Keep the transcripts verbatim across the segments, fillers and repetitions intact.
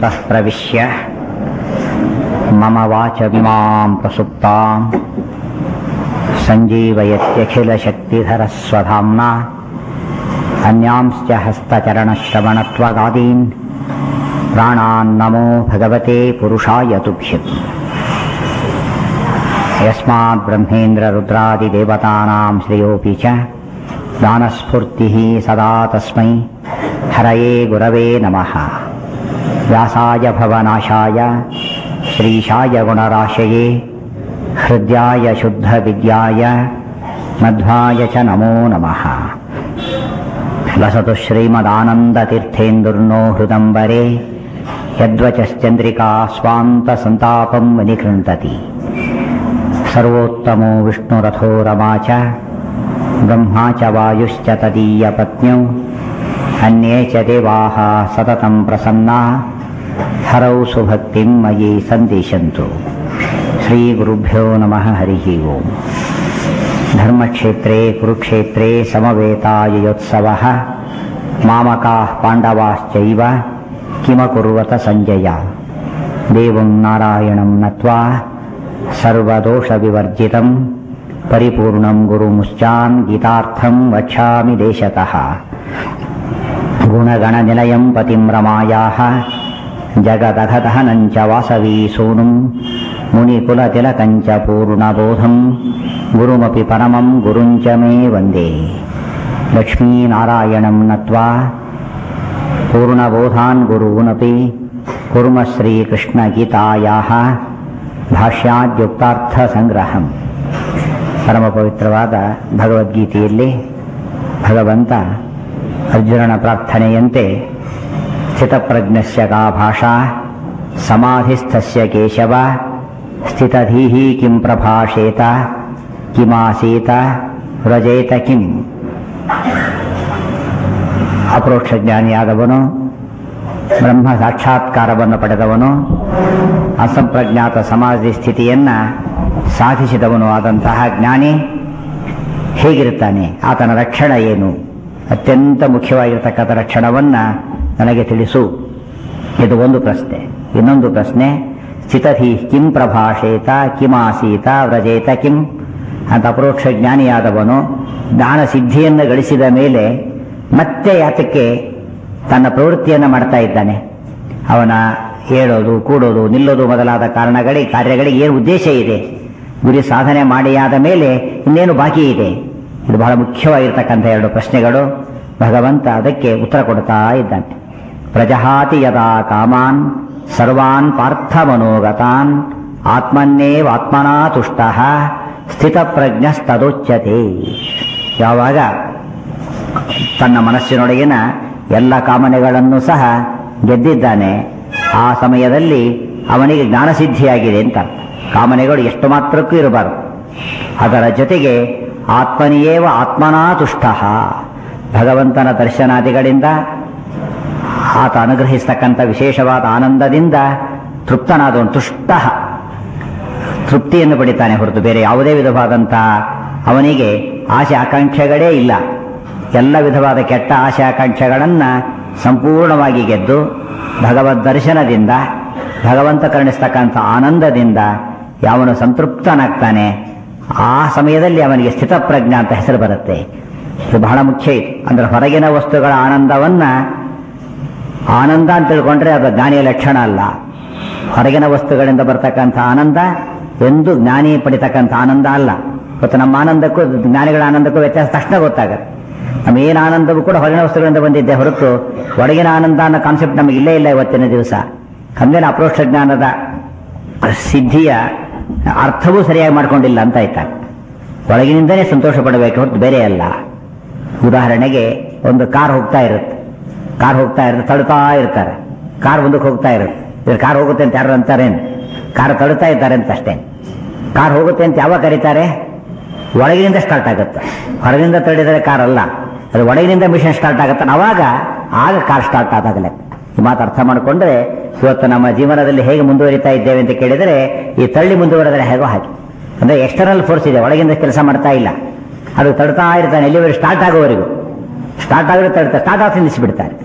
अन्तः प्रविश्य मम वाचमिमां प्रसुप्तां सञ्जीवयत्यखिलशक्तिधरस्वधाम्ना अन्यांश्च हस्तचरणश्रवणत्वगादीन् प्राणान्नमो भगवते पुरुषाय तुभ्यम्। यस्मात् ब्रह्मेन्द्ररुद्रादिदेवतानां श्रेयोऽपि च दानस्फूर्तिः सदा तस्मै हरये गुरवे नमः। व्यासाय भवनाशाय श्रीशाय गुणराशये हृद्याय शुद्धविद्याय मध्वाय च नमो नमः। लसतु श्रीमदानन्दतीर्थेन्दुर्नो हृदम्बरे यद्वचश्चन्द्रिका स्वान्तसन्तापं विनिकृन्तति। सर्वोत्तमो विष्णुरथो रमा च ब्रह्मा च वायुश्च तदीयपत्न्यौ अन्ये च देवाः सततं प्रसन्ना हरौ सुभक्तिं मयि सन्दिशन्तु। श्रीगुरुभ्यो नमः। हरिः ओम्। धर्मक्षेत्रे कुरुक्षेत्रे समवेतायुयोत्सवः मामकाः पाण्डवाश्चैव किमकुर्वत सञ्जय। देवं नारायणं नत्वा सर्वदोषविवर्जितं परिपूर्णं गुरुमुश्चान् गीतार्थं वक्ष्यामि देशतः। गुणगणनिलयं पतिं रमायाः जगदघदहनं च वासवी सूनुं मुनिकुलतिलकं च पूर्णबोधं गुरुमपि परमं गुरुं च मे वन्दे। लक्ष्मीनारायणं नत्वा पूर्णबोधान् गुरूनपि कुर्म श्रीकृष्णगीतायाः ಭಾಷ್ಯಾದ್ಯುಕ್ತಾರ್ಥಸಂಗ್ರಹಂ. ಪರಮ ಪವಿತ್ರವಾದ ಭಗವದ್ಗೀತೆಯಲ್ಲಿ ಭಗವಂತ ಅರ್ಜುನನ ಪ್ರಾರ್ಥನೆಯಂತೆ ಸ್ಥಿತಪ್ರಜ್ಞಸ್ಯ ಕಾ ಭಾಷಾ ಸಮಾಧಿಸ್ಥಸ್ಯ ಕೇಶವ ಸ್ಥಿತಧೀಹಿ ಕಿಂ ಪ್ರಭಾಷೇತ ಕಿಮಾಸೀತ ವ್ರಜೇತ ಕಿಂ. ಅಪರೋಕ್ಷ ಜ್ಞಾನಿಯಾದವನು, ಬ್ರಹ್ಮ ಸಾಕ್ಷಾತ್ಕಾರವನ್ನು ಪಡೆದವನು, ಅಸಂಪ್ರಜ್ಞಾತ ಸಮಾಧಿ ಸ್ಥಿತಿಯನ್ನು ಸಾಧಿಸಿದವನು ಆದಂತಹ ಜ್ಞಾನಿ ಹೇಗಿರುತ್ತಾನೆ, ಆತನ ಲಕ್ಷಣ ಏನು, ಅತ್ಯಂತ ಮುಖ್ಯವಾಗಿರತಕ್ಕಂಥ ಲಕ್ಷಣವನ್ನು ನನಗೆ ತಿಳಿಸು. ಇದು ಒಂದು ಪ್ರಶ್ನೆ. ಇನ್ನೊಂದು ಪ್ರಶ್ನೆ, ಸ್ಥಿತಧಿ ಕಿಂ ಪ್ರಭಾಷೇತ ಕಿಮಾಸೀತ ವ್ರಜೇತ ಕಿಂ ಅಂತ ಅಪರೋಕ್ಷ ಜ್ಞಾನಿಯಾದವನು ಜ್ಞಾನ ಸಿದ್ಧಿಯನ್ನು ಗಳಿಸಿದ ಮೇಲೆ ಮತ್ತೆ ಯಾತಕ್ಕೆ ತನ್ನ ಪ್ರವೃತ್ತಿಯನ್ನು ಮಾಡ್ತಾ ಇದ್ದಾನೆ? ಅವನ ಹೇಳೋದು, ಕೂಡೋದು, ನಿಲ್ಲೋದು ಮೊದಲಾದ ಕಾರಣಗಳಿಗೆ ಕಾರ್ಯಗಳಿಗೆ ಏನು ಉದ್ದೇಶ ಇದೆ? ಗುರಿ ಸಾಧನೆ ಮಾಡಿಯಾದ ಮೇಲೆ ಇನ್ನೇನು ಬಾಕಿ ಇದೆ? ಇದು ಬಹಳ ಮುಖ್ಯವಾಗಿರ್ತಕ್ಕಂಥ ಎರಡು ಪ್ರಶ್ನೆಗಳು. ಭಗವಂತ ಅದಕ್ಕೆ ಉತ್ತರ ಕೊಡ್ತಾ ಇದ್ದಾನೆ. ಪ್ರಜಹಾತಿ ಯದಾ ಕಾಮಾನ್ ಸರ್ವಾನ್ ಪಾರ್ಥ ಮನೋಗತಾನ್ ಆತ್ಮನ್ನೇವಾತ್ಮನಾ ತುಷ್ಟಃ ಸ್ಥಿತಪ್ರಜ್ಞಸ್ತದೋಚ್ಯತೆ. ಯಾವಾಗ ತನ್ನ ಮನಸ್ಸಿನೊಳಗಿನ ಎಲ್ಲ ಕಾಮನೆಗಳನ್ನು ಸಹ ಗೆದ್ದಿದ್ದಾನೆ, ಆ ಸಮಯದಲ್ಲಿ ಅವನಿಗೆ ಜ್ಞಾನಸಿದ್ಧಿಯಾಗಿದೆ ಅಂತ. ಕಾಮನೆಗಳು ಎಷ್ಟು ಮಾತ್ರಕ್ಕೂ ಇರಬಾರದು. ಅದರ ಜೊತೆಗೆ ಆತ್ಮನಿಯೇವ ಆತ್ಮನಾ ತುಷ್ಟಃ, ಭಗವಂತನ ದರ್ಶನಾದಿಗಳಿಂದ ಆತ ಅನುಗ್ರಹಿಸ್ತಕ್ಕಂಥ ವಿಶೇಷವಾದ ಆನಂದದಿಂದ ತೃಪ್ತನಾದವನು. ತುಷ್ಟಃ, ತೃಪ್ತಿಯನ್ನು ಪಡಿತಾನೆ ಹೊರತು ಬೇರೆ ಯಾವುದೇ ವಿಧವಾದಂಥ ಅವನಿಗೆ ಆಸೆ ಆಕಾಂಕ್ಷೆಗಳೇ ಇಲ್ಲ. ಎಲ್ಲ ವಿಧವಾದ ಕೆಟ್ಟ ಆಸೆ ಆಕಾಂಕ್ಷೆಗಳನ್ನು ಸಂಪೂರ್ಣವಾಗಿ ಗೆದ್ದು ಭಗವದ್ ದರ್ಶನದಿಂದ, ಭಗವಂತ ಕರುಣಿಸ್ತಕ್ಕಂಥ ಆನಂದದಿಂದ ಯಾವನು ಸಂತೃಪ್ತನಾಗ್ತಾನೆ, ಆ ಸಮಯದಲ್ಲಿ ಅವನಿಗೆ ಸ್ಥಿತಪ್ರಜ್ಞ ಅಂತ ಹೆಸರು ಬರುತ್ತೆ. ಇದು ಬಹಳ ಮುಖ್ಯ. ಇದು ಅಂದರೆ ಹೊರಗಿನ ವಸ್ತುಗಳ ಆನಂದವನ್ನು ಆನಂದ ಅಂತ ತಿಳ್ಕೊಂಡ್ರೆ ಅದು ಜ್ಞಾನಿಯ ಲಕ್ಷಣ ಅಲ್ಲ. ಹೊರಗಿನ ವಸ್ತುಗಳಿಂದ ಬರ್ತಕ್ಕಂಥ ಆನಂದ ಎಂದು ಜ್ಞಾನಿ ಪಡಿತಕ್ಕಂಥ ಆನಂದ ಅಲ್ಲ. ಇವತ್ತು ನಮ್ಮ ಆನಂದಕ್ಕೂ ಜ್ಞಾನಿಗಳ ಆನಂದಕ್ಕೂ ವ್ಯತ್ಯಾಸ ತಕ್ಷಣ ಗೊತ್ತಾಗುತ್ತೆ. ನಮ್ಮ ಏನು ಆನಂದವೂ ಕೂಡ ಹೊರಗಿನ ವಸ್ತುಗಳಿಂದ ಬಂದಿದ್ದೆ ಹೊರತು ಒಳಗಿನ ಆನಂದ ಅನ್ನೋ ಕಾನ್ಸೆಪ್ಟ್ ನಮಗೆ ಇಲ್ಲೇ ಇಲ್ಲ ಇವತ್ತಿನ ದಿವಸ. ಅಂದೇನು ಅಪರೋಕ್ಷ ಜ್ಞಾನದ ಸಿದ್ಧಿಯ ಅರ್ಥವೂ ಸರಿಯಾಗಿ ಮಾಡ್ಕೊಂಡಿಲ್ಲ ಅಂತ ಆಯ್ತಾಗ. ಒಳಗಿನಿಂದನೇ ಸಂತೋಷ ಪಡಬೇಕು ಹೊರತು ಬೇರೆ ಅಲ್ಲ. ಉದಾಹರಣೆಗೆ ಒಂದು ಕಾರ್ ಹೋಗ್ತಾ ಇರುತ್ತೆ, ಕಾರ್ ಹೋಗ್ತಾ ಇರುತ್ತೆ, ತಳ್ತಾ ಇರ್ತಾರೆ, ಕಾರ್ ಮುಂದಕ್ಕೆ ಹೋಗ್ತಾ ಇರುತ್ತೆ. ಇದ್ರ ಕಾರ್ ಹೋಗುತ್ತೆ ಅಂತ ಯಾರು ಅಂತಾರೇನು? ಕಾರ್ ತಳ್ತಾ ಇದ್ದಾರೆ ಅಂತ ಅಷ್ಟೇ. ಕಾರ್ ಹೋಗುತ್ತೆ ಅಂತ ಯಾವಾಗ ಕರೀತಾರೆ? ಒಳಗಿನಿಂದ ಸ್ಟಾರ್ಟ್ ಆಗುತ್ತೆ. ಹೊರಗಿನಿಂದ ತಳ್ಳಿದರೆ ಕಾರ್ ಅಲ್ಲ, ಅದು ಒಳಗಿನಿಂದ ಮಿಷನ್ ಸ್ಟಾರ್ಟ್ ಆಗುತ್ತೆ. ಅವಾಗ ಆಗ ಕಾರ್ ಸ್ಟಾರ್ಟ್ ಆದಾಗಲೇ. ಈ ಮಾತು ಅರ್ಥ ಮಾಡಿಕೊಂಡ್ರೆ ಇವತ್ತು ನಮ್ಮ ಜೀವನದಲ್ಲಿ ಹೇಗೆ ಮುಂದುವರಿತಾ ಇದ್ದೇವೆ ಅಂತ ಕೇಳಿದರೆ, ಈ ತಳ್ಳಿ ಮುಂದುವರೆದರೆ ಹೇಗೋ ಹಾಗೆ. ಅಂದರೆ ಎಕ್ಸ್ಟರ್ನಲ್ ಫೋರ್ಸ್ ಇದೆ, ಒಳಗಿಂದ ಕೆಲಸ ಮಾಡ್ತಾ ಇಲ್ಲ. ಅದು ತಡ್ತಾ ಇರ್ತಾನೆ ಎಲ್ಲಿವರೆಗೂ ಸ್ಟಾರ್ಟ್ ಆಗೋವರೆಗೂ. ಸ್ಟಾರ್ಟ್ ಆಗಿರೋ ತಡ್ತಾ ಸ್ಟಾರ್ಟ್ ಆಗಿ ನಿಲ್ಲಿಸಿಬಿಡ್ತಾರೆ.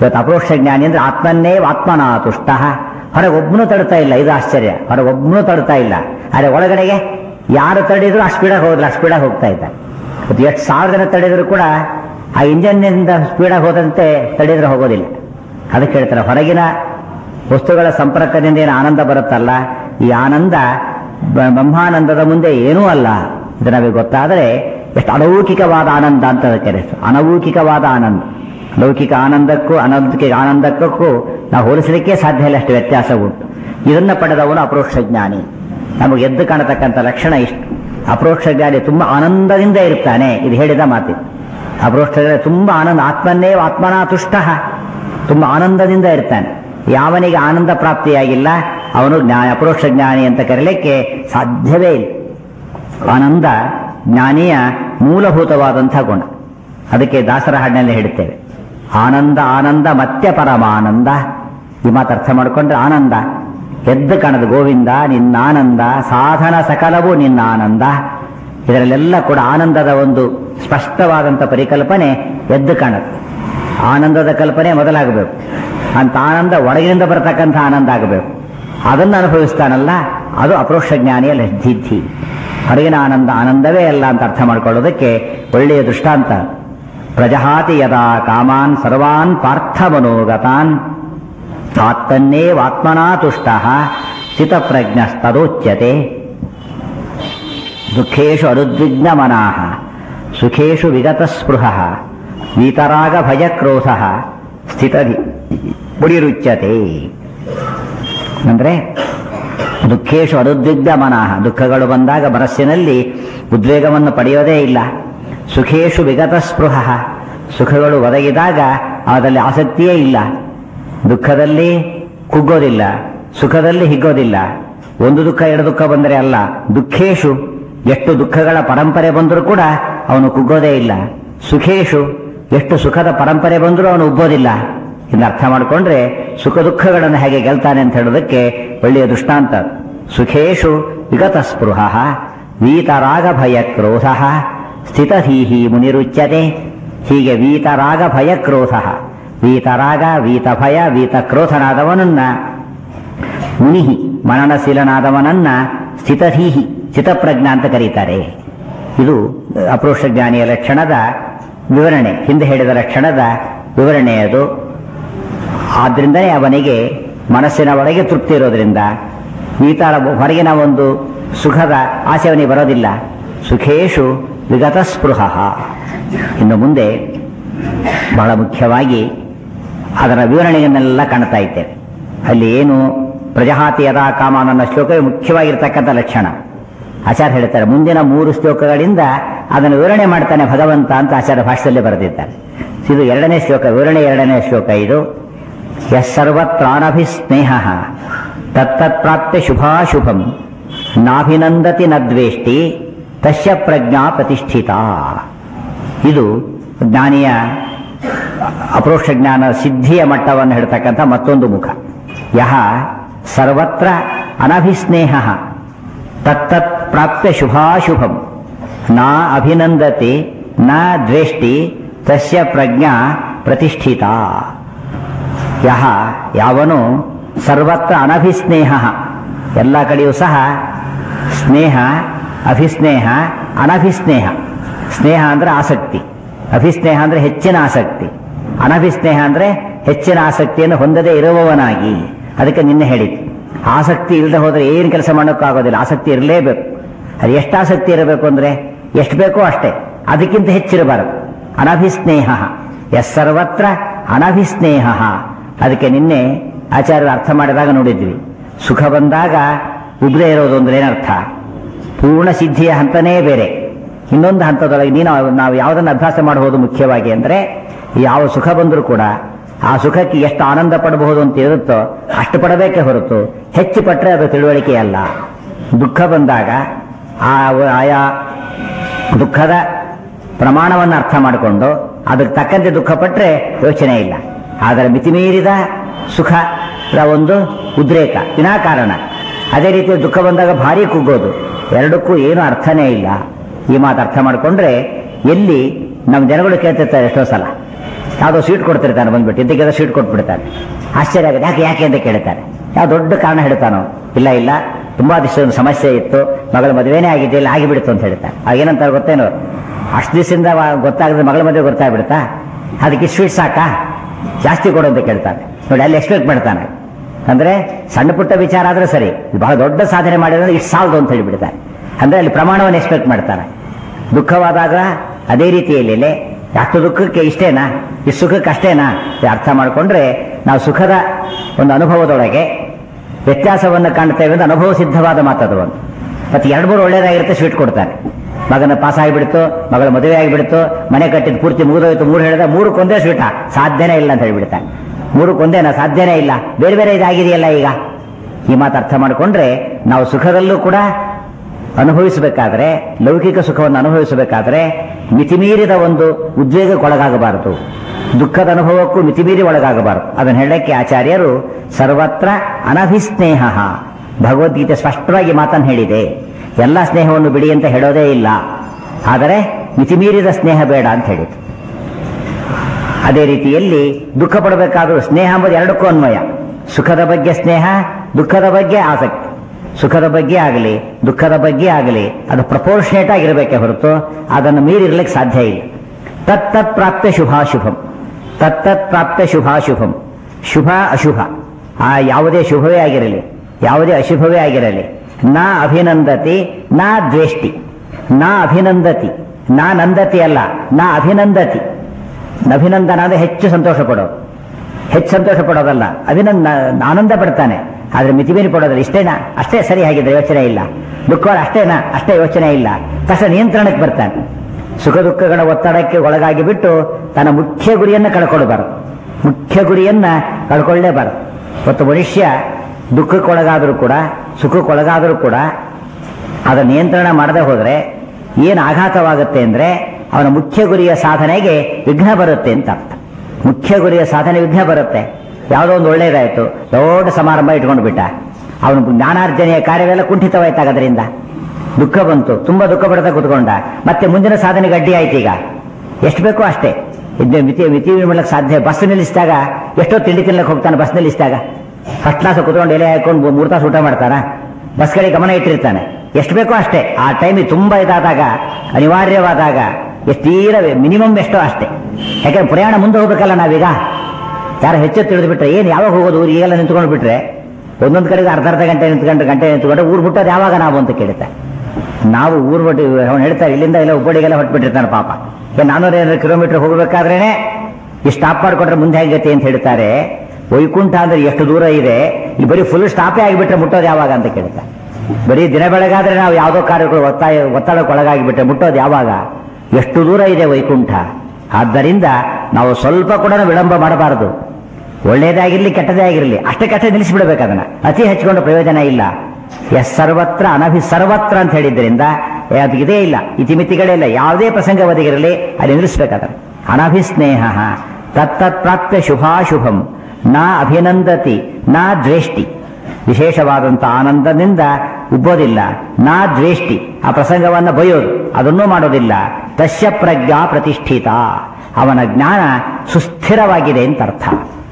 ಇವತ್ತು ಅಪರೋಕ್ಷ ಜ್ಞಾನಿ ಅಂದ್ರೆ ಆತ್ಮನ್ನೇ ಆತ್ಮನಾ ತುಷ್ಟ. ಹೊರಗೊಬ್ಬನೂ ತಡ್ತಾ ಇಲ್ಲ, ಇದು ಆಶ್ಚರ್ಯ. ಹೊರಗೊಬ್ಬನೂ ತಡ್ತಾ ಇಲ್ಲ, ಆದರೆ ಒಳಗಡೆಗೆ ಯಾರು ತಡೆದ್ರು ಅಷ್ಟು ಸ್ಪೀಡಾಗಿ ಹೋದ್ರೆ ಅಷ್ಟು ಸ್ಪೀಡಾಗಿ ಹೋಗ್ತಾ ಇದ್ದಾರೆ. ಇವತ್ತು ಎಷ್ಟು ಸಾವಿರ ಜನ ತಡೆದ್ರು ಕೂಡ ಆ ಇಂಜನ್ನಿಂದ ಸ್ಪೀಡಾಗಿ ಹೋದಂತೆ ತಡೆದ್ರೆ ಹೋಗೋದಿಲ್ಲ. ಅದಕ್ಕೆ ಹೇಳ್ತಾರೆ, ಹೊರಗಿನ ವಸ್ತುಗಳ ಸಂಪರ್ಕದಿಂದ ಏನು ಆನಂದ ಬರುತ್ತಲ್ಲ, ಈ ಆನಂದ ಬ್ರಹ್ಮಾನಂದದ ಮುಂದೆ ಏನೂ ಅಲ್ಲ. ಇದು ನಮಗೆ ಗೊತ್ತಾದರೆ ಎಷ್ಟು ಅಲೌಕಿಕವಾದ ಆನಂದ ಅಂತ ಅದಕ್ಕೆ ಹೆಸರು. ಅನೌಕಿಕವಾದ ಆನಂದ. ಲೌಕಿಕ ಆನಂದಕ್ಕೂ ಅನೌಕಿಕ ಆನಂದಕ್ಕೂ ನಾವು ಹೋಲಿಸಲಿಕ್ಕೆ ಸಾಧ್ಯ ಇಲ್ಲ, ಅಷ್ಟು ವ್ಯತ್ಯಾಸ ಉಂಟು. ಇದನ್ನ ಪಡೆದವನು ಅಪರೋಕ್ಷ ಜ್ಞಾನಿ. ನಮಗೆ ಎದ್ದು ಕಾಣತಕ್ಕಂಥ ಲಕ್ಷಣ ಇಷ್ಟು. ಅಪರೋಕ್ಷ ಜ್ಞಾನಿ ತುಂಬಾ ಆನಂದದಿಂದ ಇರ್ತಾನೆ, ಇದು ಹೇಳಿದ ಮಾತಿ. ಅಪರೋಕ್ಷ ಜ್ಞಾನಿ ತುಂಬಾ ಆನಂದ, ಆತ್ಮನ್ನೇ ಆತ್ಮನಾ ತುಷ್ಟ, ತುಂಬಾ ಆನಂದದಿಂದ ಇರ್ತಾನೆ. ಯಾವನಿಗೆ ಆನಂದ ಪ್ರಾಪ್ತಿಯಾಗಿಲ್ಲ ಅವನು ಜ್ಞಾನ ಅಪರೋಕ್ಷ ಜ್ಞಾನಿ ಅಂತ ಕರೀಲಿಕ್ಕೆ ಸಾಧ್ಯವೇ ಇಲ್ಲ. ಆನಂದ ಜ್ಞಾನಿಯ ಮೂಲಭೂತವಾದಂಥ ಗುಣ. ಅದಕ್ಕೆ ದಾಸರ ಹಾಡಿನಲ್ಲಿ ಹೇಳುತ್ತೇವೆ, ಆನಂದ ಆನಂದ ಮತ್ಯ ಪರಮಾನಂದ. ಈ ಮಾತು ಅರ್ಥ ಮಾಡಿಕೊಂಡ್ರೆ ಆನಂದ ಎದ್ದು ಕಾಣದು. ಗೋವಿಂದ ನಿನ್ನ ಆನಂದ, ಸಾಧನ ಸಕಲವೂ ನಿನ್ನ ಆನಂದ. ಇದರಲ್ಲೆಲ್ಲ ಕೂಡ ಆನಂದದ ಒಂದು ಸ್ಪಷ್ಟವಾದಂಥ ಪರಿಕಲ್ಪನೆ ಎದ್ದು ಕಾಣುತ್ತೆ. ಆನಂದದ ಕಲ್ಪನೆ ಮೊದಲಾಗಬೇಕು. ಅಂತ ಆನಂದ ಒಳಗಿನಿಂದ ಬರತಕ್ಕಂಥ ಆನಂದ ಆಗಬೇಕು. ಅದನ್ನು ಅನುಭವಿಸ್ತಾನಲ್ಲ, ಅದು ಅಪರೋಕ್ಷ ಜ್ಞಾನಿಯ ಸಿದ್ಧಿ. ಹೊರಗಿನ ಆನಂದ ಆನಂದವೇ ಅಲ್ಲ ಅಂತ ಅರ್ಥ ಮಾಡ್ಕೊಳ್ಳೋದಕ್ಕೆ ಒಳ್ಳೆಯ ದೃಷ್ಟಾಂತ. ಪ್ರಜಹಾತಿ ಯದಾ ಕಾಮಾನ್ ಸರ್ವಾನ್ ಪಾರ್ಥ ಮನೋಗತಾನ್ ಆತ್ಮನ್ನೇ ಆತ್ಮನಾ ತುಷ್ಟ ಸ್ಥಿತಪ್ರಜ್ಞಸ್ತದೋಚ್ಯತೆ. ದುಃಖೇಶು ಅನುದ್ವಿಗ್ನ ಮನಾಃ ಸುಖೇಶು ವಿಗತ ಸ್ಪೃಹಃ ವೀತರಾಗ ಭಯಕ್ರೋಧ ಸ್ಥಿತಧಿ ಮುಡಿರುಚ್ಯತೆ. ಅಂದ್ರೆ ದುಃಖೇಶು ಅನುದ್ವಿಗ್ನ ಮನಃ, ದುಃಖಗಳು ಬಂದಾಗ ಮನಸ್ಸಿನಲ್ಲಿ ಉದ್ವೇಗವನ್ನು ಪಡೆಯೋದೇ ಇಲ್ಲ. ಸುಖೇಶು ವಿಗತ ಸ್ಪೃಹ, ಸುಖಗಳು ಒದಗಿದಾಗ ಅದರಲ್ಲಿ ಆಸಕ್ತಿಯೇ ಇಲ್ಲ. ದುಃಖದಲ್ಲಿ ಕುಗ್ಗೋದಿಲ್ಲ, ಸುಖದಲ್ಲಿ ಹಿಗ್ಗೋದಿಲ್ಲ. ಒಂದು ದುಃಖ ಎರಡು ದುಃಖ ಬಂದರೆ ಅಲ್ಲ, ದುಃಖೇಶು ಎಷ್ಟು ದುಃಖಗಳ ಪರಂಪರೆ ಬಂದರೂ ಕೂಡ ಅವನು ಕುಗ್ಗೋದೇ ಇಲ್ಲ. ಸುಖೇಶು ಎಷ್ಟು ಸುಖದ ಪರಂಪರೆ ಬಂದರೂ ಅವನು ಉಬ್ಬೋದಿಲ್ಲ. ಇನ್ನು ಅರ್ಥ ಮಾಡಿಕೊಂಡ್ರೆ ಸುಖ ದುಃಖಗಳನ್ನು ಹೇಗೆ ಗೆಲ್ತಾನೆ ಅಂತ ಹೇಳೋದಕ್ಕೆ ಒಳ್ಳೆಯ ದೃಷ್ಟಾಂತ. ಸುಖೇಶು ವಿಗತ ಸ್ಪೃಹ ವೀತರಾಗ ಭಯ ಕ್ರೋಧ ಸ್ಥಿತಧೀಹಿ ಮುನಿರುಚ್ಯತೆ. ಹೀಗೆ ವೀತರಾಗ ಭಯ ಕ್ರೋಧ, ವೀತರಾಗ ವೀತ ಭಯ ವೀತ ಕ್ರೋಧನಾದವನನ್ನ ಮುನಿಹಿ ಮನನಶೀಲನಾದವನನ್ನ ಸ್ಥಿತಧೀಹಿ ಚಿತ್ತಪ್ರಜ್ಞ ಅಂತ ಕರೀತಾರೆ. ಇದು ಅಪರೋಕ್ಷ ಜ್ಞಾನಿಯ ಲಕ್ಷಣದ ವಿವರಣೆ, ಹಿಂದೆ ಹೇಳಿದ ಲಕ್ಷಣದ ವಿವರಣೆ ಅದು. ಆದ್ರಿಂದಲೇ ಅವನಿಗೆ ಮನಸ್ಸಿನ ಒಳಗೆ ತೃಪ್ತಿ ಇರೋದ್ರಿಂದ ಈತರ ಹೊರಗಿನ ಒಂದು ಸುಖದ ಆಸೆ ಅವನಿಗೆ ಬರೋದಿಲ್ಲ. ಸುಖೇಶು ವಿಗತ ಸ್ಪೃಹ. ಇನ್ನು ಮುಂದೆ ಬಹಳ ಮುಖ್ಯವಾಗಿ ಅದರ ವಿವರಣೆಯನ್ನೆಲ್ಲ ಕಾಣ್ತಾ ಇದ್ದೇವೆ. ಅಲ್ಲಿ ಏನು ಪ್ರಜಹಾತಿ ಯದಾ ಕಾಮಾನ್ ಅನ್ನೋ ಶ್ಲೋಕವೇ ಮುಖ್ಯವಾಗಿರ್ತಕ್ಕಂಥ ಲಕ್ಷಣ. ಆಚಾರ್ಯ ಹೇಳ್ತಾರೆ, ಮುಂದಿನ ಮೂರು ಶ್ಲೋಕಗಳಿಂದ ಅದನ್ನು ವಿವರಣೆ ಮಾಡ್ತಾನೆ ಭಗವಂತ ಅಂತ ಆಚಾರ್ಯ ಭಾಷೆಯಲ್ಲೇ ಬರೆದಿದ್ದಾರೆ. ಇದು ಎರಡನೇ ಶ್ಲೋಕ, ವಿವರಣೆ ಎರಡನೇ ಶ್ಲೋಕ ಇದು. ಯಸ್ಸರ್ವತ್ರಾನಭಿಸ್ನೇಹ ತತ್ತತ್ಪ್ರಾಪ್ಯ ಶುಭಾಶುಭಂ ನಾಭಿನಂದತಿ ನದ್ವೇಷ್ಟಿ ತಸ್ಯ ಪ್ರಜ್ಞಾ ಪ್ರತಿಷ್ಠಿತ. ಇದು ಜ್ಞಾನಿಯ ಅಪರೋಕ್ಷ ಜ್ಞಾನ ಸಿದ್ಧಿಯ ಮಟ್ಟವನ್ನು ಹೇಳ್ತಕ್ಕಂಥ ಮತ್ತೊಂದು ಮುಖ. ಯಹ ಸರ್ವತ್ರ ಅನಭಿಸ್ನೇಹ ತತ್ತತ್ ಪ್ರಾಪ್ಯ ಶುಭಾಶುಭಂ ನಾ ಅಭಿನಂದತಿ ನ ದ್ವೇಷ್ಟಿ ತಸ್ಯ ಪ್ರಜ್ಞಾ ಪ್ರತಿಷ್ಠಿತ. ಯಹ ಯಾವನು ಸರ್ವತ್ರ ಅನಭಿಸ್ನೇಹ, ಎಲ್ಲ ಕಡೆಯೂ ಸಹ ಸ್ನೇಹ ಅಭಿಸ್ನೇಹ ಅನಭಿಸ್ನೇಹ. ಸ್ನೇಹ ಅಂದ್ರೆ ಆಸಕ್ತಿ, ಅಭಿಸ್ನೇಹ ಅಂದ್ರೆ ಹೆಚ್ಚಿನ ಆಸಕ್ತಿ, ಅನಭಿಸ್ನೇಹ ಅಂದ್ರೆ ಹೆಚ್ಚಿನ ಆಸಕ್ತಿಯನ್ನು ಹೊಂದದೇ ಇರುವವನಾಗಿ. ಅದಕ್ಕೆ ನಿನ್ನೆ ಹೇಳಿದ್ದು, ಆಸಕ್ತಿ ಇಲ್ಲದೆ ಹೋದ್ರೆ ಏನು ಕೆಲಸ ಮಾಡೋಕ್ಕಾಗೋದಿಲ್ಲ. ಆಸಕ್ತಿ ಇರಲೇಬೇಕು. ಅದು ಎಷ್ಟು ಆಸಕ್ತಿ ಇರಬೇಕು ಅಂದ್ರೆ ಎಷ್ಟು ಬೇಕೋ ಅಷ್ಟೇ, ಅದಕ್ಕಿಂತ ಹೆಚ್ಚಿರಬಾರದು. ಅನಭಿಸ್ನೇಹ ಎಸ್ ಸರ್ವತ್ರ ಅನಭಿಸ್ನೇಹ. ಅದಕ್ಕೆ ನಿನ್ನೆ ಆಚಾರ್ಯರು ಅರ್ಥ ಮಾಡಿದಾಗ ನೋಡಿದ್ವಿ, ಸುಖ ಬಂದಾಗ ಉಬ್ರೇ ಇರೋದು ಅಂದ್ರೆ ಏನರ್ಥ? ಪೂರ್ಣ ಸಿದ್ಧಿಯ ಹಂತನೇ ಬೇರೆ. ಇನ್ನೊಂದು ಹಂತದೊಳಗೆ ನೀನು ನಾವು ಯಾವುದನ್ನು ಅಭ್ಯಾಸ ಮಾಡಬಹುದು ಮುಖ್ಯವಾಗಿ ಅಂದ್ರೆ, ಯಾವ ಸುಖ ಬಂದರೂ ಕೂಡ ಆ ಸುಖಕ್ಕೆ ಎಷ್ಟು ಆನಂದ ಪಡಬಹುದು ಅಂತ ಇರುತ್ತೋ ಅಷ್ಟು ಪಡಬೇಕೇ ಹೊರತು ಹೆಚ್ಚು ಪಟ್ಟರೆ ಅದು ತಿಳುವಳಿಕೆ ಅಲ್ಲ. ದುಃಖ ಬಂದಾಗ ಆ ಆಯಾ ದುಃಖದ ಪ್ರಮಾಣವನ್ನು ಅರ್ಥ ಮಾಡಿಕೊಂಡು ಅದಕ್ಕೆ ತಕ್ಕಂತೆ ದುಃಖ ಪಟ್ಟರೆ ಯೋಚನೆ ಇಲ್ಲ. ಆದರೆ ಮಿತಿಮೀರಿದ ಸುಖದ ಒಂದು ಉದ್ರೇಕ ವಿನಾಕಾರಣ, ಅದೇ ರೀತಿ ದುಃಖ ಬಂದಾಗ ಭಾರಿ ಕುಗ್ಗೋದು, ಎರಡಕ್ಕೂ ಏನು ಅರ್ಥನೇ ಇಲ್ಲ. ಈ ಮಾತು ಅರ್ಥ ಮಾಡಿಕೊಂಡ್ರೆ, ಎಲ್ಲಿ ನಮ್ಮ ಜನಗಳು ಕೇಳ್ತಿರ್ತಾರೆ ಎಷ್ಟೋ ಸಲ, ಯಾವುದೋ ಸ್ವೀಟ್ ಕೊಡ್ತಿರ್ತಾನೆ ಬಂದ್ಬಿಟ್ಟು ಇದ್ದಕ್ಕೆಲ್ಲ ಸ್ವೀಟ್ ಕೊಟ್ಬಿಡ್ತಾನೆ. ಆಶ್ಚರ್ಯ ಆಗುತ್ತೆ, ಯಾಕೆ ಯಾಕೆ ಅಂತ ಕೇಳ್ತಾನೆ. ಯಾವ ದೊಡ್ಡ ಕಾರಣ ಹೇಳ್ತಾನೋ, ಇಲ್ಲ ಇಲ್ಲ ತುಂಬಾ ದಿವಸ ಒಂದು ಸಮಸ್ಯೆ ಇತ್ತು, ಮಗಳ ಮದುವೆನೇ ಆಗಿದ್ದಿಲ್ಲ, ಆಗಿಬಿಡ್ತು ಅಂತ ಹೇಳ್ತಾನೆ. ಆಗೇನಂತಾರೆ ಗೊತ್ತೇನೋ, ಅಷ್ಟು ದಿವಸದಿಂದ ಗೊತ್ತಾಗದೆ ಮಗಳ ಮದುವೆ ಗೊತ್ತಾಗ್ಬಿಡ್ತಾ, ಅದಕ್ಕೆ ಸ್ವೀಟ್ ಸಾಕಾ, ಜಾಸ್ತಿ ಕೊಡು ಅಂತ ಕೇಳ್ತಾನೆ. ನೋಡಿ ಅಲ್ಲಿ ಎಕ್ಸ್ಪೆಕ್ಟ್ ಮಾಡ್ತಾನೆ. ಅಂದ್ರೆ ಸಣ್ಣ ಪುಟ್ಟ ವಿಚಾರ ಆದ್ರೆ ಸರಿ, ಬಹಳ ದೊಡ್ಡ ಸಾಧನೆ ಮಾಡಿದ್ರೆ ಇಷ್ಟು ಸಾಲದು ಅಂತ ಹೇಳಿಬಿಡ್ತಾನೆ. ಅಂದ್ರೆ ಅಲ್ಲಿ ಪ್ರಮಾಣವನ್ನು ಎಕ್ಸ್ಪೆಕ್ಟ್ ಮಾಡ್ತಾನೆ. ದುಃಖವಾದಾಗ ಅದೇ ರೀತಿಯಲ್ಲಿ ಅಷ್ಟು ದುಃಖಕ್ಕೆ ಇಷ್ಟೇನಾ, ಈ ಸುಖಕ್ಕೆ ಅಷ್ಟೇನಾ ಅರ್ಥ ಮಾಡಿಕೊಂಡ್ರೆ ನಾವು ಸುಖದ ಒಂದು ಅನುಭವದೊಳಗೆ ವ್ಯತ್ಯಾಸವನ್ನು ಕಾಣ್ತೇವೆ ಅಂತ ಅನುಭವ ಸಿದ್ಧವಾದ ಮಾತದು ಒಂದು. ಮತ್ತೆ ಎರಡು ಮೂರು ಒಳ್ಳೇದಾಗಿರುತ್ತೆ, ಸ್ವೀಟ್ ಕೊಡ್ತಾನೆ. ಮಗನ ಪಾಸ್ ಆಗಿಬಿಡ್ತು, ಮಗಳ ಮದುವೆ ಆಗಿಬಿಡ್ತು, ಮನೆ ಕಟ್ಟಿದ ಪೂರ್ತಿ ಮುಗಿದೋಯ್ತು, ಮೂರು ಹೇಳಿದ ಮೂರಕ್ಕೊಂದೇ ಸ್ವೀಟ, ಸಾಧ್ಯನೇ ಇಲ್ಲ ಅಂತ ಹೇಳ್ಬಿಡ್ತಾನೆ. ಮೂರಕ್ಕೊಂದೇನಾ, ಸಾಧ್ಯನೇ ಇಲ್ಲ, ಬೇರೆ ಬೇರೆ ಇದಾಗಿದೆಯಲ್ಲ ಈಗ. ಈ ಮಾತು ಅರ್ಥ ಮಾಡಿಕೊಂಡ್ರೆ ನಾವು ಸುಖದಲ್ಲೂ ಕೂಡ ಅನುಭವಿಸಬೇಕಾದ್ರೆ, ಲೌಕಿಕ ಸುಖವನ್ನು ಅನುಭವಿಸಬೇಕಾದ್ರೆ ಮಿತಿಮೀರಿದ ಒಂದು ಉದ್ವೇಗಕ್ಕೊಳಗಾಗಬಾರದು, ದುಃಖದ ಅನುಭವಕ್ಕೂ ಮಿತಿಮೀರಿ ಒಳಗಾಗಬಾರದು. ಅದನ್ನು ಹೇಳಕ್ಕೆ ಆಚಾರ್ಯರು ಸರ್ವತ್ರ ಅನಭಿಸ್ನೇಹ, ಭಗವದ್ಗೀತೆ ಸ್ಪಷ್ಟವಾಗಿ ಮಾತನ್ನು ಹೇಳಿದೆ. ಎಲ್ಲ ಸ್ನೇಹವನ್ನು ಬಿಡಿ ಅಂತ ಹೇಳೋದೇ ಇಲ್ಲ, ಆದರೆ ಮಿತಿಮೀರಿದ ಸ್ನೇಹ ಬೇಡ ಅಂತ ಹೇಳಿತು. ಅದೇ ರೀತಿಯಲ್ಲಿ ದುಃಖ ಪಡಬೇಕಾದ್ರೂ ಸ್ನೇಹ ಎಂಬುದು ಎರಡಕ್ಕೂ ಅನ್ವಯ. ಸುಖದ ಬಗ್ಗೆ ಸ್ನೇಹ, ದುಃಖದ ಬಗ್ಗೆ ಆಸಕ್ತಿ. ಸುಖದ ಬಗ್ಗೆ ಆಗಲಿ ದುಃಖದ ಬಗ್ಗೆ ಆಗಲಿ ಅದು ಪ್ರಪೋರ್ಷನೇಟ್ ಆಗಿರಬೇಕೆ ಹೊರತು ಅದನ್ನು ಮೀರಿರ್ಲಿಕ್ಕೆ ಸಾಧ್ಯ ಇಲ್ಲ. ತತ್ತತ್ ಪ್ರಾಪ್ಯ ಶುಭಾಶುಭಂ, ತತ್ತತ್ ಪ್ರಾಪ್ಯ ಶುಭಾಶುಭಂ, ಶುಭ ಅಶುಭ, ಆ ಯಾವುದೇ ಶುಭವೇ ಆಗಿರಲಿ ಯಾವುದೇ ಅಶುಭವೇ ಆಗಿರಲಿ, ನಾ ಅಭಿನಂದತಿ ನಾ ದ್ವೇಷ್ಟಿ, ನಾ ಅಭಿನಂದತಿ, ನಾ ನಂದತಿ ಅಲ್ಲ, ನಾ ಅಭಿನಂದತಿ. ಅಭಿನಂದನ ಅಂದ್ರೆ ಹೆಚ್ಚು ಸಂತೋಷ ಪಡೋದು, ಹೆಚ್ಚು ಸಂತೋಷ ಪಡೋದಲ್ಲ, ಅಭಿನಂದ ಆನಂದ ಪಡ್ತಾನೆ, ಆದ್ರೆ ಮಿತಿಮೀರಿ ಪಡೋದಿಲ್ಲ. ಇಷ್ಟೇನಾ, ಅಷ್ಟೇ ಸರಿ ಆಗಿದ್ರೆ ಯೋಚನೆ ಇಲ್ಲ. ದುಃಖ ಅಷ್ಟೇನಾ, ಅಷ್ಟೇ ಯೋಚನೆ ಇಲ್ಲ. ಕಷ್ಟ ನಿಯಂತ್ರಣಕ್ಕೆ ಬರ್ತಾನೆ. ಸುಖ ದುಃಖಗಳ ಒತ್ತಡಕ್ಕೆ ಒಳಗಾಗಿ ಬಿಟ್ಟು ತನ್ನ ಮುಖ್ಯ ಗುರಿಯನ್ನ ಕಳ್ಕೊಳ್ಬಾರದು, ಮುಖ್ಯ ಗುರಿಯನ್ನ ಕಳ್ಕೊಳ್ಳೇಬಾರದು. ಇವತ್ತು ಮನುಷ್ಯ ದುಃಖಕ್ಕೊಳಗಾದರೂ ಕೂಡ ಸುಖಕ್ಕೊಳಗಾದರೂ ಕೂಡ ಅದರ ನಿಯಂತ್ರಣ ಮಾಡದೆ ಹೋದ್ರೆ ಏನು ಆಘಾತವಾಗುತ್ತೆ ಅಂದ್ರೆ ಅವನ ಮುಖ್ಯ ಗುರಿಯ ಸಾಧನೆಗೆ ವಿಘ್ನ ಬರುತ್ತೆ ಅಂತ ಅರ್ಥ. ಮುಖ್ಯ ಗುರಿಯ ಸಾಧನೆ ವಿಘ್ನ ಬರುತ್ತೆ. ಯಾವುದೋ ಒಂದು ಒಳ್ಳೇದಾಯ್ತು, ದೊಡ್ಡ ಸಮಾರಂಭ ಇಟ್ಕೊಂಡು ಬಿಟ್ಟ, ಅವನು ಜ್ಞಾನಾರ್ಜನೆಯ ಕಾರ್ಯವೆಲ್ಲ ಕುಂಠಿತವಾಯ್ತಾಗದ್ರಿಂದ ದುಃಖ ಬಂತು, ತುಂಬಾ ದುಃಖ ಪಡ್ತಾ ಕುತ್ಕೊಂಡ, ಮತ್ತೆ ಮುಂದಿನ ಸಾಧನೆಗೆ ಅಡ್ಡಿ ಆಯ್ತು. ಈಗ ಎಷ್ಟು ಬೇಕೋ ಅಷ್ಟೇ ಇದ್ದ ಮಿತಿ ಮಿತಿ ಮಾಡಕ್ಕೆ ಸಾಧ್ಯ. ಬಸ್ ನಿಲ್ಲಿಸಿದಾಗ ಎಷ್ಟೋ ತಿಂಡಿ ತಿನ್ಲಕ್ಕೆ ಹೋಗ್ತಾನೆ, ಬಸ್ ನಿಲ್ಲಿಸಿದಾಗ ಫಸ್ಟ್ ಕ್ಲಾಸ್ ಕುತ್ಕೊಂಡು ಎಲೆ ಹಾಕೊಂಡು ಮೂರು ತಾಸು ಊಟ ಮಾಡ್ತಾನ, ಬಸ್ ಕಡೆ ಗಮನ ಇಟ್ಟಿರ್ತಾನೆ. ಎಷ್ಟು ಬೇಕೋ ಅಷ್ಟೇ. ಆ ಟೈಮಿಗೆ ತುಂಬಾ ಇದಾದಾಗ, ಅನಿವಾರ್ಯವಾದಾಗ ಎಷ್ಟು ತೀರ ಮಿನಿಮಮ್ ಎಷ್ಟೋ ಅಷ್ಟೇ. ಯಾಕಂದ್ರೆ ಪ್ರಯಾಣ ಮುಂದೆ ಹೋಗ್ಬೇಕಲ್ಲ ನಾವೀಗ. ಯಾರು ಹೆಚ್ಚು ತಿಳಿದು ಬಿಟ್ರೆ ಏನು ಯಾವಾಗ ಹೋಗೋದು ಊರು, ಈಗೆಲ್ಲ ನಿಂತ್ಕೊಂಡು ಬಿಟ್ರೆ ಒಂದೊಂದು ಕಡೆಗೆ ಅರ್ಧ ಅರ್ಧ ಗಂಟೆ ನಿಂತ್ಕೊಂಡು ಗಂಟೆ ನಿಂತ್ಕೊಂಡ್ರೆ ಊರು ಬಿಟ್ಟೋದು ಯಾವಾಗ ನಾವು ಅಂತ ಕೇಳುತ್ತೆ. ನಾವು ಊರು ಬಿಟ್ಟು ಅವ್ನು ಹೇಳ್ತಾರೆ ಇಲ್ಲಿಂದ ಎಲ್ಲ ಹುಬ್ಬಳ್ಳಿಗೆಲ್ಲ ಹೊಟ್ಬಿಟ್ಟಿರ್ತಾನೆ ಪಾಪ. ಏನ್ ನಾನೂರ ಏನಾರು ಕಿಲೋಮೀಟರ್ ಹೋಗ್ಬೇಕಾದ್ರೇನೆ ಈ ಸ್ಟಾಪ್ ಮಾಡಿಕೊಟ್ರೆ ಮುಂದೆ ಹೇಗತ್ತೆ ಅಂತ ಹೇಳ್ತಾರೆ. ವೈಕುಂಠ ಅಂದ್ರೆ ಎಷ್ಟು ದೂರ ಇದೆ, ಇಲ್ಲಿ ಬರೀ ಫುಲ್ ಸ್ಟಾಪೇ ಆಗಿಬಿಟ್ರೆ ಮುಟ್ಟೋದು ಯಾವಾಗ ಅಂತ ಕೇಳ್ತಾರೆ. ಬರೀ ದಿನ ಬೆಳಗಾದ್ರೆ ನಾವು ಯಾವುದೋ ಕಾರ್ಯಗಳು ಒತ್ತಾಯ ಒತ್ತಡಕ್ಕೆ ಒಳಗಾಗಿಬಿಟ್ರೆ ಮುಟ್ಟೋದು ಯಾವಾಗ, ಎಷ್ಟು ದೂರ ಇದೆ ವೈಕುಂಠ. ಆದ್ದರಿಂದ ನಾವು ಸ್ವಲ್ಪ ಕೂಡ ವಿಳಂಬ ಮಾಡಬಾರದು. ಒಳ್ಳೇದಾಗಿರ್ಲಿ ಕೆಟ್ಟದೇ ಆಗಿರಲಿ ಅಷ್ಟೇ ಕಷ್ಟ ನಿಲ್ಲಿಸಿಬಿಡ್ಬೇಕು. ಅದನ್ನ ಅತಿ ಹಚ್ಕೊಂಡು ಪ್ರಯೋಜನ ಇಲ್ಲ. ಎಸ್ ಸರ್ವತ್ರ ಅನಭಿ ಸರ್ವತ್ರ ಅಂತ ಹೇಳಿದ್ರಿಂದ ಅದು ಇದೇ ಇಲ್ಲ, ಇತಿಮಿತಿಗಳೇ ಇಲ್ಲ. ಯಾವುದೇ ಪ್ರಸಂಗ ಒದಗಿರಲಿ ಅಲ್ಲಿ ನಿಲ್ಲಿಸ್ಬೇಕಾದ್ರೆ ಅನಭಿಸ್ನೇಹ ತತ್ತತ್ ಪ್ರಾಪ್ಯ ಶುಭಾಶುಭಂ ನಾ ಅಭಿನಂದತಿ ನಾ ದ್ವೇಷ್ಟಿ. ವಿಶೇಷವಾದಂಥ ಆನಂದದಿಂದ ಉಬ್ಬೋದಿಲ್ಲ. ನಾ ದ್ವೇಷ್ಟಿ, ಆ ಪ್ರಸಂಗವನ್ನು ಬಯೋದು ಅದನ್ನೂ ಮಾಡೋದಿಲ್ಲ. ತಸ್ಯ ಪ್ರಜ್ಞಾ ಪ್ರತಿಷ್ಠಿತ, ಅವನ ಜ್ಞಾನ ಸುಸ್ಥಿರವಾಗಿದೆ ಅಂತ ಅರ್ಥ.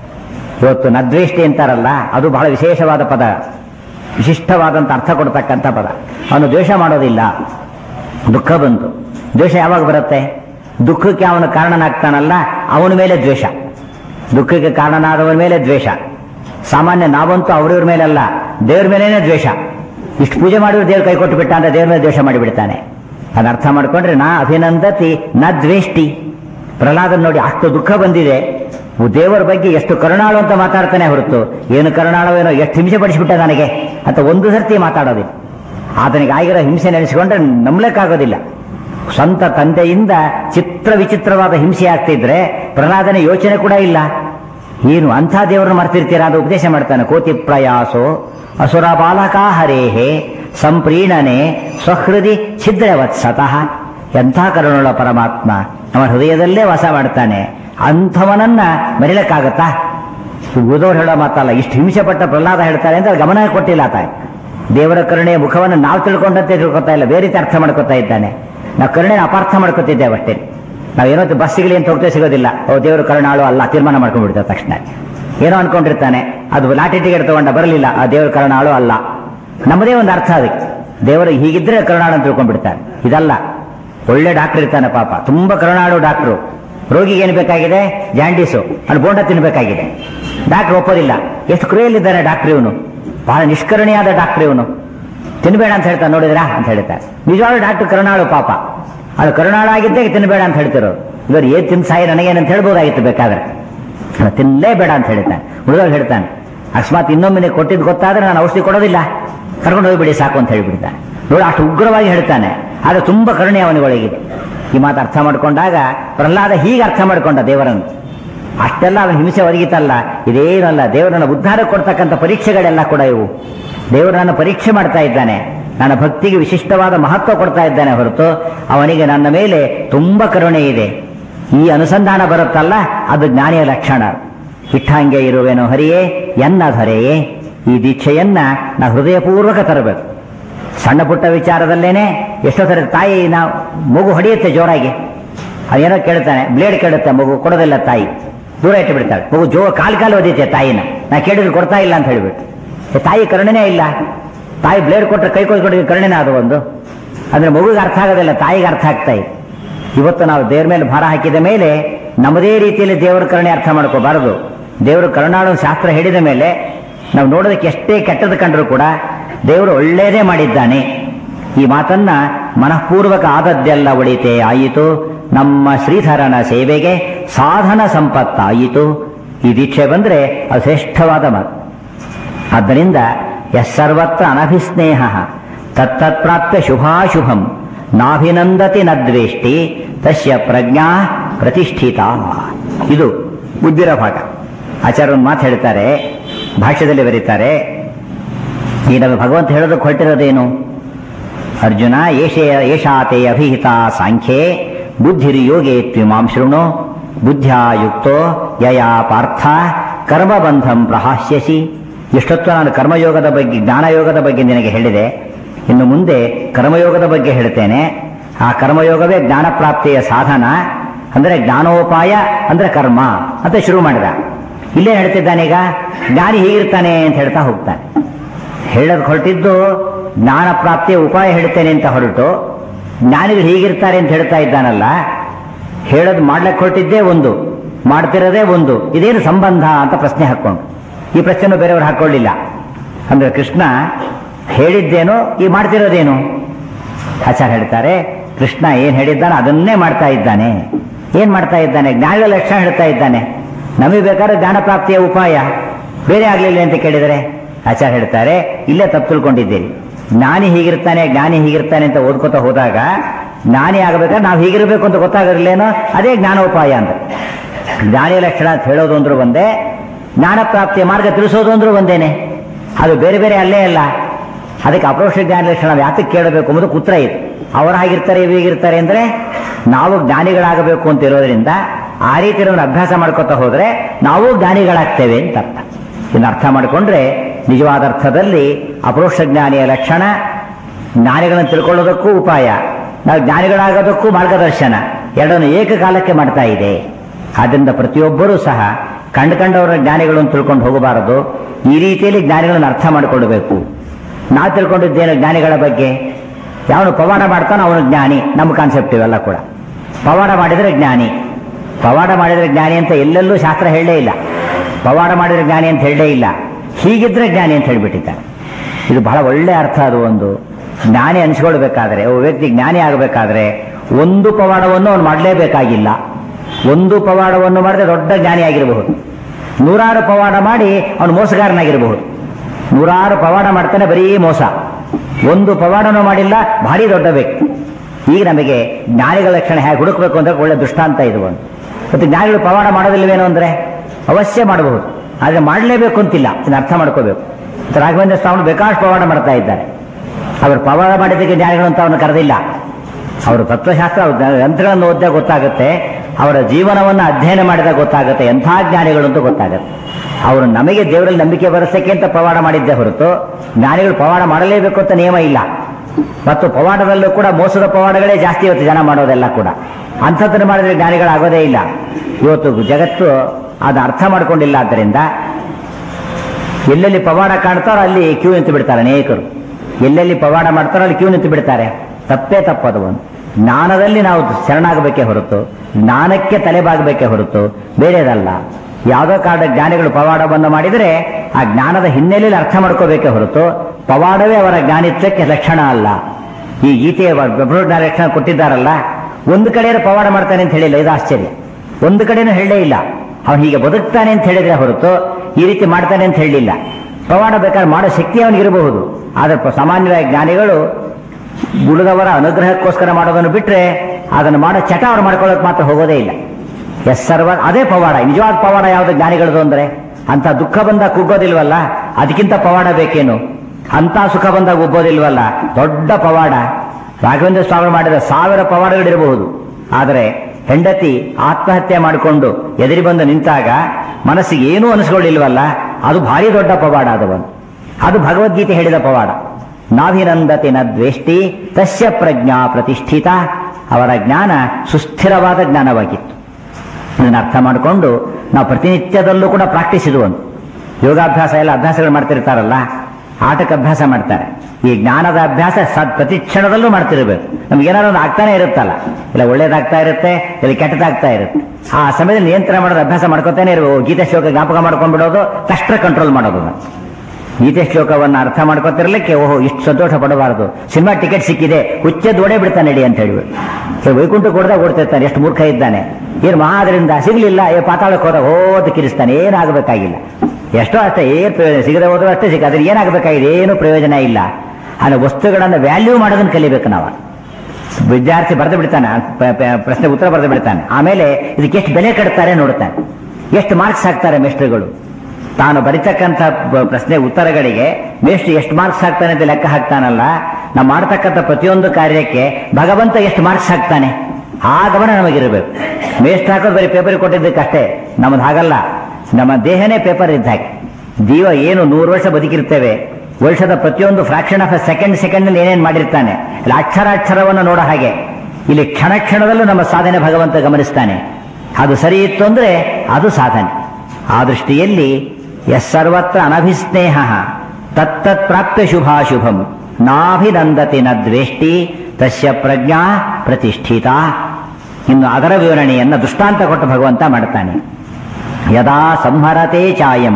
ಇವತ್ತು ನದ್ವೇಷ್ಟಿ ಅಂತಾರಲ್ಲ, ಅದು ಬಹಳ ವಿಶೇಷವಾದ ಪದ, ವಿಶಿಷ್ಟವಾದಂಥ ಅರ್ಥ ಕೊಡ್ತಕ್ಕಂಥ ಪದ. ಅವನು ದ್ವೇಷ ಮಾಡೋದಿಲ್ಲ. ದುಃಖ ಬಂತು, ದ್ವೇಷ ಯಾವಾಗ ಬರುತ್ತೆ? ದುಃಖಕ್ಕೆ ಅವನು ಕಾರಣನಾಗ್ತಾನಲ್ಲ ಅವನ ಮೇಲೆ ದ್ವೇಷ, ದುಃಖಕ್ಕೆ ಕಾರಣನಾದವನ ಮೇಲೆ ದ್ವೇಷ. ಸಾಮಾನ್ಯ ನಾವಂತೂ ಅವ್ರವ್ರ ಮೇಲಲ್ಲ, ದೇವ್ರ ಮೇಲೇನೆ ದ್ವೇಷ. ಇಷ್ಟು ಪೂಜೆ ಮಾಡಿದ್ರು ದೇವ್ರ ಕೈ ಕೊಟ್ಟು ಬಿಟ್ಟ ಅಂದ್ರೆ ದೇವ್ರ ಮೇಲೆ ದ್ವೇಷ ಮಾಡಿಬಿಡ್ತಾನೆ. ಅದನ್ನ ಅರ್ಥ ಮಾಡ್ಕೊಂಡ್ರೆ ನಾ ಅಭಿನಂದತಿ ನ ದ್ವೇಷ್ಟಿ. ಪ್ರಹ್ಲಾದನ್ ನೋಡಿ ಅಷ್ಟು ದುಃಖ ಬಂದಿದೆ, ದೇವರ ಬಗ್ಗೆ ಎಷ್ಟು ಕರುಣಾಳು ಅಂತ ಮಾತಾಡ್ತಾನೆ ಹೊರತು ಏನು ಕರುಣಾಳವೇನೋ ಎಷ್ಟು ಹಿಂಸೆ ಪಡಿಸಿಬಿಟ್ಟ ನನಗೆ ಅಂತ ಒಂದು ಸರ್ತಿ ಮಾತಾಡೋದಿಲ್ಲ. ಆತನಿಗೆ ಆಗಿರೋ ಹಿಂಸೆ ನೆನೆಸಿಕೊಂಡ್ರೆ ನಂಬಲಿಕ್ಕಾಗೋದಿಲ್ಲ. ಸ್ವಂತ ತಂದೆಯಿಂದ ಚಿತ್ರ ವಿಚಿತ್ರವಾದ ಹಿಂಸೆ ಆಗ್ತಿದ್ರೆ ಪ್ರಹ್ಲಾದನ ಯೋಚನೆ ಕೂಡ ಇಲ್ಲ. ಏನು ಅಂಥ ದೇವರನ್ನು ಮರ್ತಿರ್ತೀರಾ ಅಂತ ಉಪದೇಶ ಮಾಡ್ತಾನೆ. ಕೋತಿ ಪ್ರಯಾಸೋ ಅಸುರ ಬಾಲಕಾ ಹರೇಹೇ ಸಂಪ್ರೀಣನೆ ಸ್ವಹೃದಿ ಛಿದ್ರವತ್ಸತಃ. ಎಂಥ ಕರುಣುಳ ಪರಮಾತ್ಮ ನಮ್ಮ ಹೃದಯದಲ್ಲೇ ವಾಸ ಮಾಡ್ತಾನೆ. ಅಂಥವನನ್ನ ಮರಿಲಕ್ಕಾಗತ್ತಾ? ಓದೋರು ಹೇಳೋ ಮಾತಲ್ಲ. ಇಷ್ಟು ಹಿಂಸೆ ಪಟ್ಟ ಪ್ರಹ್ಲಾದ ಹೇಳ್ತಾರೆ ಅಂತ ಗಮನ ಕೊಟ್ಟಿಲ್ಲ ಆತ. ದೇವರ ಕರುಣೆಯ ಮುಖವನ್ನು ನಾವು ತಿಳ್ಕೊಂಡಂತೆ ತಿಳ್ಕೊತಾ ಇಲ್ಲ, ಬೇರೆ ರೀತಿ ಅರ್ಥ ಮಾಡ್ಕೊತಾ ಇದ್ದಾನೆ. ನಾವು ಕರುಣೆನ ಅಪಾರ್ಥ ಮಾಡ್ಕೊತಿದ್ದೇವೆ ಅಷ್ಟೇ. ನಾವೇನೋ ಬಸ್ ಸಿಗಲಿ ಅಂತ ಹೋಗ್ತೇ ಸಿಗೋದಿಲ್ಲ. ಓ ದೇವರು ಕರುಣಾಳು ಅಲ್ಲ ತೀರ್ಮಾನ ಮಾಡ್ಕೊಂಡ್ಬಿಡ್ತಾರೆ ತಕ್ಷಣ. ಏನೋ ಅನ್ಕೊಂಡಿರ್ತಾನೆ, ಅದು ಲಾಟಿ ಟಿಕೆಟ್ ತಗೊಂಡ ಬರಲಿಲ್ಲ, ಆ ದೇವರು ಕರುಣಾಳು ಅಲ್ಲ. ನಮ್ಮದೇ ಒಂದು ಅರ್ಥ ಅದಕ್ಕೆ, ದೇವರು ಹೀಗಿದ್ರೆ ಕರುಣಾಳು ಅಂತ ತಿಳ್ಕೊಂಡ್ಬಿಡ್ತಾರೆ. ಇದಲ್ಲ, ಒಳ್ಳೆ ಡಾಕ್ಟರ್ ಇರ್ತಾನೆ ಪಾಪ, ತುಂಬಾ ಕರುಣಾಳು ಡಾಕ್ಟ್ರು. ರೋಗಿಗೆ ಏನು ಬೇಕಾಗಿದೆ? ಜಾಂಡೀಸು, ಅಲ್ಲಿ ಬೋಂಡ ತಿನ್ಬೇಕಾಗಿದೆ. ಡಾಕ್ಟರ್ ಒಪ್ಪೋದಿಲ್ಲ. ಎಷ್ಟು ಕ್ರೂಯಲ್ ಇದ್ದಾನೆ ಡಾಕ್ಟರ್ ಇವನು, ಬಹಳ ನಿಷ್ಕರುಣಿಯಾದ ಡಾಕ್ಟರ್ ಇವನು, ತಿನ್ಬೇಡ ಅಂತ ಹೇಳ್ತಾನೆ ನೋಡಿದ್ರಾ ಅಂತ ಹೇಳ್ತಾರೆ. ನಿಜವಾದ ಡಾಕ್ಟರ್ ಕರುಣಾಳು ಪಾಪ, ಅದು ಕರುಣಾಳಾಗಿದ್ದೇ ತಿನ್ಬೇಡ ಅಂತ ಹೇಳ್ತಿರೋ. ಇವರು ಏನ್ ತಿನ್ ಸಾಯಿ ನನಗೇನಂತ ಹೇಳ್ಬೋದಾಗಿತ್ತು ಬೇಕಾದ್ರೆ, ತಿನ್ನಲೇಬೇಡ ಅಂತ ಹೇಳ್ತಾನೆ. ಹುಡುಗ ಹೇಳ್ತಾನೆ, ಅಕಸ್ಮಾತ್ ಇನ್ನೊಮ್ಮೆ ಕೊಟ್ಟಿದ್ದು ಗೊತ್ತಾದ್ರೆ ನಾನು ಔಷಧಿ ಕೊಡೋದಿಲ್ಲ, ಕರ್ಕೊಂಡು ಹೋಗ್ಬಿಡಿ ಸಾಕು ಅಂತ ಹೇಳ್ಬಿಡ್ತಾನೆ. ನೋಡಿ ಅಷ್ಟು ಉಗ್ರವಾಗಿ ಹೇಳ್ತಾನೆ, ಆದ್ರೆ ತುಂಬಾ ಕರುಣೆ ಅವನಿಗೊಳಗಿದೆ. ಈ ಮಾತು ಅರ್ಥ ಮಾಡ್ಕೊಂಡಾಗ ಪ್ರಹ್ಲಾದ ಹೀಗೆ ಅರ್ಥ ಮಾಡ್ಕೊಂಡ ದೇವರನ್ನು. ಅಷ್ಟೆಲ್ಲ ಅವನ ಹಿಂಸೆ ಒದಗಿತಲ್ಲ, ಇದೇನಲ್ಲ, ದೇವರನ್ನ ಉದ್ಧಾರ ಕೊಡ್ತಕ್ಕಂಥ ಪರೀಕ್ಷೆಗಳೆಲ್ಲ ಕೂಡ ಇವು. ದೇವರನ್ನ ಪರೀಕ್ಷೆ ಮಾಡ್ತಾ ಇದ್ದಾನೆ, ನನ್ನ ಭಕ್ತಿಗೆ ವಿಶಿಷ್ಟವಾದ ಮಹತ್ವ ಕೊಡ್ತಾ ಇದ್ದಾನೆ ಹೊರತು ಅವನಿಗೆ ನನ್ನ ಮೇಲೆ ತುಂಬಾ ಕರುಣೆ ಇದೆ. ಈ ಅನುಸಂಧಾನ ಬರುತ್ತಲ್ಲ, ಅದು ಜ್ಞಾನಿಯ ಲಕ್ಷಣ. ಇಟ್ಟಂಗೆ ಇರುವೆನೋ ಹರಿಯೇ ಎನ್ನ ಧರೆಯೇ, ಈ ದೀಕ್ಷೆಯನ್ನ ನಾ ಹೃದಯಪೂರ್ವಕ ತರಬೇಕು. ಸಣ್ಣ ಪುಟ್ಟ ವಿಚಾರದಲ್ಲೇನೆ ಎಷ್ಟೋ ತರ ತಾಯಿ ನಾವು ಮಗು ಹೊಡೆಯುತ್ತೆ ಜೋರಾಗಿ, ಅದೇನೋ ಕೇಳ್ತಾನೆ, ಬ್ಲೇಡ್ ಕೇಳುತ್ತೆ ಮಗು, ಕೊಡೋದಿಲ್ಲ ತಾಯಿ, ದೂರ ಇಟ್ಟು ಬಿಡ್ತಾಳೆ. ಮಗು ಜೋ ಕಾಲು ಕಾಲು ಒದೀತೆ ತಾಯಿನ, ನಾ ಕೇಳಿದ್ರೆ ಕೊಡ್ತಾ ಇಲ್ಲ ಅಂತ ಹೇಳ್ಬಿಟ್ಟು. ತಾಯಿ ಕರುಣೆನೇ ಇಲ್ಲ. ತಾಯಿ ಬ್ಲೇಡ್ ಕೊಟ್ಟರೆ ಕೈ ಕೊಯ್ಕೊಟ್ಟಿಗೆ ಕರುಣೆನೇ ಅದು ಒಂದು. ಅಂದ್ರೆ ಮಗುಗೆ ಅರ್ಥ ಆಗೋದಿಲ್ಲ, ತಾಯಿಗೆ ಅರ್ಥ ಆಗ್ತಾ ಇದೆ. ಇವತ್ತು ನಾವು ದೇವ್ರ ಮೇಲೆ ಭಾರ ಹಾಕಿದ ಮೇಲೆ ನಮ್ಮದೇ ರೀತಿಯಲ್ಲಿ ದೇವರ ಕರುಣೆ ಅರ್ಥ ಮಾಡ್ಕೋಬಾರದು. ದೇವರು ಕರುಣಾಳು ಶಾಸ್ತ್ರ ಹೇಳಿದ ಮೇಲೆ ನಾವು ನೋಡೋದಕ್ಕೆ ಎಷ್ಟೇ ಕೆಟ್ಟದ್ದು ಕಂಡ್ರು ಕೂಡ ದೇವರು ಒಳ್ಳೇದೇ ಮಾಡಿದ್ದಾನೆ. ಈ ಮಾತನ್ನ ಮನಃಪೂರ್ವಕ ಆದದ್ದೆಲ್ಲ ಒಳಿತೆ ಆಯಿತು, ನಮ್ಮ ಶ್ರೀಧರನ ಸೇವೆಗೆ ಸಾಧನ ಸಂಪತ್ತಾಯಿತು. ಈ ದೀಕ್ಷೆ ಬಂದ್ರೆ ಅದು ಶ್ರೇಷ್ಠವಾದ ಮಾತು. ಆದ್ದರಿಂದ ಯಸ್ಸರ್ವತ್ರ ಅನಭಿಸ್ನೇಹ ತತ್ತತ್ಪ್ರಾಪ್ಯ ಶುಭಾಶುಭಂ ನಾಭಿನಂದತಿ ನದ್ವೇಷ್ಟಿ ತಸ್ಯ ಪ್ರಜ್ಞಾ ಪ್ರತಿಷ್ಠಿತ. ಇದು ಬುದ್ಧಿರ ಭಾಗ. ಆಚಾರ್ಯ ಒಂದು ಮಾತು ಹೇಳ್ತಾರೆ, ಭಾಷ್ಯದಲ್ಲಿ ಬರೀತಾರೆ, ಈ ನಮ್ಮ ಭಗವಂತ ಹೇಳೋದಕ್ಕೆ ಹೊರಟಿರೋದೇನು? ಅರ್ಜುನ ಏಷೇ ಏಷಾತೆ ಅಭಿಹಿತ ಸಾಂಖ್ಯೇ ಬುದ್ಧಿರ್ಯೋಗೇ ತ್ವಿಮಾಂ ಶೃಣು ಬುದ್ಧ್ಯಾ ಯುಕ್ತೋ ಯಯಾ ಪಾರ್ಥ ಕರ್ಮಬಂಧಂ ಪ್ರಹಾಸ್ಯಸಿ. ಇಷ್ಟೊತ್ತು ನಾನು ಕರ್ಮಯೋಗದ ಬಗ್ಗೆ, ಜ್ಞಾನಯೋಗದ ಬಗ್ಗೆ ನಿನಗೆ ಹೇಳಿದೆ. ಇನ್ನು ಮುಂದೆ ಕರ್ಮಯೋಗದ ಬಗ್ಗೆ ಹೇಳ್ತೇನೆ. ಆ ಕರ್ಮಯೋಗವೇ ಜ್ಞಾನ ಪ್ರಾಪ್ತಿಯ ಸಾಧನ, ಅಂದ್ರೆ ಜ್ಞಾನೋಪಾಯ ಅಂದ್ರೆ ಕರ್ಮ ಅಂತ ಶುರು ಮಾಡಿದ. ಇಲ್ಲೇ ಹೇಳ್ತಿದ್ದಾನೆ, ಈಗ ಜ್ಞಾನಿ ಹೀಗಿರ್ತಾನೆ ಅಂತ ಹೇಳ್ತಾ ಹೋಗ್ತಾನೆ. ಹೇಳೋದು ಹೊರಟಿದ್ದು ಜ್ಞಾನ ಪ್ರಾಪ್ತಿಯ ಉಪಾಯ ಹೇಳ್ತೇನೆ ಅಂತ ಹೊರಟು ಜ್ಞಾನಿಗಳು ಹೀಗಿರ್ತಾರೆ ಅಂತ ಹೇಳ್ತಾ ಇದ್ದಾನಲ್ಲ. ಹೇಳೋದು ಮಾಡ್ಲಿಕ್ಕೆ ಹೊರಟಿದ್ದೇ ಒಂದು, ಮಾಡ್ತಿರೋದೇ ಒಂದು, ಇದೇನು ಸಂಬಂಧ ಅಂತ ಪ್ರಶ್ನೆ ಹಾಕೊಂಡು. ಈ ಪ್ರಶ್ನೆನೂ ಬೇರೆಯವರು ಹಾಕೊಳ್ಳಿಲ್ಲ. ಅಂದ್ರೆ ಕೃಷ್ಣ ಹೇಳಿದ್ದೇನು, ಈ ಮಾಡ್ತಿರೋದೇನು? ಆಚಾರ್ಯ ಹೇಳ್ತಾರೆ, ಕೃಷ್ಣ ಏನ್ ಹೇಳಿದ್ದಾನೆ ಅದನ್ನೇ ಮಾಡ್ತಾ ಇದ್ದಾನೆ. ಏನ್ ಮಾಡ್ತಾ ಇದ್ದಾನೆ? ಜ್ಞಾನದ ಲಕ್ಷಣ ಹೇಳ್ತಾ ಇದ್ದಾನೆ. ನಮಗೆ ಬೇಕಾದ್ರೆ ಜ್ಞಾನ ಪ್ರಾಪ್ತಿಯ ಉಪಾಯ ಬೇರೆ ಆಗ್ಲಿಲ್ಲ ಅಂತ ಕೇಳಿದರೆ ಆಚಾರ್ಯ ಹೇಳ್ತಾರೆ, ಇಲ್ಲೇ ತಪ್ಪು ತಿಳ್ಕೊಂಡಿದ್ದೀರಿ. ಜ್ಞಾನಿ ಹೀಗಿರ್ತಾನೆ, ಜ್ಞಾನಿ ಹೀಗಿರ್ತಾನೆ ಅಂತ ಓದ್ಕೋತಾ ಹೋದಾಗ ಜ್ಞಾನಿ ಆಗಬೇಕಾದ್ರೆ ನಾವು ಹೀಗಿರ್ಬೇಕು ಅಂತ ಗೊತ್ತಾಗಿರ್ಲೇನೋ, ಅದೇ ಜ್ಞಾನೋಪಾಯ ಅಂತ. ಜ್ಞಾನಿಯ ಲಕ್ಷಣ ಅಂತ ಹೇಳೋದು ಅಂದ್ರೂ ಒಂದೇ, ಜ್ಞಾನ ಪ್ರಾಪ್ತಿಯ ಮಾರ್ಗ ತಿಳಿಸೋದು ಅಂದ್ರೂ ಒಂದೇನೆ. ಅದು ಬೇರೆ ಬೇರೆ ಅಲ್ಲೇ ಅಲ್ಲ. ಅದಕ್ಕೆ ಅಪರೋಕ್ಷ ಜ್ಞಾನ ಲಕ್ಷಣ ಯಾತಕ್ಕೆ ಕೇಳಬೇಕು ಅನ್ನೋದು ಉತ್ತರ ಇದೆ. ಅವರು ಹಾಗಿರ್ತಾರೆ, ಇವು ಹೀಗಿರ್ತಾರೆ ಅಂದ್ರೆ ನಾವು ಜ್ಞಾನಿಗಳಾಗಬೇಕು ಅಂತ ಇರೋದ್ರಿಂದ ಆ ರೀತಿ ನಾವು ಅಭ್ಯಾಸ ಮಾಡ್ಕೊತಾ ಹೋದ್ರೆ ನಾವು ಜ್ಞಾನಿಗಳಾಗ್ತೇವೆ ಅಂತ ಅರ್ಥ. ಇನ್ನು ಅರ್ಥ ಮಾಡಿಕೊಂಡ್ರೆ ನಿಜವಾದ ಅರ್ಥದಲ್ಲಿ ಅಪರೋಕ್ಷ ಜ್ಞಾನಿಯ ಲಕ್ಷಣ ಜ್ಞಾನಿಗಳನ್ನು ತಿಳ್ಕೊಳ್ಳೋದಕ್ಕೂ ಉಪಾಯ, ನಾವು ಜ್ಞಾನಿಗಳಾಗೋದಕ್ಕೂ ಮಾರ್ಗದರ್ಶನ, ಎರಡನ್ನು ಏಕಕಾಲಕ್ಕೆ ಮಾಡ್ತಾ ಇದೆ. ಆದ್ದರಿಂದ ಪ್ರತಿಯೊಬ್ಬರೂ ಸಹ ಕಂಡು ಕಂಡವರ ಜ್ಞಾನಿಗಳನ್ನು ತಿಳ್ಕೊಂಡು ಹೋಗಬಾರದು. ಈ ರೀತಿಯಲ್ಲಿ ಜ್ಞಾನಿಗಳನ್ನು ಅರ್ಥ ಮಾಡಿಕೊಳ್ಬೇಕು. ನಾವು ತಿಳ್ಕೊಂಡಿದ್ದೇನು ಜ್ಞಾನಿಗಳ ಬಗ್ಗೆ? ಯಾವನು ಪವಾಡ ಮಾಡ್ತಾನೋ ಅವನು ಜ್ಞಾನಿ. ನಮ್ಮ ಕಾನ್ಸೆಪ್ಟ್ ಇವೆಲ್ಲ ಕೂಡ. ಪವಾಡ ಮಾಡಿದರೆ ಜ್ಞಾನಿ, ಪವಾಡ ಮಾಡಿದರೆ ಜ್ಞಾನಿ ಅಂತ ಎಲ್ಲೆಲ್ಲೂ ಶಾಸ್ತ್ರ ಹೇಳಲೇ ಇಲ್ಲ. ಪವಾಡ ಮಾಡಿದರೆ ಜ್ಞಾನಿ ಅಂತ ಹೇಳಲೇ ಇಲ್ಲ. ಹೀಗಿದ್ರೆ ಜ್ಞಾನಿ ಅಂತ ಹೇಳ್ಬಿಟ್ಟಿದ್ದಾರೆ. ಇದು ಬಹಳ ಒಳ್ಳೆ ಅರ್ಥ. ಅದು ಒಂದು ಜ್ಞಾನಿ ಅನಿಸ್ಕೊಳ್ಬೇಕಾದ್ರೆ, ಒಬ್ಬ ವ್ಯಕ್ತಿ ಜ್ಞಾನಿ ಆಗಬೇಕಾದ್ರೆ ಒಂದು ಪವಾಡವನ್ನು ಅವನು ಮಾಡಲೇಬೇಕಾಗಿಲ್ಲ. ಒಂದು ಪವಾಡವನ್ನು ಮಾಡಿದ್ರೆ ದೊಡ್ಡ ಜ್ಞಾನಿ ಆಗಿರಬಹುದು. ನೂರಾರು ಪವಾಡ ಮಾಡಿ ಅವನು ಮೋಸಗಾರನಾಗಿರಬಹುದು. ನೂರಾರು ಪವಾಡ ಮಾಡ್ತಾನೆ, ಬರೀ ಮೋಸ. ಒಂದು ಪವಾಡನೂ ಮಾಡಿಲ್ಲ, ಭಾರಿ ದೊಡ್ಡ ವ್ಯಕ್ತಿ. ಈಗ ನಮಗೆ ಜ್ಞಾನಿಗಳ ಲಕ್ಷಣ ಹೇಗೆ ಹುಡುಕಬೇಕು ಅಂದ್ರೆ ಒಳ್ಳೆ ದೃಷ್ಟಾಂತ ಇದು ಒಂದು. ಮತ್ತು ಜ್ಞಾನಿಗಳು ಪವಾಡ ಮಾಡೋದಿಲ್ವೇನೋ ಅಂದ್ರೆ ಅವಶ್ಯ ಮಾಡಬಹುದು, ಆದರೆ ಮಾಡಲೇಬೇಕು ಅಂತಿಲ್ಲ. ಇದನ್ನ ಅರ್ಥ ಮಾಡ್ಕೋಬೇಕು. ರಾಘವೇಂದ್ರ ಸ್ವಾಮಿ ಬೇಕಾಷ್ಟು ಪವಾಡ ಮಾಡ್ತಾ ಇದ್ದಾರೆ. ಅವರು ಪವಾಡ ಮಾಡಿದ್ದಕ್ಕೆ ಜ್ಞಾನಿಗಳು ಅಂತ ಅವನು ಕರೆದಿಲ್ಲ. ಅವರು ತತ್ವಶಾಸ್ತ್ರ ಯಂತ್ರಗಳನ್ನು ಓದಿದಾಗ ಗೊತ್ತಾಗುತ್ತೆ, ಅವರ ಜೀವನವನ್ನು ಅಧ್ಯಯನ ಮಾಡಿದಾಗ ಗೊತ್ತಾಗುತ್ತೆ ಎಂಥ ಜ್ಞಾನಿಗಳು ಅಂತ ಗೊತ್ತಾಗುತ್ತೆ. ಅವರು ನಮಗೆ ದೇವರಲ್ಲಿ ನಂಬಿಕೆ ಬರೆಸಕ್ಕೆ ಅಂತ ಪವಾಡ ಮಾಡಿದ್ದೇ ಹೊರತು ಜ್ಞಾನಿಗಳು ಪವಾಡ ಮಾಡಲೇಬೇಕು ಅಂತ ನಿಯಮ ಇಲ್ಲ. ಮತ್ತು ಪವಾಡದಲ್ಲೂ ಕೂಡ ಮೋಸದ ಪವಾಡಗಳೇ ಜಾಸ್ತಿ ಇವತ್ತು ಜನ ಮಾಡೋದೆಲ್ಲ ಕೂಡ. ಅಂಥದ್ದನ್ನು ಮಾಡಿದ್ರೆ ಜ್ಞಾನಿಗಳಾಗೋದೇ ಇಲ್ಲ. ಇವತ್ತು ಜಗತ್ತು ಅದು ಅರ್ಥ ಮಾಡ್ಕೊಂಡಿಲ್ಲ. ಆದ್ದರಿಂದ ಎಲ್ಲೆಲ್ಲಿ ಪವಾಡ ಕಾಣ್ತಾರೋ ಅಲ್ಲಿ ಕ್ಯೂ ನಿಂತು ಬಿಡ್ತಾರೆ ಅನೇಕರು. ಎಲ್ಲೆಲ್ಲಿ ಪವಾಡ ಮಾಡ್ತಾರೋ ಅಲ್ಲಿ ಕ್ಯೂ ನಿಂತು ಬಿಡ್ತಾರೆ. ತಪ್ಪೇ ತಪ್ಪದು. ಒಂದು ಜ್ಞಾನದಲ್ಲಿ ನಾವು ಶರಣಾಗಬೇಕೇ ಹೊರತು, ಜ್ಞಾನಕ್ಕೆ ತಲೆಬಾಗಬೇಕೇ ಹೊರತು ಬೇರೆದಲ್ಲ. ಯಾವುದೋ ಕಾರಣ ಜ್ಞಾನಿಗಳು ಪವಾಡವನ್ನು ಮಾಡಿದರೆ ಆ ಜ್ಞಾನದ ಹಿನ್ನೆಲೆಯಲ್ಲಿ ಅರ್ಥ ಮಾಡ್ಕೋಬೇಕೇ ಹೊರತು ಪವಾಡವೇ ಅವರ ಜ್ಞಾನಿತ್ವಕ್ಕೆ ಲಕ್ಷಣ ಅಲ್ಲ. ಈ ಗೀತೆಯ ಲಕ್ಷಣ ಕೊಟ್ಟಿದ್ದಾರಲ್ಲ, ಒಂದು ಕಡೆ ಪವಾಡ ಮಾಡ್ತಾನೆ ಅಂತ ಹೇಳಿಲ್ಲ, ಇದು ಆಶ್ಚರ್ಯ. ಒಂದು ಕಡೆನೂ ಹೇಳಲೇ ಇಲ್ಲ. ಅವನು ಹೀಗೆ ಬದುಕ್ತಾನೆ ಅಂತ ಹೇಳಿದ್ರೆ ಹೊರತು ಈ ರೀತಿ ಮಾಡ್ತಾನೆ ಅಂತ ಹೇಳಲಿಲ್ಲ. ಪವಾಡ ಬೇಕಾದ್ರೆ ಮಾಡೋ ಶಕ್ತಿ ಅವನಿಗಿರಬಹುದು. ಆದರೆ ಸಾಮಾನ್ಯವಾಗಿ ಜ್ಞಾನಿಗಳು ಉಳಿದವರ ಅನುಗ್ರಹಕ್ಕೋಸ್ಕರ ಮಾಡೋದನ್ನು ಬಿಟ್ಟರೆ ಅದನ್ನು ಮಾಡೋ ಚಟ ಅವ್ರು ಮಾಡ್ಕೊಳ್ಳೋಕೆ ಮಾತ್ರ ಹೋಗೋದೇ ಇಲ್ಲ. ಎಸ್ ಸರ್ವ ಅದೇ ಪವಾಡ. ನಿಜವಾದ ಪವಾಡ ಯಾವುದು ಜ್ಞಾನಿಗಳದು ಅಂದ್ರೆ? ಅಂತ ದುಃಖ ಬಂದಾಗ ಕುಗ್ಗೋದಿಲ್ವಲ್ಲ, ಅದಕ್ಕಿಂತ ಪವಾಡ ಬೇಕೇನು? ಅಂತ ಸುಖ ಬಂದಾಗ ಉಬ್ಬೋದಿಲ್ವಲ್ಲ, ದೊಡ್ಡ ಪವಾಡ. ರಾಘವೇಂದ್ರ ಸ್ವಾಮಿ ಮಾಡಿದ ಸಾವಿರ ಪವಾಡಗಳಿರಬಹುದು. ಆದರೆ ಹೆಂಡತಿ ಆತ್ಮಹತ್ಯೆ ಮಾಡಿಕೊಂಡು ಎದುರಿ ಬಂದು ನಿಂತಾಗ ಮನಸ್ಸಿಗೆ ಏನೂ ಅನಿಸ್ಕೊಳ್ಳಿಲ್ವಲ್ಲ, ಅದು ಭಾರಿ ದೊಡ್ಡ ಪವಾಡ. ಅದು ಅದು ಭಗವದ್ಗೀತೆ ಹೇಳಿದ ಪವಾಡ. ನಾಭಿನಂದತಿ ನ ದ್ವೇಷ್ಟಿ ತಸ್ಯ ಪ್ರಜ್ಞಾ ಪ್ರತಿಷ್ಠಿತ. ಅವರ ಜ್ಞಾನ ಸುಸ್ಥಿರವಾದ ಜ್ಞಾನವಾಗಿತ್ತು. ಇದನ್ನು ಅರ್ಥ ಮಾಡಿಕೊಂಡು ನಾವು ಪ್ರತಿನಿತ್ಯದಲ್ಲೂ ಕೂಡ ಪ್ರಾಕ್ಟೀಸ್ ಇದುವಂತು. ಯೋಗಾಭ್ಯಾಸ ಎಲ್ಲ ಅಭ್ಯಾಸಗಳು ಮಾಡ್ತಿರ್ತಾರಲ್ಲ, ಆಟಕ್ಕೆ ಅಭ್ಯಾಸ ಮಾಡ್ತಾರೆ. ಈ ಜ್ಞಾನದ ಅಭ್ಯಾಸ ಸದ್ ಪ್ರತಿ ಕ್ಷಣದಲ್ಲೂ ಮಾಡ್ತಿರ್ಬೇಕು. ನಮ್ಗೆ ಏನಾದ್ರು ಒಂದು ಆಗ್ತಾನೆ ಇರುತ್ತಲ್ಲ, ಇಲ್ಲ ಒಳ್ಳೇದಾಗ್ತಾ ಇರುತ್ತೆ, ಇಲ್ಲ ಕೆಟ್ಟದಾಗ್ತಾ ಇರುತ್ತೆ. ಆ ಸಮಯದಲ್ಲಿ ನಿಯಂತ್ರಣ ಮಾಡೋದು ಅಭ್ಯಾಸ ಮಾಡ್ಕೊತಾನೆ ಇರಬೇಕು. ಗೀತೆ ಶ್ಲೋಕ ಜ್ಞಾಪಕ ಮಾಡ್ಕೊಂಡ್ಬಿಡೋದು, ತಕ್ಷಣ ಕಂಟ್ರೋಲ್ ಮಾಡೋದು. ಗೀತೆ ಶ್ಲೋಕವನ್ನು ಅರ್ಥ ಮಾಡ್ಕೊತಿರ್ಲಿಕ್ಕೆ ಓಹೋ ಇಷ್ಟು ಸಂತೋಷ ಪಡಬಾರದು, ಸಿನಿಮಾ ಟಿಕೆಟ್ ಸಿಕ್ಕಿದೆ, ಹುಚ್ಚೆದ್ದು ಓಡೇ ಬಿಡ್ತಾನೆ ನಡಿ ಅಂತ ಹೇಳ್ಬಿಟ್ಟು ವೈಕುಂಠ ಕೊಡ್ದಾಗ ಓಡ್ತಿರ್ತಾನೆ. ಎಷ್ಟು ಮೂರ್ಖ ಇದ್ದಾನೆ. ಏನು ಮಹಾದ್ರಿಂದ ಸಿಗ್ಲಿಲ್ಲ, ಏ ಪಾತಾಳಕ್ಕೆ ಹೋದಾಗ ಹೋದ ಕಿರಿಸ್ತಾನೆ. ಏನಾಗಬೇಕಾಗಿಲ್ಲ. ಎಷ್ಟೋ ಅಷ್ಟೇ, ಏನು ಪ್ರಯೋಜನ. ಸಿಗದೆ ಹೋದ್ರೂ ಅಷ್ಟೇ ಸಿಕ್ಕ, ಅದ್ರ ಏನಾಗಬೇಕಾಗಿದೆ? ಏನು ಪ್ರಯೋಜನ ಇಲ್ಲ. ಅಂದ್ರೆ ವಸ್ತುಗಳನ್ನು ವ್ಯಾಲ್ಯೂ ಮಾಡೋದನ್ನು ಕಲಿಬೇಕು ನಾವು. ವಿದ್ಯಾರ್ಥಿ ಬರೆದು ಬಿಡ್ತಾನೆ, ಪ್ರಶ್ನೆ ಉತ್ತರ ಬರೆದು ಬಿಡ್ತಾನೆ. ಆಮೇಲೆ ಇದಕ್ಕೆ ಎಷ್ಟು ಬೆಲೆ ಕಟ್ತಾರೆ ನೋಡ್ತಾನೆ, ಎಷ್ಟು ಮಾರ್ಕ್ಸ್ ಹಾಕ್ತಾರೆ ಮೇಸ್ಟ್ರುಗಳು. ತಾನು ಬರಿತಕ್ಕಂಥ ಪ್ರಶ್ನೆ ಉತ್ತರಗಳಿಗೆ ಮೇಷ್ಟ್ರು ಎಷ್ಟು ಮಾರ್ಕ್ಸ್ ಹಾಕ್ತಾನೆ ಅಂತ ಲೆಕ್ಕ ಹಾಕ್ತಾನಲ್ಲ, ನಾವು ಮಾಡ್ತಕ್ಕಂಥ ಪ್ರತಿಯೊಂದು ಕಾರ್ಯಕ್ಕೆ ಭಗವಂತ ಎಷ್ಟು ಮಾರ್ಕ್ಸ್ ಹಾಕ್ತಾನೆ ಆ ಗಮನ ನಮಗಿರಬೇಕು. ಮೇಷ್ಟ್ರು ಹಾಕೋದು ಬರೀ ಪೇಪರ್ ಕೊಟ್ಟಿದ್ದಕ್ಕಷ್ಟೇ, ನಮ್ಮದು ಹಾಗಲ್ಲ. ನಮ್ಮ ದೇಹನೇ ಪೇಪರ್ ಇದ್ದಾಗೆ. ಜೀವ ಏನು ನೂರು ವರ್ಷ ಬದುಕಿರ್ತೇವೆ, ವರ್ಷದ ಪ್ರತಿಯೊಂದು fraction of a second second ನಲ್ಲಿ ಏನೇನು ಮಾಡಿರ್ತಾನೆ, ಇಲ್ಲಿ ಅಕ್ಷರಾಕ್ಷರವನ್ನು ನೋಡೋ ಹಾಗೆ ಇಲ್ಲಿ ಕ್ಷಣ ಕ್ಷಣದಲ್ಲೂ ನಮ್ಮ ಸಾಧನೆ ಭಗವಂತ ಗಮನಿಸ್ತಾನೆ. ಅದು ಸರಿ ಇತ್ತು ಅಂದ್ರೆ ಅದು ಸಾಧನೆ. ಆ ದೃಷ್ಟಿಯಲ್ಲಿ ಎಸ್ ಸರ್ವತ್ರ ಅನಭಿಸ್ನೇಹ ತತ್ತತ್ ಪ್ರಾಪ್ಯ ಶುಭಾಶುಭಂ ನಾಭಿನಂದತಿ ನ ದ್ವೇಷ್ಟಿ ತಸ್ಯ ಪ್ರಜ್ಞಾ ಪ್ರತಿಷ್ಠಿತ. ಇನ್ನು ಅದರ ವಿವರಣೆಯನ್ನು ದೃಷ್ಟಾಂತ ಕೊಟ್ಟು ಭಗವಂತ ಮಾಡ್ತಾನೆ. ಯದಾ ಸಂಹರತೆ ಚಾಯಂ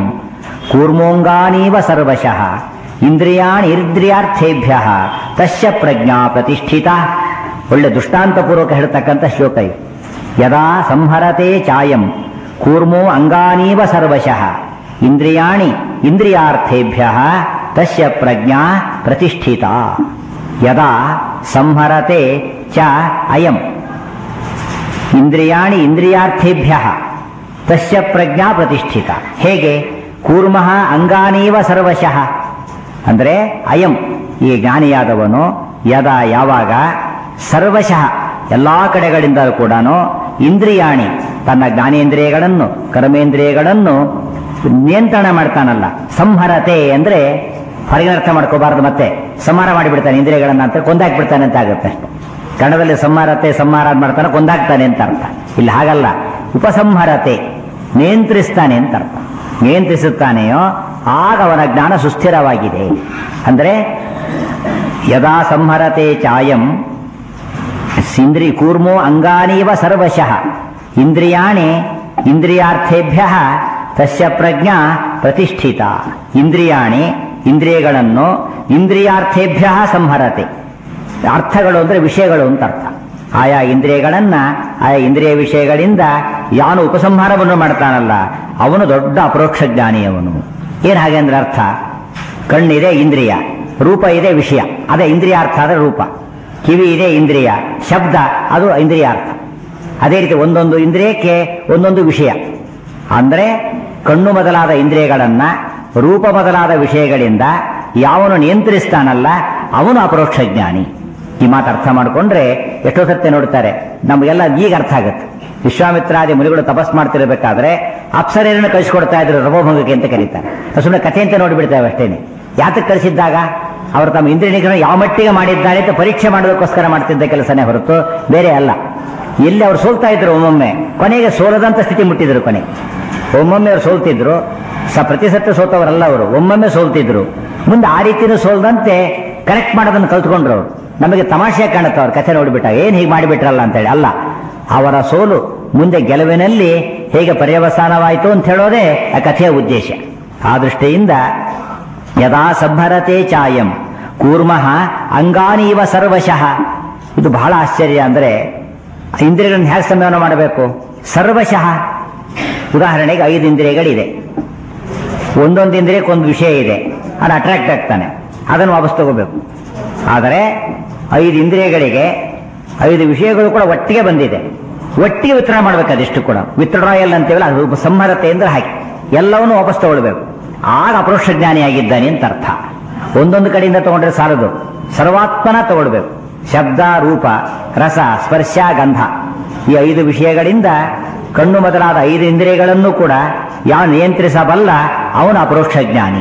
ಕೂರ್ಮೋಂಗಾನೀವ ಸರ್ವಶಃ ಇಂದ್ರಿಯಾಣಿ ಇಂದ್ರಿಯಾರ್ಥೇಭ್ಯ ತಸ್ಯ ಪ್ರಜ್ಞಾ ಪ್ರತಿಷ್ಠಿತ. ಒಳ್ಳೆ ದೃಷ್ಟಾಂತಪೂರ್ವಕ ಹೇಳ್ತಕ್ಕಂಥ ಶ್ಲೋಕ ಇದು. ಯದಾ ಸಂಹರತೆ ಚಾಯಂ ಕೂರ್ಮೋ ಅಂಗಾನೀವ ಸರ್ವಶಃ ಇಂದ್ರಿಯಾಣಿ ಇಂದ್ರಿಯಾರ್ಥೇಭ್ಯ ತಸ್ಯ ಪ್ರಜ್ಞಾ ಪ್ರತಿಷ್ಠಿತ. ಯದಾ ಸಂಹರತೆ ಚ ಅಯಂ ಇಂದ್ರಿಯಾಣಿ ಇಂದ್ರಿಯಾರ್ಥೇಭ್ಯ ತಸ್ಯ ಪ್ರಜ್ಞಾ ಪ್ರತಿಷ್ಠಿತ. ಹೇಗೆ? ಕೂರ್ಮಃ ಅಂಗಾನೀವ ಸರ್ವಶಃ ಅಂದ್ರೆ ಅಯಂ ಈ ಜ್ಞಾನಿಯಾದವನು ಯದಾ ಯಾವಾಗ ಸರ್ವಶಃ ಎಲ್ಲಾ ಕಡೆಗಳಿಂದ ಕೂಡ ಇಂದ್ರಿಯಾಣಿ ತನ್ನ ಜ್ಞಾನೇಂದ್ರಿಯಗಳನ್ನು ಕರ್ಮೇಂದ್ರಿಯಗಳನ್ನು ನಿಯಂತ್ರಣ ಮಾಡ್ತಾನಲ್ಲ. ಸಂಹರತೆ ಅಂದ್ರೆ ಹೊರಗಿನ ಅರ್ಥ ಮಾಡ್ಕೋಬಾರದು. ಮತ್ತೆ ಸಂಹಾರ ಮಾಡಿಬಿಡ್ತಾನೆ ಇಂದ್ರಿಯಗಳನ್ನ ಅಂತ, ಕೊಂದಾಕ್ಬಿಡ್ತಾನೆ ಅಂತ ಆಗುತ್ತೆ ಅಷ್ಟೆ. ಕನ್ನಡದಲ್ಲಿ ಸಂಹಾರತೆ ಸಂಹಾರ ಮಾಡ್ತಾನೆ, ಕೊಂದಾಕ್ತಾನೆ ಅಂತ ಅರ್ಥ. ಇಲ್ಲಿ ಹಾಗಲ್ಲ, ಉಪಸಂಹರತೆ ನಿಯಂತ್ರಿಸ್ತಾನೆ ಅಂತ ಅರ್ಥ. ನಿಯಂತ್ರಿಸುತ್ತಾನೆಯೋ ಆಗ ಅವನ ಜ್ಞಾನ ಸುಸ್ಥಿರವಾಗಿದೆ. ಅಂದ್ರೆ ಯದಾ ಸಂಹರತೆ ಚಾಯಂ ಇಂದ್ರಿ ಕೂರ್ಮೋ ಅಂಗಾನೀವ ಸರ್ವಶಃ ಇಂದ್ರಿಯಾಣಿ ಇಂದ್ರಿಯಾರ್ಥೇಭ್ಯ ತಸ್ಯ ಪ್ರಜ್ಞಾ ಪ್ರತಿಷ್ಠಿತ. ಇಂದ್ರಿಯಾಣಿ ಇಂದ್ರಿಯಗಳನ್ನು ಇಂದ್ರಿಯಾರ್ಥೇಭ್ಯ ಸಂಹರತೆ. ಅರ್ಥಗಳು ಅಂದ್ರೆ ವಿಷಯಗಳು ಅಂತ ಅರ್ಥ. ಆಯಾ ಇಂದ್ರಿಯಗಳನ್ನ ಆಯಾ ಇಂದ್ರಿಯ ವಿಷಯಗಳಿಂದ ಯಾನು ಉಪಸಂಹಾರವನ್ನು ಮಾಡ್ತಾನಲ್ಲ ಅವನು ದೊಡ್ಡ ಅಪರೋಕ್ಷ ಜ್ಞಾನಿಯವನು. ಏನ್ ಹಾಗೆ ಅಂದ್ರೆ ಅರ್ಥ, ಕಣ್ಣಿದೆ ಇಂದ್ರಿಯ, ರೂಪ ಇದೆ ವಿಷಯ, ಅದೇ ಇಂದ್ರಿಯಾರ್ಥ ಆದ್ರೆ ರೂಪ. ಕಿವಿ ಇದೆ ಇಂದ್ರಿಯ, ಶಬ್ದ ಅದು ಇಂದ್ರಿಯಾರ್ಥ. ಅದೇ ರೀತಿ ಒಂದೊಂದು ಇಂದ್ರಿಯಕ್ಕೆ ಒಂದೊಂದು ವಿಷಯ. ಅಂದ್ರೆ ಕಣ್ಣು ಮೊದಲಾದ ಇಂದ್ರಿಯಗಳನ್ನ ರೂಪ ಮೊದಲಾದ ವಿಷಯಗಳಿಂದ ಯಾವನು ನಿಯಂತ್ರಿಸ್ತಾನಲ್ಲ ಅವನು ಅಪರೋಕ್ಷ ಜ್ಞಾನಿ. ಈ ಮಾತು ಅರ್ಥ ಮಾಡಿಕೊಂಡ್ರೆ ಎಷ್ಟೋ ಸತ್ಯ ನೋಡ್ತಾರೆ, ನಮಗೆಲ್ಲ ಈಗ ಅರ್ಥ ಆಗುತ್ತೆ. ವಿಶ್ವಾಮಿತ್ರಾದಿ ಮುನಿಗಳು ತಪಸ್ ಮಾಡ್ತಿರ್ಬೇಕಾದ್ರೆ ಅಪ್ಸರೆಯನ್ನು ಕಳಿಸ್ಕೊಡ್ತಾ ಇದ್ರು ರಮೋಭಂಗಕ್ಕೆ ಅಂತ ಕರೀತಾರೆ. ಸುಮ್ಮನೆ ಕಥೆ ಅಂತ ನೋಡಿಬಿಡ್ತೇವೆ ಅಷ್ಟೇನೆ. ಯಾತಕ್ಕೆ ಕಳಿಸಿದ್ದಾಗ ಅವರು ತಮ್ಮ ಇಂದ್ರಿಯ ನಿಗ್ರಹ ಯಾವ ಮಟ್ಟಿಗೆ ಮಾಡಿದ್ದಾರೆ ಅಂತ ಪರೀಕ್ಷೆ ಮಾಡೋದಕ್ಕೋಸ್ಕರ ಮಾಡ್ತಿದ್ದ ಕೆಲಸನೇ ಹೊರತು ಬೇರೆ ಅಲ್ಲ. ಎಲ್ಲಿ ಅವ್ರು ಸೋಲ್ತಾ ಇದ್ರು ಒಮ್ಮೊಮ್ಮೆ, ಕೊನೆಗೆ ಸೋಲದಂತ ಸ್ಥಿತಿ ಮುಟ್ಟಿದ್ರು. ಕೊನೆಗೆ ಒಮ್ಮೊಮ್ಮೆ ಅವ್ರು ಸೋಲ್ತಿದ್ರು, ಸ ಪ್ರತಿ ಸತ್ಯ ಸೋತವರಲ್ಲ ಅವರು, ಒಮ್ಮೊಮ್ಮೆ ಸೋಲ್ತಿದ್ರು. ಮುಂದೆ ಆ ರೀತಿನೂ ಸೋಲ್ದಂತೆ ಕರೆಕ್ಟ್ ಮಾಡೋದನ್ನು ಕಲ್ತ್ಕೊಂಡ್ರು ಅವರು. ನಮಗೆ ತಮಾಷೆ ಕಾಣುತ್ತೆ ಅವ್ರ ಕಥೆ ನೋಡಿಬಿಟ್ಟ, ಏನ್ ಹೀಗೆ ಮಾಡಿಬಿಟ್ರಲ್ಲ ಅಂತೇಳಿ. ಅಲ್ಲ, ಅವರ ಸೋಲು ಮುಂದೆ ಗೆಲುವಿನಲ್ಲಿ ಹೇಗೆ ಪರ್ಯವಸಾನವಾಯಿತು ಅಂತ ಹೇಳೋದೇ ಆ ಕಥೆಯ ಉದ್ದೇಶ. ಆ ದೃಷ್ಟಿಯಿಂದ ಯದಾ ಸಂಭರತೆ ಚಾಯಂ ಕೂರ್ಮಃ ಅಂಗಾನೀವ ಸರ್ವಶಃ. ಇದು ಬಹಳ ಆಶ್ಚರ್ಯ. ಅಂದ್ರೆ ಇಂದ್ರಿಯಗಳನ್ನು ಹೇಗೆ ಸಂಯಮನ ಮಾಡಬೇಕು? ಸರ್ವಶಃ. ಉದಾಹರಣೆಗೆ ಐದು ಇಂದ್ರಿಯಗಳಿದೆ, ಒಂದೊಂದು ಇಂದ್ರಿಯಕ್ಕೊಂದು ವಿಷಯ ಇದೆ, ಅದು ಅಟ್ರಾಕ್ಟ್ ಆಗ್ತಾನೆ, ಅದನ್ನು ವಾಪಸ್ ತಗೋಬೇಕು. ಆದರೆ ಐದು ಇಂದ್ರಿಯಗಳಿಗೆ ಐದು ವಿಷಯಗಳು ಕೂಡ ಒಟ್ಟಿಗೆ ಬಂದಿದೆ, ಒಟ್ಟಿಗೆ ವಿತರಣೆ ಮಾಡಬೇಕು. ಅದಿಷ್ಟು ಕೂಡ ವಿತ್ಡ್ರಾಯಲ್ ಅಂತೇವಲ್ಲ, ಅದು ಸಂಹರತೆ ಅಂದ್ರೆ ಹಾಕಿ ಎಲ್ಲವನ್ನೂ ವಾಪಸ್ ತಗೊಳ್ಬೇಕು. ಆಗ ಅಪರೋಕ್ಷ ಜ್ಞಾನಿಯಾಗಿದ್ದಾನೆ ಅಂತ ಅರ್ಥ. ಒಂದೊಂದು ಕಡೆಯಿಂದ ತಗೊಂಡ್ರೆ ಸಾಲದು, ಸರ್ವಾತ್ಮನ ತಗೊಳ್ಬೇಕು. ಶಬ್ದ, ರೂಪ, ರಸ, ಸ್ಪರ್ಶ, ಗಂಧ, ಈ ಐದು ವಿಷಯಗಳಿಂದ ಕಣ್ಣು ಮೊದಲಾದ ಐದು ಇಂದ್ರಿಯಗಳನ್ನು ಕೂಡ ಯಾವ ನಿಯಂತ್ರಿಸಬಲ್ಲ ಅವನು ಅಪರೋಕ್ಷ ಜ್ಞಾನಿ.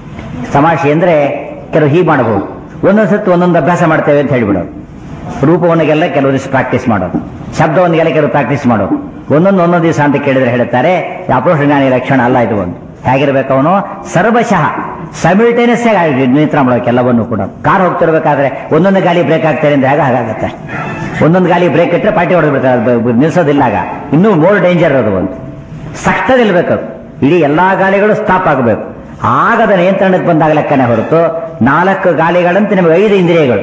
ತಮಾಷೆ ಅಂದ್ರೆ ಕೆಲವು ಹೀಗೆ ಮಾಡಬಹುದು, ಒಂದೊಂದು ಸತ್ತು ಒಂದೊಂದು ಅಭ್ಯಾಸ ಮಾಡ್ತೇವೆ ಅಂತ ಹೇಳಿಬಿಡೋದು. ರೂಪವನ್ನಿಗೆಲ್ಲ ಕೆಲವು ದಿವಸ ಪ್ರಾಕ್ಟೀಸ್ ಮಾಡೋದು, ಶಬ್ದವನ್ನಿಗೆಲ್ಲ ಕೆಲವು ಪ್ರಾಕ್ಟೀಸ್ ಮಾಡೋದು. ಒಂದೊಂದು ಒಂದೊಂದು ದಿವಸ ಅಂತ ಕೇಳಿದ್ರೆ ಹೇಳ್ತಾರೆ ಅಪರೋಕ್ಷ ಜ್ಞಾನಿ ಲಕ್ಷಣ ಅಲ್ಲ ಇದು. ಒಂದು ಹೇಗಿರ್ಬೇಕು ಅವನು? ಸರ್ವಶಃ ಸೈಮಲ್ಟೇನಿಯಸ್ ಆಗಿ ನಿಯಂತ್ರಣ ಮಾಡೋಕೆ ಎಲ್ಲವನ್ನೂ ಕೂಡ. ಕಾರ್ ಹೋಗ್ತಿರ್ಬೇಕಾದ್ರೆ ಒಂದೊಂದು ಗಾಲಿ ಬ್ರೇಕ್ ಆಗ್ತಾರೆ ಅಂದ್ರೆ ಆಗ ಹಾಗಾಗತ್ತೆ. ಒಂದೊಂದು ಗಾಲಿ ಬ್ರೇಕ್ ಇಟ್ಟರೆ ಪಾರ್ಟಿ ಹೊಡೆದ್ಬಿಡ್ತಾರೆ, ನಿಲ್ಸೋದಿಲ್ಲ. ಆಗ ಇನ್ನೂ ಮೋರ್ ಡೇಂಜರ್ ಅದು. ಒಂದು ಸಕ್ತದಿಲ್ಬೇಕು, ಇಡೀ ಎಲ್ಲಾ ಗಾಲಿಗಳು ಸ್ಟಾಪ್ ಆಗಬೇಕು. ಆಗದ ನಿಯಂತ್ರಣಕ್ಕೆ ಬಂದಾಗ ಲೆಕ್ಕನೆ ಹೊರತು ನಾಲ್ಕು ಗಾಲಿಗಳಂತೆ ನಿಮಗೆ ಐದು ಇಂದ್ರಿಯಗಳು,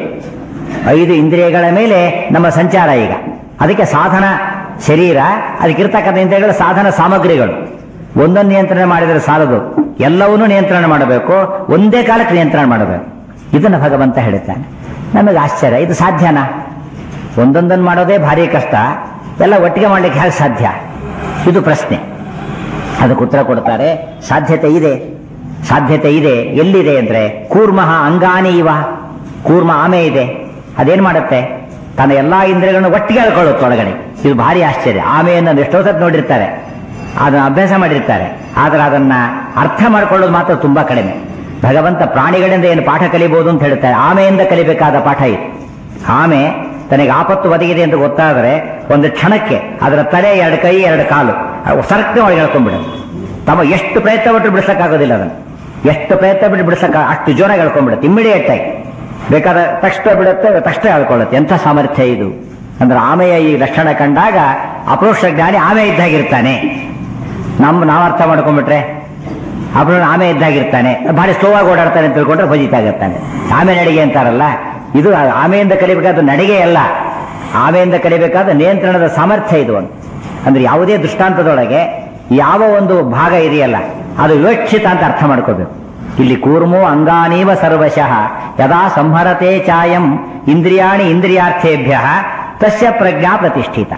ಐದು ಇಂದ್ರಿಯಗಳ ಮೇಲೆ ನಮ್ಮ ಸಂಚಾರ ಈಗ. ಅದಕ್ಕೆ ಸಾಧನ ಶರೀರ, ಅದಕ್ಕಿರ್ತಕ್ಕಂಥ ಇಂದ್ರಿಯಗಳ ಸಾಧನ ಸಾಮಗ್ರಿಗಳು. ಒಂದೊಂದು ನಿಯಂತ್ರಣ ಮಾಡಿದರೆ ಸಾಲದು, ಎಲ್ಲವನ್ನೂ ನಿಯಂತ್ರಣ ಮಾಡಬೇಕು, ಒಂದೇ ಕಾಲಕ್ಕೆ ನಿಯಂತ್ರಣ ಮಾಡಬೇಕು. ಇದನ್ನು ಭಗವಂತ ಹೇಳುತ್ತಾನೆ. ನಮಗೆ ಆಶ್ಚರ್ಯ, ಇದು ಸಾಧ್ಯನಾ? ಒಂದೊಂದನ್ನು ಮಾಡೋದೇ ಭಾರಿ ಕಷ್ಟ, ಎಲ್ಲ ಒಟ್ಟಿಗೆ ಮಾಡ್ಲಿಕ್ಕೆ ಹೇಗೆ ಸಾಧ್ಯ? ಇದು ಪ್ರಶ್ನೆ. ಅದಕ್ಕೆ ಉತ್ತರ ಕೊಡ್ತಾರೆ, ಸಾಧ್ಯತೆ ಇದೆ, ಸಾಧ್ಯತೆ ಇದೆ. ಎಲ್ಲಿದೆ ಅಂದ್ರೆ ಕೂರ್ಮಃ ಅಂಗಾನಿ ಇವ. ಕೂರ್ಮ ಆಮೆ ಇದೆ, ಅದೇನ್ ಮಾಡುತ್ತೆ? ತನ್ನ ಎಲ್ಲಾ ಇಂದ್ರಿಯಗಳನ್ನು ಒಟ್ಟಿಗೆ ಹೇಳ್ಕೊಳ್ಳುತ್ತೆ ಒಳಗಡೆ. ಇದು ಭಾರಿ ಆಶ್ಚರ್ಯ. ಆಮೆಯನ್ನು ಎಷ್ಟೋ ಸತ್ ನೋಡಿರ್ತಾರೆ, ಅದನ್ನ ಅಭ್ಯಾಸ ಮಾಡಿರ್ತಾರೆ, ಆದ್ರೆ ಅದನ್ನ ಅರ್ಥ ಮಾಡ್ಕೊಳ್ಳೋದು ಮಾತ್ರ ತುಂಬಾ ಕಡಿಮೆ. ಭಗವಂತ ಪ್ರಾಣಿಗಳಿಂದ ಏನು ಪಾಠ ಕಲಿಬಹುದು ಅಂತ ಹೇಳ್ತಾರೆ, ಆಮೆಯಿಂದ ಕಲಿಬೇಕಾದ ಪಾಠ ಇದು. ಆಮೆ ತನಗೆ ಆಪತ್ತು ಒದಗಿದೆ ಅಂತ ಗೊತ್ತಾದರೆ ಒಂದು ಕ್ಷಣಕ್ಕೆ ಅದರ ತಲೆ, ಎರಡು ಕೈ, ಎರಡು ಕಾಲು ಸರ್ಕ್ನೆ ಒಳಗೆ ಹೇಳ್ಕೊಂಡ್ಬಿಡುತ್ತೆ. ತಮ್ಮ ಎಷ್ಟು ಪ್ರಯತ್ನ ಬಿಟ್ಟು ಬಿಡಿಸಕ್ಕಾಗೋದಿಲ್ಲ ಅದನ್ನು, ಎಷ್ಟು ಪ್ರಯತ್ನ ಬಿಟ್ಟು ಬಿಡಿಸಕ್ಕ ಅಷ್ಟು ಜೋರಾಗಿ ಹೇಳ್ಕೊಂಡ್ಬಿಡುತ್ತೆ. ಇಮ್ಮಿಡಿಯೇಟ್ ಆಗಿ ಬೇಕಾದ ತಕ್ಷಣ ಬಿಡುತ್ತೆ, ತಕ್ಷಣ ಹೇಳ್ಕೊಳ್ಳುತ್ತೆ. ಎಂಥ ಸಾಮರ್ಥ್ಯ ಇದು ಅಂದ್ರೆ ಆಮೆಯ ಈ ಲಕ್ಷಣ ಕಂಡಾಗ ಅಪರೋಕ್ಷ ಜ್ಞಾನಿ ಆಮೆ ಇದ್ದಾಗಿರ್ತಾನೆ. ನಮ್ಮ ನಾವು ಅರ್ಥ ಮಾಡ್ಕೊಂಡ್ಬಿಟ್ರೆ ಅಪರೋ ಆಮೆ ಇದ್ದಾಗಿರ್ತಾನೆ, ಭಾರಿ ಸ್ಲೋ ಆಗಿ ಓಡಾಡ್ತಾನೆ ಅಂತ ತಿಳ್ಕೊಂಡ್ರೆ ಫಜಿತಾಗಿರ್ತಾನೆ. ಆಮೆ ನಡಿಗೆ ಅಂತಾರಲ್ಲ, ಇದು ಆಮೆಯಿಂದ ಕಲಿಬೇಕಾದ ನಡಿಗೆ ಅಲ್ಲ, ಆಮೆಯಿಂದ ಕಲಿಬೇಕಾದ ನಿಯಂತ್ರಣದ ಸಾಮರ್ಥ್ಯ ಇದು. ಒಂದು ಅಂದ್ರೆ ಯಾವುದೇ ದೃಷ್ಟಾಂತದೊಳಗೆ ಯಾವ ಒಂದು ಭಾಗ ಇದೆಯಲ್ಲ ಅದು ವಿವಕ್ಷಿತ ಅಂತ ಅರ್ಥ ಮಾಡ್ಕೋಬೇಕು. ಇಲ್ಲಿ ಕೂರ್ಮೋ ಅಂಗಾನೀವ ಸರ್ವಶಃ ಯದಾ ಸಂಹರತೆ ಚಾಯಂ ಇಂದ್ರಿಯಾಣಿ ಇಂದ್ರಿಯಾರ್ಥೇಭ್ಯ ತಸ್ಯ ಪ್ರಜ್ಞಾ ಪ್ರತಿಷ್ಠಿತ.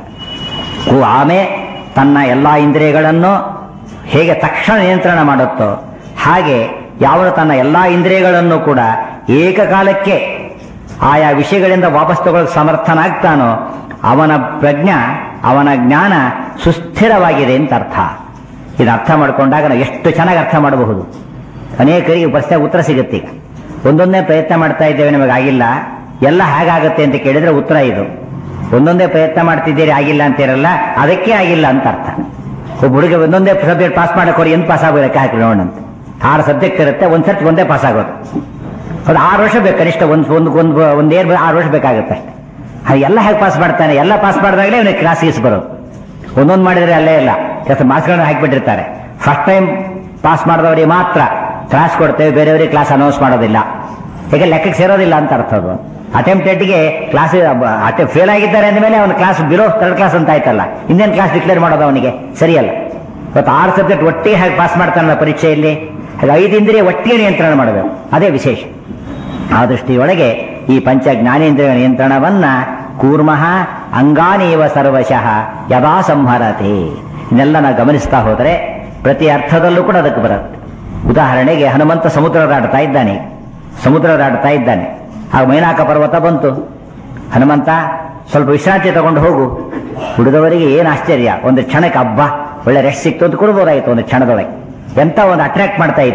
ಆಮೆ ತನ್ನ ಎಲ್ಲಾ ಇಂದ್ರಿಯಗಳನ್ನು ಹೇಗೆ ತಕ್ಷಣ ನಿಯಂತ್ರಣ ಮಾಡುತ್ತೋ ಹಾಗೆ ಯಾವನು ತನ್ನ ಎಲ್ಲಾ ಇಂದ್ರಿಯಗಳನ್ನು ಕೂಡ ಏಕಕಾಲಕ್ಕೆ ಆಯಾ ವಿಷಯಗಳಿಂದ ವಾಪಸ್ ತಗೊಳ್ಳೋಕೆ ಸಮರ್ಥನಾಗ್ತಾನೋ ಅವನ ಪ್ರಜ್ಞಾ, ಅವನ ಜ್ಞಾನ ಸುಸ್ಥಿರವಾಗಿದೆ ಅಂತ ಅರ್ಥ. ಇದು ಅರ್ಥ ಮಾಡ್ಕೊಂಡಾಗ ನಾವು ಎಷ್ಟು ಚೆನ್ನಾಗಿ ಅರ್ಥ ಮಾಡಬಹುದು. ಅನೇಕರಿಗೆ ಪ್ರಶ್ನೆಗೆ ಉತ್ತರ ಸಿಗುತ್ತೆ. ಈಗ ಒಂದೊಂದೇ ಪ್ರಯತ್ನ ಮಾಡ್ತಾ ಇದ್ದೇವೆ, ನಮಗಾಗಿಲ್ಲ, ಎಲ್ಲ ಹೇಗಾಗುತ್ತೆ ಅಂತ ಕೇಳಿದ್ರೆ ಉತ್ತರ ಇದು. ಒಂದೊಂದೇ ಪ್ರಯತ್ನ ಮಾಡ್ತಿದ್ದೀರಿ, ಆಗಿಲ್ಲ ಅಂತೀರಲ್ಲ, ಅದಕ್ಕೆ ಆಗಿಲ್ಲ ಅಂತ ಅರ್ಥ. ಒಬ್ಬ ಹುಡುಗ ಒಂದೊಂದೇ ಸಬ್ಜೆಕ್ಟ್ ಪಾಸ್ ಮಾಡಕ್ಕೆ ಎಂತ ಪಾಸ್ ಆಗೋದು ಲೆಕ್ಕ ಹಾಕಿ ನೋಡಂತ. ಆರು ಸಬ್ಜೆಕ್ಟ್ ಇರುತ್ತೆ, ಒಂದ್ ಸರ್ತಿ ಒಂದೇ ಪಾಸ್ ಆಗೋದು. ಅದು ಆರು ವರ್ಷ ಬೇಕು ಕನಿಷ್ಠ, ಒಂದು ಒಂದು ಒಂದು ಒಂದು ಏರ್ ಆರು ವರ್ಷ ಬೇಕಾಗುತ್ತೆ ಅಷ್ಟೇ. ಅದು ಎಲ್ಲ ಹೇಗೆ ಪಾಸ್ ಮಾಡ್ತಾನೆ? ಎಲ್ಲ ಪಾಸ್ ಮಾಡಿದಾಗಲೇ ಅವನಿಗೆ ಕ್ಲಾಸ್ ಗೀಸ್ ಬರೋದು. ಒಂದೊಂದು ಮಾಡಿದ್ರೆ ಅಲ್ಲೇ ಇಲ್ಲ, ಕೆಲಸ ಮಾರ್ಕ್ಸ್ಗಳನ್ನ ಹಾಕಿಬಿಟ್ಟಿರ್ತಾರೆ. ಫಸ್ಟ್ ಟೈಮ್ ಪಾಸ್ ಮಾಡಿದವರಿಗೆ ಮಾತ್ರ ಕ್ಲಾಸ್ ಕೊಡ್ತೇವೆ, ಬೇರೆಯವರಿಗೆ ಕ್ಲಾಸ್ ಅನೌನ್ಸ್ ಮಾಡೋದಿಲ್ಲ. ಯಾಕೆ ಲೆಕ್ಕಕ್ಕೆ ಸೇರೋದಿಲ್ಲ ಅಂತ ಅರ್ಥ. ಅದು ಅಟೆಂಪ್ಟೆಡ್ಗೆ ಕ್ಲಾಸ್ ಫೇಲ್ ಆಗಿದ್ದಾರೆ ಅಂದಮೇಲೆ ಅವನ ಕ್ಲಾಸ್ ಬಿಲೋ ಥರ್ಡ್ ಕ್ಲಾಸ್ ಅಂತ ಆಯ್ತಲ್ಲ, ಇನ್ನೇನು ಕ್ಲಾಸ್ ಡಿಕ್ಲೇರ್ ಮಾಡೋದು ಅವನಿಗೆ ಸರಿಯಲ್ಲ. ಇವತ್ತು ಆರು ಸಬ್ಜೆಕ್ಟ್ ಒಟ್ಟಿಗೆ ಹೇಗೆ ಪಾಸ್ ಮಾಡ್ತಾನಲ್ಲ ಪರೀಕ್ಷೆಯಲ್ಲಿ, ಹಾಗೆ ಐದು ಇಂದ್ರಿಯ ಒಟ್ಟಿಗೆ ನಿಯಂತ್ರಣ ಮಾಡಬೇಕು, ಅದೇ ವಿಶೇಷ. ಆ ದೃಷ್ಟಿಯೊಳಗೆ ಈ ಪಂಚ ಜ್ಞಾನೇಂದ್ರಿಯ ನಿಯಂತ್ರಣವನ್ನ ಕೂರ್ಮಃ ಅಂಗಾನೀವ ಸರ್ವಶಃ ಯದಾ ಸಂಹರತೆ. ಇದನ್ನೆಲ್ಲ ನಾವು ಗಮನಿಸ್ತಾ ಹೋದರೆ ಪ್ರತಿ ಅರ್ಥದಲ್ಲೂ ಕೂಡ ಅದಕ್ಕೆ ಬರುತ್ತೆ. ಉದಾಹರಣೆಗೆ ಹನುಮಂತ ಸಮುದ್ರ ದಾಡ್ತಾ ಇದ್ದಾನೆ, ಸಮುದ್ರ ದಾಡ್ತಾ ಇದ್ದಾನೆ. ಆಗ ಮೈನಾಕ ಪರ್ವತ ಬಂತು. ಹನುಮಂತ ಸ್ವಲ್ಪ ವಿಶ್ರಾಂತಿ ತಗೊಂಡು ಹೋಗು. ಹುಡುಗವರಿಗೆ ಏನು ಆಶ್ಚರ್ಯ, ಒಂದು ಕ್ಷಣಕ್ಕೆ ಹಬ್ಬ ಒಳ್ಳೆ ರೆಸ್ಟ್ ಸಿಕ್ತು ಅಂತ ಕೊಡ್ಬೋದಾಯ್ತು ಒಂದು ಕ್ಷಣದೊಳಗೆ. ಎಂತ ಒಂದು ಅಟ್ರಾಕ್ಟ್ ಮಾಡ್ತಾ ಇದೆ.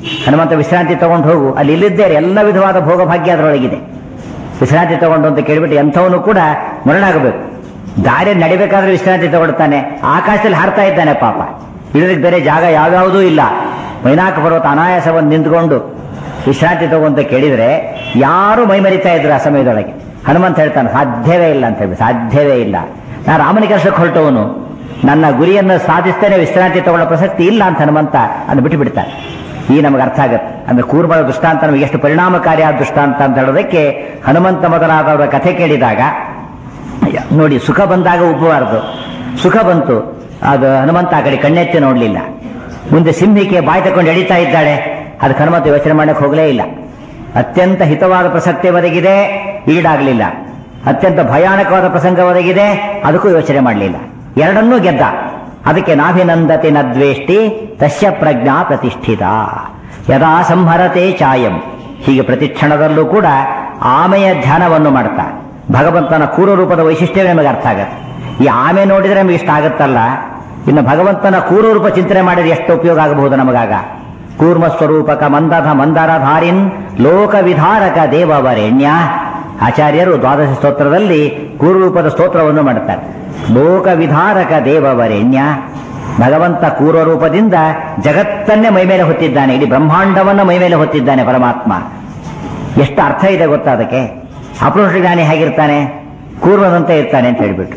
ಹನುಮಂತ ವಿಶ್ರಾಂತಿ ತಗೊಂಡು ಹೋಗು, ಅಲ್ಲಿ ಇಲ್ಲಿದ್ದೇರೆ ಎಲ್ಲ ವಿಧವಾದ ಭೋಗ ಭಾಗ್ಯ ಅದರೊಳಗಿದೆ, ವಿಶ್ರಾಂತಿ ತಗೊಂಡು ಅಂತ ಕೇಳಿಬಿಟ್ಟು ಎಂಥವನು ಕೂಡ ಮರಳಾಗಬೇಕು. ದಾರಿ ನಡಿಬೇಕಾದ್ರೆ ವಿಶ್ರಾಂತಿ ತಗೊಳ್ತಾನೆ, ಆಕಾಶದಲ್ಲಿ ಹಾರ್ತಾ ಇದ್ದಾನೆ ಪಾಪ, ಇಳಿದಕ್ಕೆ ಬೇರೆ ಜಾಗ ಯಾವ್ಯಾವುದೂ ಇಲ್ಲ. ಮೈನಾಕ ಪರ್ವತ ಅನಾಯಾಸವನ್ನು ನಿಂತ್ಕೊಂಡು ವಿಶ್ರಾಂತಿ ತಗೊಂತ ಕೇಳಿದ್ರೆ ಯಾರು ಮೈ ಮರಿತಾ ಇದ್ರು ಆ ಸಮಯದೊಳಗೆ. ಹನುಮಂತ ಹೇಳ್ತಾನೆ ಸಾಧ್ಯವೇ ಇಲ್ಲ ಅಂತ ಹೇಳಿ, ಸಾಧ್ಯವೇ ಇಲ್ಲ, ನಾ ರಾಮನ ಕೆಲಸಕ್ಕೆ ಹೊರಟವನು, ನನ್ನ ಗುರಿಯನ್ನು ಸಾಧಿಸ್ತೇನೆ, ವಿಶ್ರಾಂತಿ ತಗೊಳ್ಳೋ ಪ್ರಸಕ್ತಿ ಇಲ್ಲ ಅಂತ ಹನುಮಂತ ಅದನ್ನು ಬಿಟ್ಟು ಬಿಡ್ತಾನೆ. ಈ ನಮಗೆ ಅರ್ಥ ಆಗುತ್ತೆ. ಅಂದ್ರೆ ಕೂರ್ಮದ ದೃಷ್ಟಾಂತ ನಮಗೆ ಎಷ್ಟು ಪರಿಣಾಮಕಾರಿಯಾದ ದೃಷ್ಟಾಂತ ಅಂತ ಹೇಳೋದಕ್ಕೆ ಹನುಮಂತ ಮೊದಲಾದವರ ಕಥೆ ಕೇಳಿದಾಗ ನೋಡಿ, ಸುಖ ಬಂದಾಗ ಉಬ್ಬಬಾರದು, ಸುಖ ಬಂತು ಅದು ಹನುಮಂತ ಆ ಕಡೆ ಕಣ್ಣೆತ್ತಿ ನೋಡ್ಲಿಲ್ಲ. ಮುಂದೆ ಸಿಂಹಿಕೆ ಬಾಯಿ ತಕೊಂಡು ಎಳಿತಾ ಇದ್ದಾಳೆ, ಅದಕ್ಕೆ ಹನುಮಂತ ಯೋಚನೆ ಮಾಡಕ್ಕೆ ಹೋಗಲೇ ಇಲ್ಲ. ಅತ್ಯಂತ ಹಿತವಾದ ಪ್ರಸಕ್ತಿ ಒದಗಿದೆ, ಈಡಾಗಲಿಲ್ಲ. ಅತ್ಯಂತ ಭಯಾನಕವಾದ ಪ್ರಸಂಗ ಒದಗಿದೆ, ಅದಕ್ಕೂ ಯೋಚನೆ ಮಾಡಲಿಲ್ಲ. ಎರಡನ್ನೂ ಗೆದ್ದ. ಅದಕ್ಕೆ ನಾಭಿನಂದತಿ ನದ್ವೇಷ್ಟಿ ತಸ್ಯ ಪ್ರಜ್ಞಾ ಪ್ರತಿಷ್ಠಿತ ಯದಾ ಸಂಹರತೆ ಚಾಯಂ. ಹೀಗೆ ಪ್ರತಿಕ್ಷಣದಲ್ಲೂ ಕೂಡ ಆಮೆಯ ಧ್ಯಾನವನ್ನು ಮಾಡ್ತಾ ಭಗವಂತನ ಕೂರು ರೂಪದ ವೈಶಿಷ್ಟ್ಯವೇ ನಮಗೆ ಅರ್ಥ ಆಗತ್ತೆ. ಈ ಆಮೆ ನೋಡಿದ್ರೆ ನಮಗೆ ಇಷ್ಟ ಆಗುತ್ತಲ್ಲ, ಇನ್ನು ಭಗವಂತನ ಕೂರು ರೂಪ ಚಿಂತನೆ ಮಾಡಿದ್ರೆ ಎಷ್ಟು ಉಪಯೋಗ ಆಗಬಹುದು ನಮಗಾಗ. ಕೂರ್ಮ ಸ್ವರೂಪಕ ಮಂದಧ ಮಂದರಧಾರಿನ್ ಲೋಕ ವಿಧಾರಕ ದೇವವರೆಣ್ಯ. ಆಚಾರ್ಯರು ದ್ವಾದಶ ಸ್ತೋತ್ರದಲ್ಲಿ ಕೂರು ರೂಪದ ಸ್ತೋತ್ರವನ್ನು ಮಾಡುತ್ತಾರೆ. ಲೋಕ ವಿಧಾರಕ ದೇವವರೆಣ್ಯ, ಭಗವಂತ ಕೂರ್ವ ರೂಪದಿಂದ ಜಗತ್ತನ್ನೇ ಮೈಮೇಲೆ ಹೊತ್ತಿದ್ದಾನೆ, ಇಡೀ ಬ್ರಹ್ಮಾಂಡವನ್ನು ಮೈಮೇಲೆ ಹೊತ್ತಿದ್ದಾನೆ ಪರಮಾತ್ಮ. ಎಷ್ಟು ಅರ್ಥ ಇದೆ ಗೊತ್ತಾ ಅದಕ್ಕೆ. ಅಪರೋಕ್ಷ ಜ್ಞಾನಿ ಹೇಗಿರ್ತಾನೆ? ಕೂರ್ವದಂತೆ ಇರ್ತಾನೆ ಅಂತ ಹೇಳಿಬಿಟ್ಟು,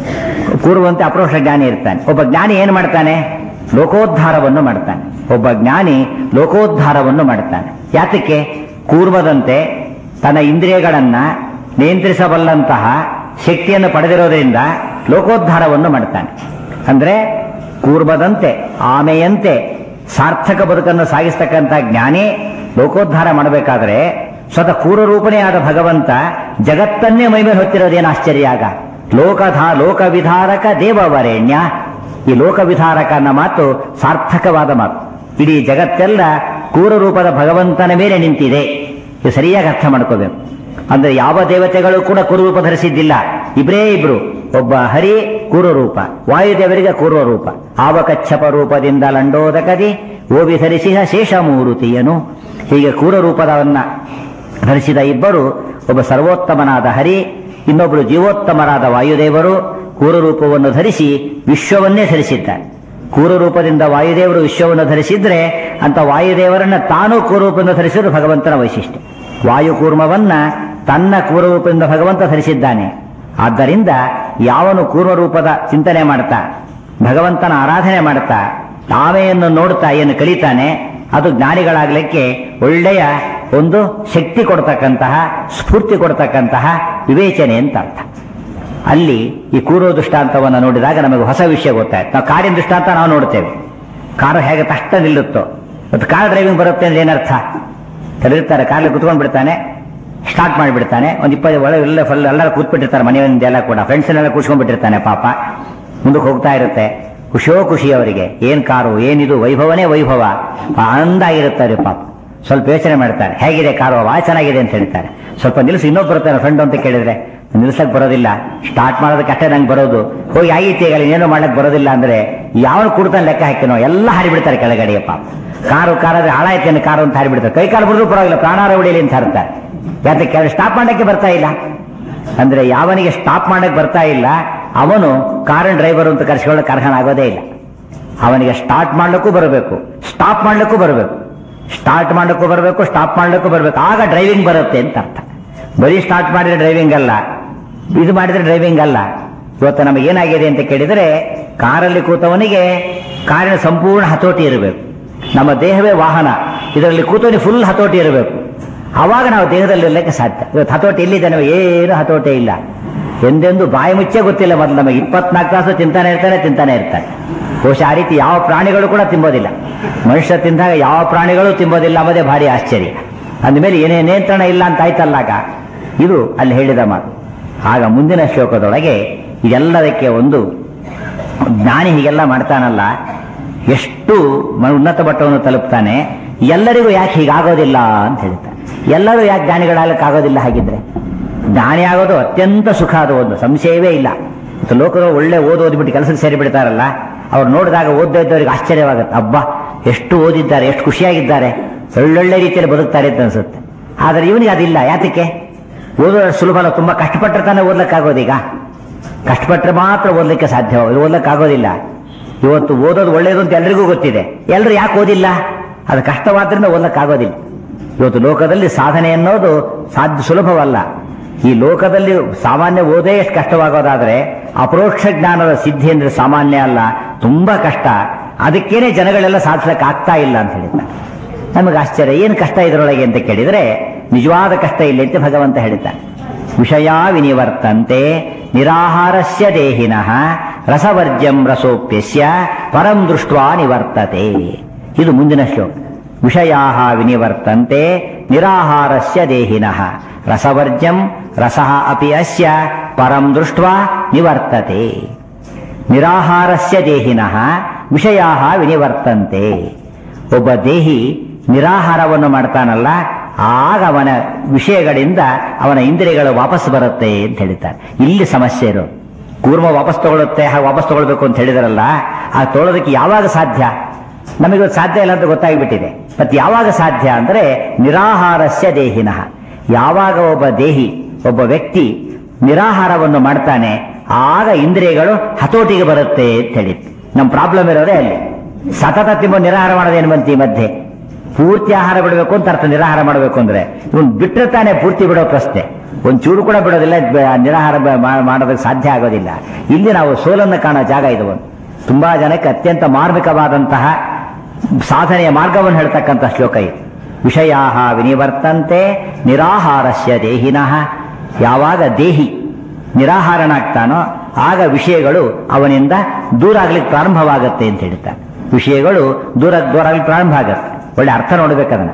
ಕೂರ್ವಂತೆ ಅಪರೋಕ್ಷ ಜ್ಞಾನಿ ಇರ್ತಾನೆ. ಒಬ್ಬ ಜ್ಞಾನಿ ಏನು ಮಾಡ್ತಾನೆ? ಲೋಕೋದ್ಧಾರವನ್ನು ಮಾಡ್ತಾನೆ. ಒಬ್ಬ ಜ್ಞಾನಿ ಲೋಕೋದ್ಧಾರವನ್ನು ಮಾಡ್ತಾನೆ. ಯಾತಕ್ಕೆ? ಕೂರ್ವದಂತೆ ತನ್ನ ಇಂದ್ರಿಯಗಳನ್ನ ನಿಯಂತ್ರಿಸಬಲ್ಲಂತಹ ಶಕ್ತಿಯನ್ನು ಪಡೆದಿರೋದ್ರಿಂದ ಲೋಕೋದ್ಧಾರವನ್ನು ಮಾಡ್ತಾನೆ. ಅಂದ್ರೆ ಕೂರ್ಮದಂತೆ ಆಮೆಯಂತೆ ಸಾರ್ಥಕ ಬದುಕನ್ನು ಸಾಗಿಸ್ತಕ್ಕಂಥ ಜ್ಞಾನಿ ಲೋಕೋದ್ಧಾರ ಮಾಡಬೇಕಾದ್ರೆ ಸ್ವತಃ ಕೂರರೂಪನೇ ಆದ ಭಗವಂತ ಜಗತ್ತನ್ನೇ ಮೈಮೇಲೆ ಹೊತ್ತಿರೋದೇನು ಆಶ್ಚರ್ಯ ಆಗ. ಲೋಕಧಾ ಲೋಕವಿಧಾರಕ ದೇವವರೆಣ್ಯ. ಈ ಲೋಕವಿಧಾರಕ ಅನ್ನೋ ಮಾತು ಸಾರ್ಥಕವಾದ ಮಾತು. ಇಡೀ ಜಗತ್ತೆಲ್ಲ ಕೂರರೂಪದ ಭಗವಂತನ ಮೇಲೆ ನಿಂತಿದೆ. ಇದು ಸರಿಯಾಗಿ ಅರ್ಥ ಮಾಡ್ಕೋಬೇಕು. ಅಂದ್ರೆ ಯಾವ ದೇವತೆಗಳು ಕೂಡ ಕೂರರೂಪ ಧರಿಸಿದ್ದಿಲ್ಲ, ಇಬ್ರೇ ಇಬ್ರು, ಒಬ್ಬ ಹರಿ ಕೂರರೂಪ, ವಾಯುದೇವರಿಗೆ ಕೂರ್ವರೂಪ. ಆವಕಚ್ಚಪ ರೂಪದಿಂದ ಲಂಡೋದಕದಿ ಓವಿ ಧರಿಸಿದ ಶೇಷಮೂರುತಿಯನು. ಹೀಗೆ ಕೂರರೂಪದವನ್ನ ಧರಿಸಿದ ಇಬ್ಬರು, ಒಬ್ಬ ಸರ್ವೋತ್ತಮನಾದ ಹರಿ, ಇನ್ನೊಬ್ಬರು ಜೀವೋತ್ತಮರಾದ ವಾಯುದೇವರು ಕೂರರೂಪವನ್ನು ಧರಿಸಿ ವಿಶ್ವವನ್ನೇ ಧರಿಸಿದ್ದಾರೆ. ಕೂರರೂಪದಿಂದ ವಾಯುದೇವರು ವಿಶ್ವವನ್ನು ಧರಿಸಿದ್ರೆ ಅಂತ ವಾಯುದೇವರನ್ನ ತಾನೂ ಕೂರರೂಪದಿಂದ ಧರಿಸಿದ್ರು ಭಗವಂತನ ವೈಶಿಷ್ಟ್ಯ. ವಾಯುಕೂರ್ಮವನ್ನ ತನ್ನ ಕೂರರೂಪದಿಂದ ಭಗವಂತ ಧರಿಸಿದ್ದಾನೆ. ಆದ್ದರಿಂದ ಯಾವನು ಕೂರ್ಮರೂಪದ ಚಿಂತನೆ ಮಾಡ್ತಾ ಭಗವಂತನ ಆರಾಧನೆ ಮಾಡ್ತಾ ತಾವೆಯನ್ನು ನೋಡ್ತಾ ಏನು ಕಲಿತಾನೆ, ಅದು ಜ್ಞಾನಿಗಳಾಗಲಿಕ್ಕೆ ಒಳ್ಳೆಯ ಒಂದು ಶಕ್ತಿ ಕೊಡ್ತಕ್ಕಂತಹ, ಸ್ಫೂರ್ತಿ ಕೊಡ್ತಕ್ಕಂತಹ ವಿವೇಚನೆ ಅಂತ ಅರ್ಥ. ಅಲ್ಲಿ ಈ ಕೂರೋ ದೃಷ್ಟಾಂತವನ್ನು ನೋಡಿದಾಗ ನಮಗೆ ಹೊಸ ವಿಷಯ ಗೊತ್ತಾಯ್ತು. ನಾವು ಕಾರಿನ ದೃಷ್ಟಾಂತ ನಾವು ನೋಡ್ತೇವೆ, ಕಾರು ಹೇಗೆ ತಕ್ಷಣ ನಿಲ್ಲುತ್ತೋ. ಮತ್ತು ಕಾರ್ ಡ್ರೈವಿಂಗ್ ಬರುತ್ತೆ ಅಂದ್ರೆ ಏನರ್ಥ? ಕಲಿರ್ತಾರೆ, ಕಾರಲ್ಲಿ ಕುತ್ಕೊಂಡು ಬಿಡ್ತಾನೆ, ಸ್ಟಾರ್ಟ್ ಮಾಡಿಬಿಡ್ತಾನೆ, ಒಂದು ಇಪ್ಪತ್ತು ಒಳ್ಳೆ ಎಲ್ಲ ಫುಲ್ ಎಲ್ಲರೂ ಕೂತ್ಬಿಟ್ಟಿರ್ತಾರೆ, ಮನೆಯೊಂದೆಲ್ಲ ಕೂಡ ಫ್ರೆಂಡ್ಸ್ನೆಲ್ಲ ಕೂತ್ಕೊಂಡ್ಬಿಟ್ಟಿರ್ತಾನೆ. ಪಾಪ ಮುಂದಕ್ಕೆ ಹೋಗ್ತಾ ಇರುತ್ತೆ, ಖುಷಿಯೋ ಖುಷಿ ಅವರಿಗೆ. ಏನ್ ಕಾರು, ಏನಿದು, ವೈಭವನೇ ವೈಭವ, ಆನಂದ ಆಗಿರುತ್ತಾರೆ. ಪಾಪ ಸ್ವಲ್ಪ ಯೋಚನೆ ಮಾಡ್ತಾರೆ, ಹೇಗಿದೆ ಕಾರು, ಭಾಳ ಚೆನ್ನಾಗಿದೆ ಅಂತ ಹೇಳ್ತಾರೆ. ಸ್ವಲ್ಪ ನಿಲ್ಲಿಸಿ ಇನ್ನೊಬ್ಬ ಬರ್ತಾರೆ ಫ್ರೆಂಡ್ ಅಂತ ಕೇಳಿದ್ರೆ ನಿಲ್ಸಕ್ ಬರೋದಿಲ್ಲ, ಸ್ಟಾರ್ಟ್ ಮಾಡೋದಕ್ಕೆ ಅಷ್ಟೇ ನಂಗೆ ಬರೋದು, ಹೋಗಿ ಆಗೈತಿ ಈಗ ಇನ್ನೇನೋ ಮಾಡ್ಲಕ್ಕೆ ಬರೋದಿಲ್ಲ ಅಂದ್ರೆ ಯಾವ ಕೂಡ್ತಾನೆ ಲೆಕ್ಕ ಹಾಕಿನೋ ಎಲ್ಲ ಹಾರಿಬಿಡ್ತಾರೆ ಕೆಳಗಡೆ. ಪಾಪ ಕಾರು ಕಾರಾದ್ರೆ ಹಾಳಾಯ್ತೇನೆ ಕಾರು ಅಂತ ಹಾರಿಬಿಡ್ತಾರೆ. ಕೈ ಕಾಲು ಬಿಡಿದ್ರು ಪರವಾಗಿಲ್ಲ, ಪ್ರಾಣಾರ ಹೊಡಿಯಲಿ ಅಂತ ಹಾರ್ತಾರೆ. ಯಾಕೆ ಸ್ಟಾಪ್ ಮಾಡಕ್ಕೆ ಬರ್ತಾ ಇಲ್ಲ ಅಂದ್ರೆ ಯಾವನಿಗೆ ಸ್ಟಾಪ್ ಮಾಡಕ್ಕೆ ಬರ್ತಾ ಇಲ್ಲ ಅವನು ಕಾರಿನ ಡ್ರೈವರ್ ಅಂತ ಕರೆಸಿಕೊಳ್ಳೋ ಕಾರ್ಖಾನೆ ಆಗೋದೇ ಇಲ್ಲ. ಅವನಿಗೆ ಸ್ಟಾರ್ಟ್ ಮಾಡ್ಲಿಕ್ಕೂ ಬರಬೇಕು, ಸ್ಟಾಪ್ ಮಾಡ್ಲಿಕ್ಕೂ ಬರಬೇಕು, ಸ್ಟಾರ್ಟ್ ಮಾಡ್ಲಿಕ್ಕೂ ಬರಬೇಕು, ಸ್ಟಾಪ್ ಮಾಡ್ಲಿಕ್ಕೂ ಬರಬೇಕು, ಆಗ ಡ್ರೈವಿಂಗ್ ಬರುತ್ತೆ ಅಂತ ಅರ್ಥ. ಬರೀ ಸ್ಟಾರ್ಟ್ ಮಾಡಿದ್ರೆ ಡ್ರೈವಿಂಗ್ ಅಲ್ಲ, ಇದು ಮಾಡಿದ್ರೆ ಡ್ರೈವಿಂಗ್ ಅಲ್ಲ. ಇವತ್ತು ನಮಗೆ ಏನಾಗಿದೆ ಅಂತ ಕೇಳಿದರೆ, ಕಾರಲ್ಲಿ ಕೂತವನಿಗೆ ಕಾರಿನ ಸಂಪೂರ್ಣ ಹತೋಟಿ ಇರಬೇಕು. ನಮ್ಮ ದೇಹವೇ ವಾಹನ, ಇದರಲ್ಲಿ ಕೂತವನಿಗೆ ಫುಲ್ ಹತೋಟಿ ಇರಬೇಕು. ಆವಾಗ ನಾವು ದೇಹದಲ್ಲಿ ಇರಲಿಕ್ಕೆ ಸಾಧ್ಯ. ಇವತ್ತು ಹತೋಟಿ ಎಲ್ಲಿದೆ? ನಮಗೆ ಏನು ಹತೋಟಿ ಇಲ್ಲ. ಎಂದೆಂದು ಬಾಯಿ ಮುಚ್ಚೆ ಗೊತ್ತಿಲ್ಲ. ಮೊದಲು ನಮಗೆ ಇಪ್ಪತ್ನಾಲ್ಕು ತಾಸು ತಿಂತಾನೆ ಇರ್ತಾನೆ ತಿಂತಾನೆ ಇರ್ತಾನೆ. ಬಹುಶಃ ಆ ರೀತಿ ಯಾವ ಪ್ರಾಣಿಗಳು ಕೂಡ ತಿಂಬೋದಿಲ್ಲ. ಮನುಷ್ಯ ತಿಂದಾಗ ಯಾವ ಪ್ರಾಣಿಗಳು ತಿಂಬೋದಿಲ್ಲ ಅನ್ನೋದೇ ಭಾರಿ ಆಶ್ಚರ್ಯ. ಅಂದಮೇಲೆ ಏನೇ ನಿಯಂತ್ರಣ ಇಲ್ಲ ಅಂತ ಆಯ್ತಲ್ಲಾಗ. ಇದು ಅಲ್ಲಿ ಹೇಳಿದ ಮಾತು. ಆಗ ಮುಂದಿನ ಶ್ಲೋಕದೊಳಗೆ ಇದೆಲ್ಲದಕ್ಕೆ ಒಂದು ಜ್ಞಾನಿ ಹೀಗೆಲ್ಲ ಮಾಡ್ತಾನಲ್ಲ, ಎಷ್ಟು ಉನ್ನತ ಮಟ್ಟವನ್ನು ತಲುಪ್ತಾನೆ. ಎಲ್ಲರಿಗೂ ಯಾಕೆ ಹೀಗಾಗೋದಿಲ್ಲ ಅಂತ ಹೇಳ್ತಾನೆ. ಎಲ್ಲರೂ ಯಾಕೆ ಜ್ಞಾನಿಗಳಾಗಕ್ಕಾಗೋದಿಲ್ಲ? ಹಾಗಿದ್ರೆ ಜ್ಞಾನಿ ಆಗೋದು ಅತ್ಯಂತ ಸುಖ, ಅದು ಒಂದು ಸಂಶಯವೇ ಇಲ್ಲ. ಮತ್ತು ಲೋಕದ ಒಳ್ಳೆ ಓದು ಓದ್ಬಿಟ್ಟು ಕೆಲಸಕ್ಕೆ ಸೇರಿ ಬಿಡ್ತಾರಲ್ಲ, ಅವ್ರು ನೋಡಿದಾಗ ಓದ್ತಾ ಇದ್ದವರಿಗೆ ಆಶ್ಚರ್ಯವಾಗುತ್ತೆ. ಅಬ್ಬಾ ಎಷ್ಟು ಓದಿದ್ದಾರೆ, ಎಷ್ಟು ಖುಷಿಯಾಗಿದ್ದಾರೆ. ಒಳ್ಳೊಳ್ಳೆ ರೀತಿಯಲ್ಲಿ ಬದುಕ್ತಾರೆ ಅಂತ ಅನ್ಸುತ್ತೆ. ಆದರೆ ಇವನಿಗೆ ಅದಿಲ್ಲ. ಯಾತಕ್ಕೆ? ಓದೋ ಸುಲಭ ಅಲ್ಲ, ತುಂಬಾ ಕಷ್ಟಪಟ್ಟರೆ ತಾನೇ ಓದ್ಲಿಕ್ಕಾಗೋದೀಗ. ಕಷ್ಟಪಟ್ಟರೆ ಮಾತ್ರ ಓದಲಿಕ್ಕೆ ಸಾಧ್ಯ, ಓದ್ಲಿಕ್ಕಾಗೋದಿಲ್ಲ. ಇವತ್ತು ಓದೋದು ಒಳ್ಳೇದು ಅಂತ ಎಲ್ರಿಗೂ ಗೊತ್ತಿದೆ. ಎಲ್ಲರೂ ಯಾಕೆ ಓದಿಲ್ಲ? ಅದು ಕಷ್ಟವಾದ್ರಿಂದ ಓದಲಿಕ್ಕಾಗೋದಿಲ್ಲ. ಇವತ್ತು ಲೋಕದಲ್ಲಿ ಸಾಧನೆ ಅನ್ನೋದು ಸಾಧ್ಯ ಸುಲಭವಲ್ಲ. ಈ ಲೋಕದಲ್ಲಿ ಸಾಮಾನ್ಯ ಓದೇ ಎಷ್ಟು ಕಷ್ಟವಾಗೋದಾದ್ರೆ ಅಪರೋಕ್ಷ ಜ್ಞಾನದ ಸಿದ್ಧಿ ಅಂದ್ರೆ ಸಾಮಾನ್ಯ ಅಲ್ಲ, ತುಂಬಾ ಕಷ್ಟ. ಅದಕ್ಕೇನೆ ಜನಗಳೆಲ್ಲ ಸಾಧಿಸಲಿಕ್ಕೆ ಆಗ್ತಾ ಇಲ್ಲ ಅಂತ ಹೇಳಿದ್ದಾರೆ. ನಮಗೆ ಆಶ್ಚರ್ಯ, ಏನು ಕಷ್ಟ ಇದರೊಳಗೆ ಅಂತ ಕೇಳಿದ್ರೆ ನಿಜವಾದ ಕಷ್ಟ ಇಲ್ಲ ಅಂತ ಭಗವಂತ ಹೇಳಿದ್ದಾನೆ. ವಿಷಯ ವಿನಿವರ್ತಂತೆ ನಿರಾಹಾರಸ್ಯ ದೇಹಿನಃ ರಸವರ್ಜ್ಯಂ ರಸೋಪ್ಯಸ್ಯ ಪರಂ ದೃಷ್ಟ್ವಾ ನಿವರ್ತತೆ. ಇದು ಮುಂದಿನ ಶ್ಲೋಕ. ವಿಷಯಾ ವಿನಿವರ್ತಂತೆ ನಿರಾಹಾರಸ್ಯ ದೇಹಿನಃ ರಸವರ್ಜ್ಯಂ ರಸಃ ಅಪಿ ಅಸ್ಯ ಪರಂ ದೃಷ್ಟ್ವಾ ನಿವರ್ತತೆ. ನಿರಾಹಾರಸ್ಯ ದೇಹಿನಃ ವಿಷಯಾ ವಿನಿವರ್ತಂತೆ. ಒಬ್ಬ ದೇಹಿ ನಿರಾಹಾರವನ್ನು ಮಾಡ್ತಾನಲ್ಲ, ಆಗ ಅವನ ವಿಷಯಗಳಿಂದ ಅವನ ಇಂದ್ರಿಯಗಳು ವಾಪಸ್ ಬರುತ್ತೆ ಅಂತ ಹೇಳಿದ್ದಾರೆ. ಇಲ್ಲಿ ಸಮಸ್ಯೆ ಇರೋ ಕೂರ್ಮ ವಾಪಸ್ ತಗೊಳುತ್ತೆ, ಹಾಗೆ ವಾಪಸ್ ತಗೊಳ್ಬೇಕು ಅಂತ ಹೇಳಿದಾರಲ್ಲ, ಆ ತೊಗೊಳೋದಕ್ಕೆ ಯಾವಾಗ ಸಾಧ್ಯ? ನಮಗೆ ಸಾಧ್ಯ ಇಲ್ಲ ಅಂತ ಗೊತ್ತಾಗಿಬಿಟ್ಟಿದೆ. ಮತ್ತೆ ಯಾವಾಗ ಸಾಧ್ಯ ಅಂದ್ರೆ ನಿರಾಹಾರಸ್ಯ ದೇಹಿನಃ, ಯಾವಾಗ ಒಬ್ಬ ದೇಹಿ ಒಬ್ಬ ವ್ಯಕ್ತಿ ನಿರಾಹಾರವನ್ನು ಮಾಡ್ತಾನೆ ಆಗ ಇಂದ್ರಿಯಗಳು ಹತೋಟಿಗೆ ಬರುತ್ತೆ ಅಂತ ಹೇಳಿತ್ತು. ನಮ್ಮ ಪ್ರಾಬ್ಲಮ್ ಇರೋದೇ ಅಲ್ಲಿ. ಸತತ ತಿಂಬ ನಿರಾಹಾರ ಮಾಡೋದೇನು ಬಂತು ಈ ಮಧ್ಯೆ? ಪೂರ್ತಿ ಆಹಾರ ಬಿಡಬೇಕು ಅಂತ ಅರ್ಥ. ನಿರಾಹಾರ ಮಾಡಬೇಕು ಅಂದ್ರೆ ಇವನು ಬಿಟ್ಟರೆ ತಾನೇ ಪೂರ್ತಿ ಬಿಡೋ ಪ್ರಶ್ನೆ. ಒಂದು ಚೂರು ಕೂಡ ಬಿಡೋದಿಲ್ಲ, ನಿರಾಹಾರ ಮಾಡೋದಕ್ಕೆ ಸಾಧ್ಯ ಆಗೋದಿಲ್ಲ. ಇಲ್ಲಿ ನಾವು ಸೋಲನ್ನು ಕಾಣೋ ಜಾಗ ಇದು. ಒಂದು ತುಂಬಾ ಜನಕ್ಕೆ ಅತ್ಯಂತ ಮಾರ್ಮಿಕವಾದಂತಹ ಸಾಧನೆಯ ಮಾರ್ಗವನ್ನು ಹೇಳ್ತಕ್ಕಂಥ ಶ್ಲೋಕ ಇದು. ವಿಷಯಾ ವಿನಿವರ್ತಂತೆ ನಿರಾಹಾರಸ್ಯ ದೇಹಿನಃ. ಯಾವಾಗ ದೇಹಿ ನಿರಾಹಾರನಾಗ್ತಾನೋ ಆಗ ವಿಷಯಗಳು ಅವನಿಂದ ದೂರ ಆಗ್ಲಿಕ್ಕೆ ಪ್ರಾರಂಭವಾಗುತ್ತೆ ಅಂತ ಹೇಳ್ತಾರೆ. ವಿಷಯಗಳು ದೂರ ದೂರ ಆಗ್ಲಿಕ್ಕೆ ಪ್ರಾರಂಭ ಆಗುತ್ತೆ. ಒಳ್ಳೆ ಅರ್ಥ ನೋಡ್ಬೇಕದನ್ನ.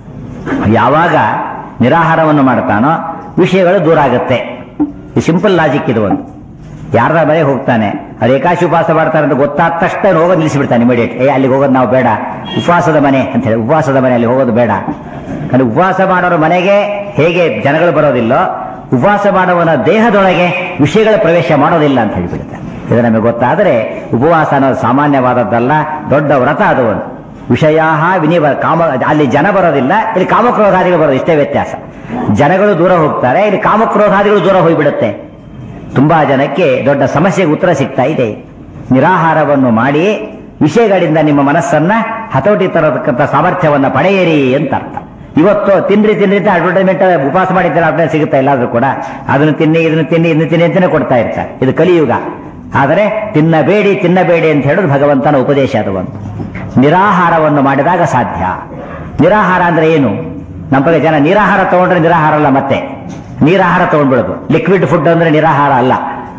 ಯಾವಾಗ ನಿರಾಹಾರವನ್ನು ಮಾಡ್ತಾನೋ ವಿಷಯಗಳು ದೂರ ಆಗುತ್ತೆ. ಈ ಸಿಂಪಲ್ ಲಾಜಿಕ್ ಇದು. ಒಂದು ಯಾರ ಮನೆ ಹೋಗ್ತಾನೆ, ಅದು ಏಕಾಶಿ ಉಪವಾಸ ಮಾಡ್ತಾರೆ ಅಂತ ಗೊತ್ತಾದ ತಕ್ಷಣ ಹೋಗೋದು ನಿಲ್ಲಿಸಿಬಿಡ್ತಾನೆ ಇಮಿಡಿಯೇಟ್. ಏ ಅಲ್ಲಿ ಹೋಗೋದು ನಾವು ಬೇಡ, ಉಪವಾಸದ ಮನೆ ಅಂತ ಹೇಳಿ ಉಪವಾಸದ ಮನೆಯಲ್ಲಿ ಹೋಗೋದು ಬೇಡ. ಅಂದ್ರೆ ಉಪವಾಸ ಮಾಡೋರ ಮನೆಗೆ ಹೇಗೆ ಜನಗಳು ಬರೋದಿಲ್ಲೋ, ಉಪವಾಸ ಮಾಡುವನ ದೇಹದೊಳಗೆ ವಿಷಯಗಳ ಪ್ರವೇಶ ಮಾಡೋದಿಲ್ಲ ಅಂತ ಹೇಳಿಬಿಡುತ್ತೆ. ಇದು ನಮಗೆ ಗೊತ್ತಾದರೆ ಉಪವಾಸ ಅನ್ನೋದು ಸಾಮಾನ್ಯವಾದದ್ದಲ್ಲ, ದೊಡ್ಡ ವ್ರತ ಅದು. ಒಂದು ವಿಷಯಾ ವಿನಿವ ಕಾಮ, ಅಲ್ಲಿ ಜನ ಬರೋದಿಲ್ಲ, ಇಲ್ಲಿ ಕಾಮಕ್ರೋಧಾದಿಗಳು ಬರೋದು, ಇಷ್ಟೇ ವ್ಯತ್ಯಾಸ. ಜನಗಳು ದೂರ ಹೋಗ್ತಾರೆ, ಇಲ್ಲಿ ಕಾಮಕ್ರೋಧಾದಿಗಳು ದೂರ ಹೋಗಿಬಿಡುತ್ತೆ. ತುಂಬಾ ಜನಕ್ಕೆ ದೊಡ್ಡ ಸಮಸ್ಯೆಗೆ ಉತ್ತರ ಸಿಗ್ತಾ ಇದೆ. ನಿರಾಹಾರವನ್ನು ಮಾಡಿ ವಿಷಯಗಳಿಂದ ನಿಮ್ಮ ಮನಸ್ಸನ್ನ ಹತೋಟಿ ತರತಕ್ಕಂಥ ಸಾಮರ್ಥ್ಯವನ್ನ ಪಡೆಯಿರಿ ಅಂತ ಅರ್ಥ. ಇವತ್ತು ತಿನ್ರಿ ತಿನ್ರಿ ಅಂತ ಅಡ್ವರ್ಟೈಸ್ಮೆಂಟ್ ಉಪವಾಸ ಮಾಡಿದ್ದಾರೆ, ಅಡ್ವರ್ಟೈಸ್ ಸಿಗುತ್ತಾ ಎಲ್ಲಾದ್ರೂ ಕೂಡ. ಅದನ್ನು ತಿನ್ನಿ ಇದನ್ನು ತಿನ್ನಿ ಇದನ್ನು ತಿನ್ನಿ ಅಂತಾನೆ ಕೊಡ್ತಾ ಇರ್ತಾರೆ. ಇದು ಕಲಿಯುಗ. ಆದರೆ ತಿನ್ನಬೇಡಿ ತಿನ್ನಬೇಡಿ ಅಂತ ಹೇಳೋದು ಭಗವಂತನ ಉಪದೇಶ. ಅದು ಒಂದು ನಿರಾಹಾರವನ್ನು ಮಾಡಿದಾಗ ಸಾಧ್ಯ. ನಿರಾಹಾರ ಅಂದ್ರೆ ಏನು? ನಮ್ಮ ಬಗ್ಗೆ ಜನ ನಿರಾಹಾರ ತಗೊಂಡ್ರೆ ನಿರಾಹಾರ ಅಲ್ಲ, ಮತ್ತೆ ನೀರಾಹಾರ ತಗೊಂಡ್ಬಿಡೋದು. ಲಿಕ್ವಿಡ್ ಫುಡ್ ಅಂದ್ರೆ ನಿರಾಹಾರ ಅಲ್ಲ.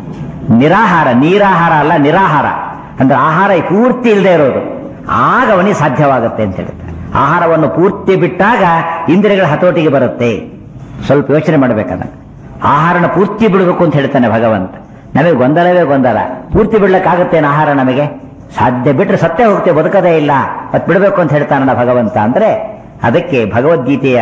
ನಿರಾಹಾರ ನೀರಾಹಾರ ಅಲ್ಲ, ನಿರಾಹಾರ ಅಂದ್ರೆ ಆಹಾರ ಪೂರ್ತಿ ಇಲ್ಲದೆ ಇರೋದು. ಆಗ ಅವನಿಗೆ ಸಾಧ್ಯವಾಗುತ್ತೆ ಅಂತ ಹೇಳುತ್ತೆ. ಆಹಾರವನ್ನು ಪೂರ್ತಿ ಬಿಟ್ಟಾಗ ಇಂದ್ರಿಯಗಳ ಹತೋಟಿಗೆ ಬರುತ್ತೆ. ಸ್ವಲ್ಪ ಯೋಚನೆ ಮಾಡಬೇಕನ್ನ. ಆಹಾರನ ಪೂರ್ತಿ ಬಿಡಬೇಕು ಅಂತ ಹೇಳ್ತಾನೆ ಭಗವಂತ. ನಮಗೆ ಗೊಂದಲವೇ ಗೊಂದಲ. ಪೂರ್ತಿ ಬಿಡ್ಲಿಕ್ಕಾಗತ್ತೇನು ಆಹಾರ? ನಮಗೆ ಸಾಧ್ಯ. ಬಿಟ್ರೆ ಸತ್ಯ ಹೋಗ್ತೇವೆ, ಬದುಕದೇ ಇಲ್ಲ. ಮತ್ ಬಿಡಬೇಕು ಅಂತ ಹೇಳ್ತಾನಲ್ಲ ಭಗವಂತ. ಅಂದ್ರೆ ಅದಕ್ಕೆ ಭಗವದ್ಗೀತೆಯ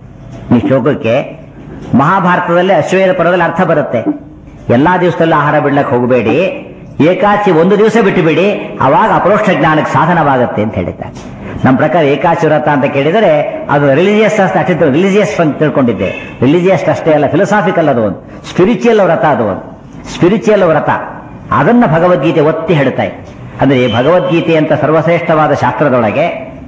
ಈ ಶ್ಲೋಕಕ್ಕೆ ಮಹಾಭಾರತದಲ್ಲಿ ಅಶ್ವಮೇಧ ಪರ್ವದಲ್ಲಿ ಅರ್ಥ ಬರುತ್ತೆ. ಎಲ್ಲಾ ದಿವಸದಲ್ಲೂ ಆಹಾರ ಬಿಡ್ಲಕ್ಕೆ ಹೋಗಬೇಡಿ, ಏಕಾಚಿ ಒಂದು ದಿವಸ ಬಿಟ್ಟು ಬಿಡಿ, ಅವಾಗ ಅಪರೋಕ್ಷ ಜ್ಞಾನಕ್ಕೆ ಸಾಧನವಾಗುತ್ತೆ ಅಂತ ಹೇಳಿದ್ದಾರೆ. ನಮ್ಮ ಪ್ರಕಾರ ಏಕಾಚಿ ವ್ರತ ಅಂತ ಕೇಳಿದರೆ ಅದು ರಿಲಿಜಿಯಸ್ ಅಷ್ಟೇ, ರಿಲಿಜಿಯಸ್ ಅಂತ ತಿಳ್ಕೊಂಡಿದ್ದೆ. ರಿಲಿಜಿಯಸ್ ಅಷ್ಟೇ ಅಲ್ಲ, ಫಿಲಸಾಫಿಕಲ್. ಅದು ಒಂದು ಸ್ಪಿರಿಚುವಲ್ ವ್ರತ. ಅದು ಒಂದು ಸ್ಪಿರಿಚುವಲ್ ವ್ರತ. ಅದನ್ನ ಭಗವದ್ಗೀತೆ ಒತ್ತಿ ಹೇಳ್ತಾ ಇದೆ. ಅಂದ್ರೆ ಭಗವದ್ಗೀತೆ ಅಂತ ಸರ್ವಶ್ರೇಷ್ಠವಾದ ಶಾಸ್ತ್ರದೊಳಗೆ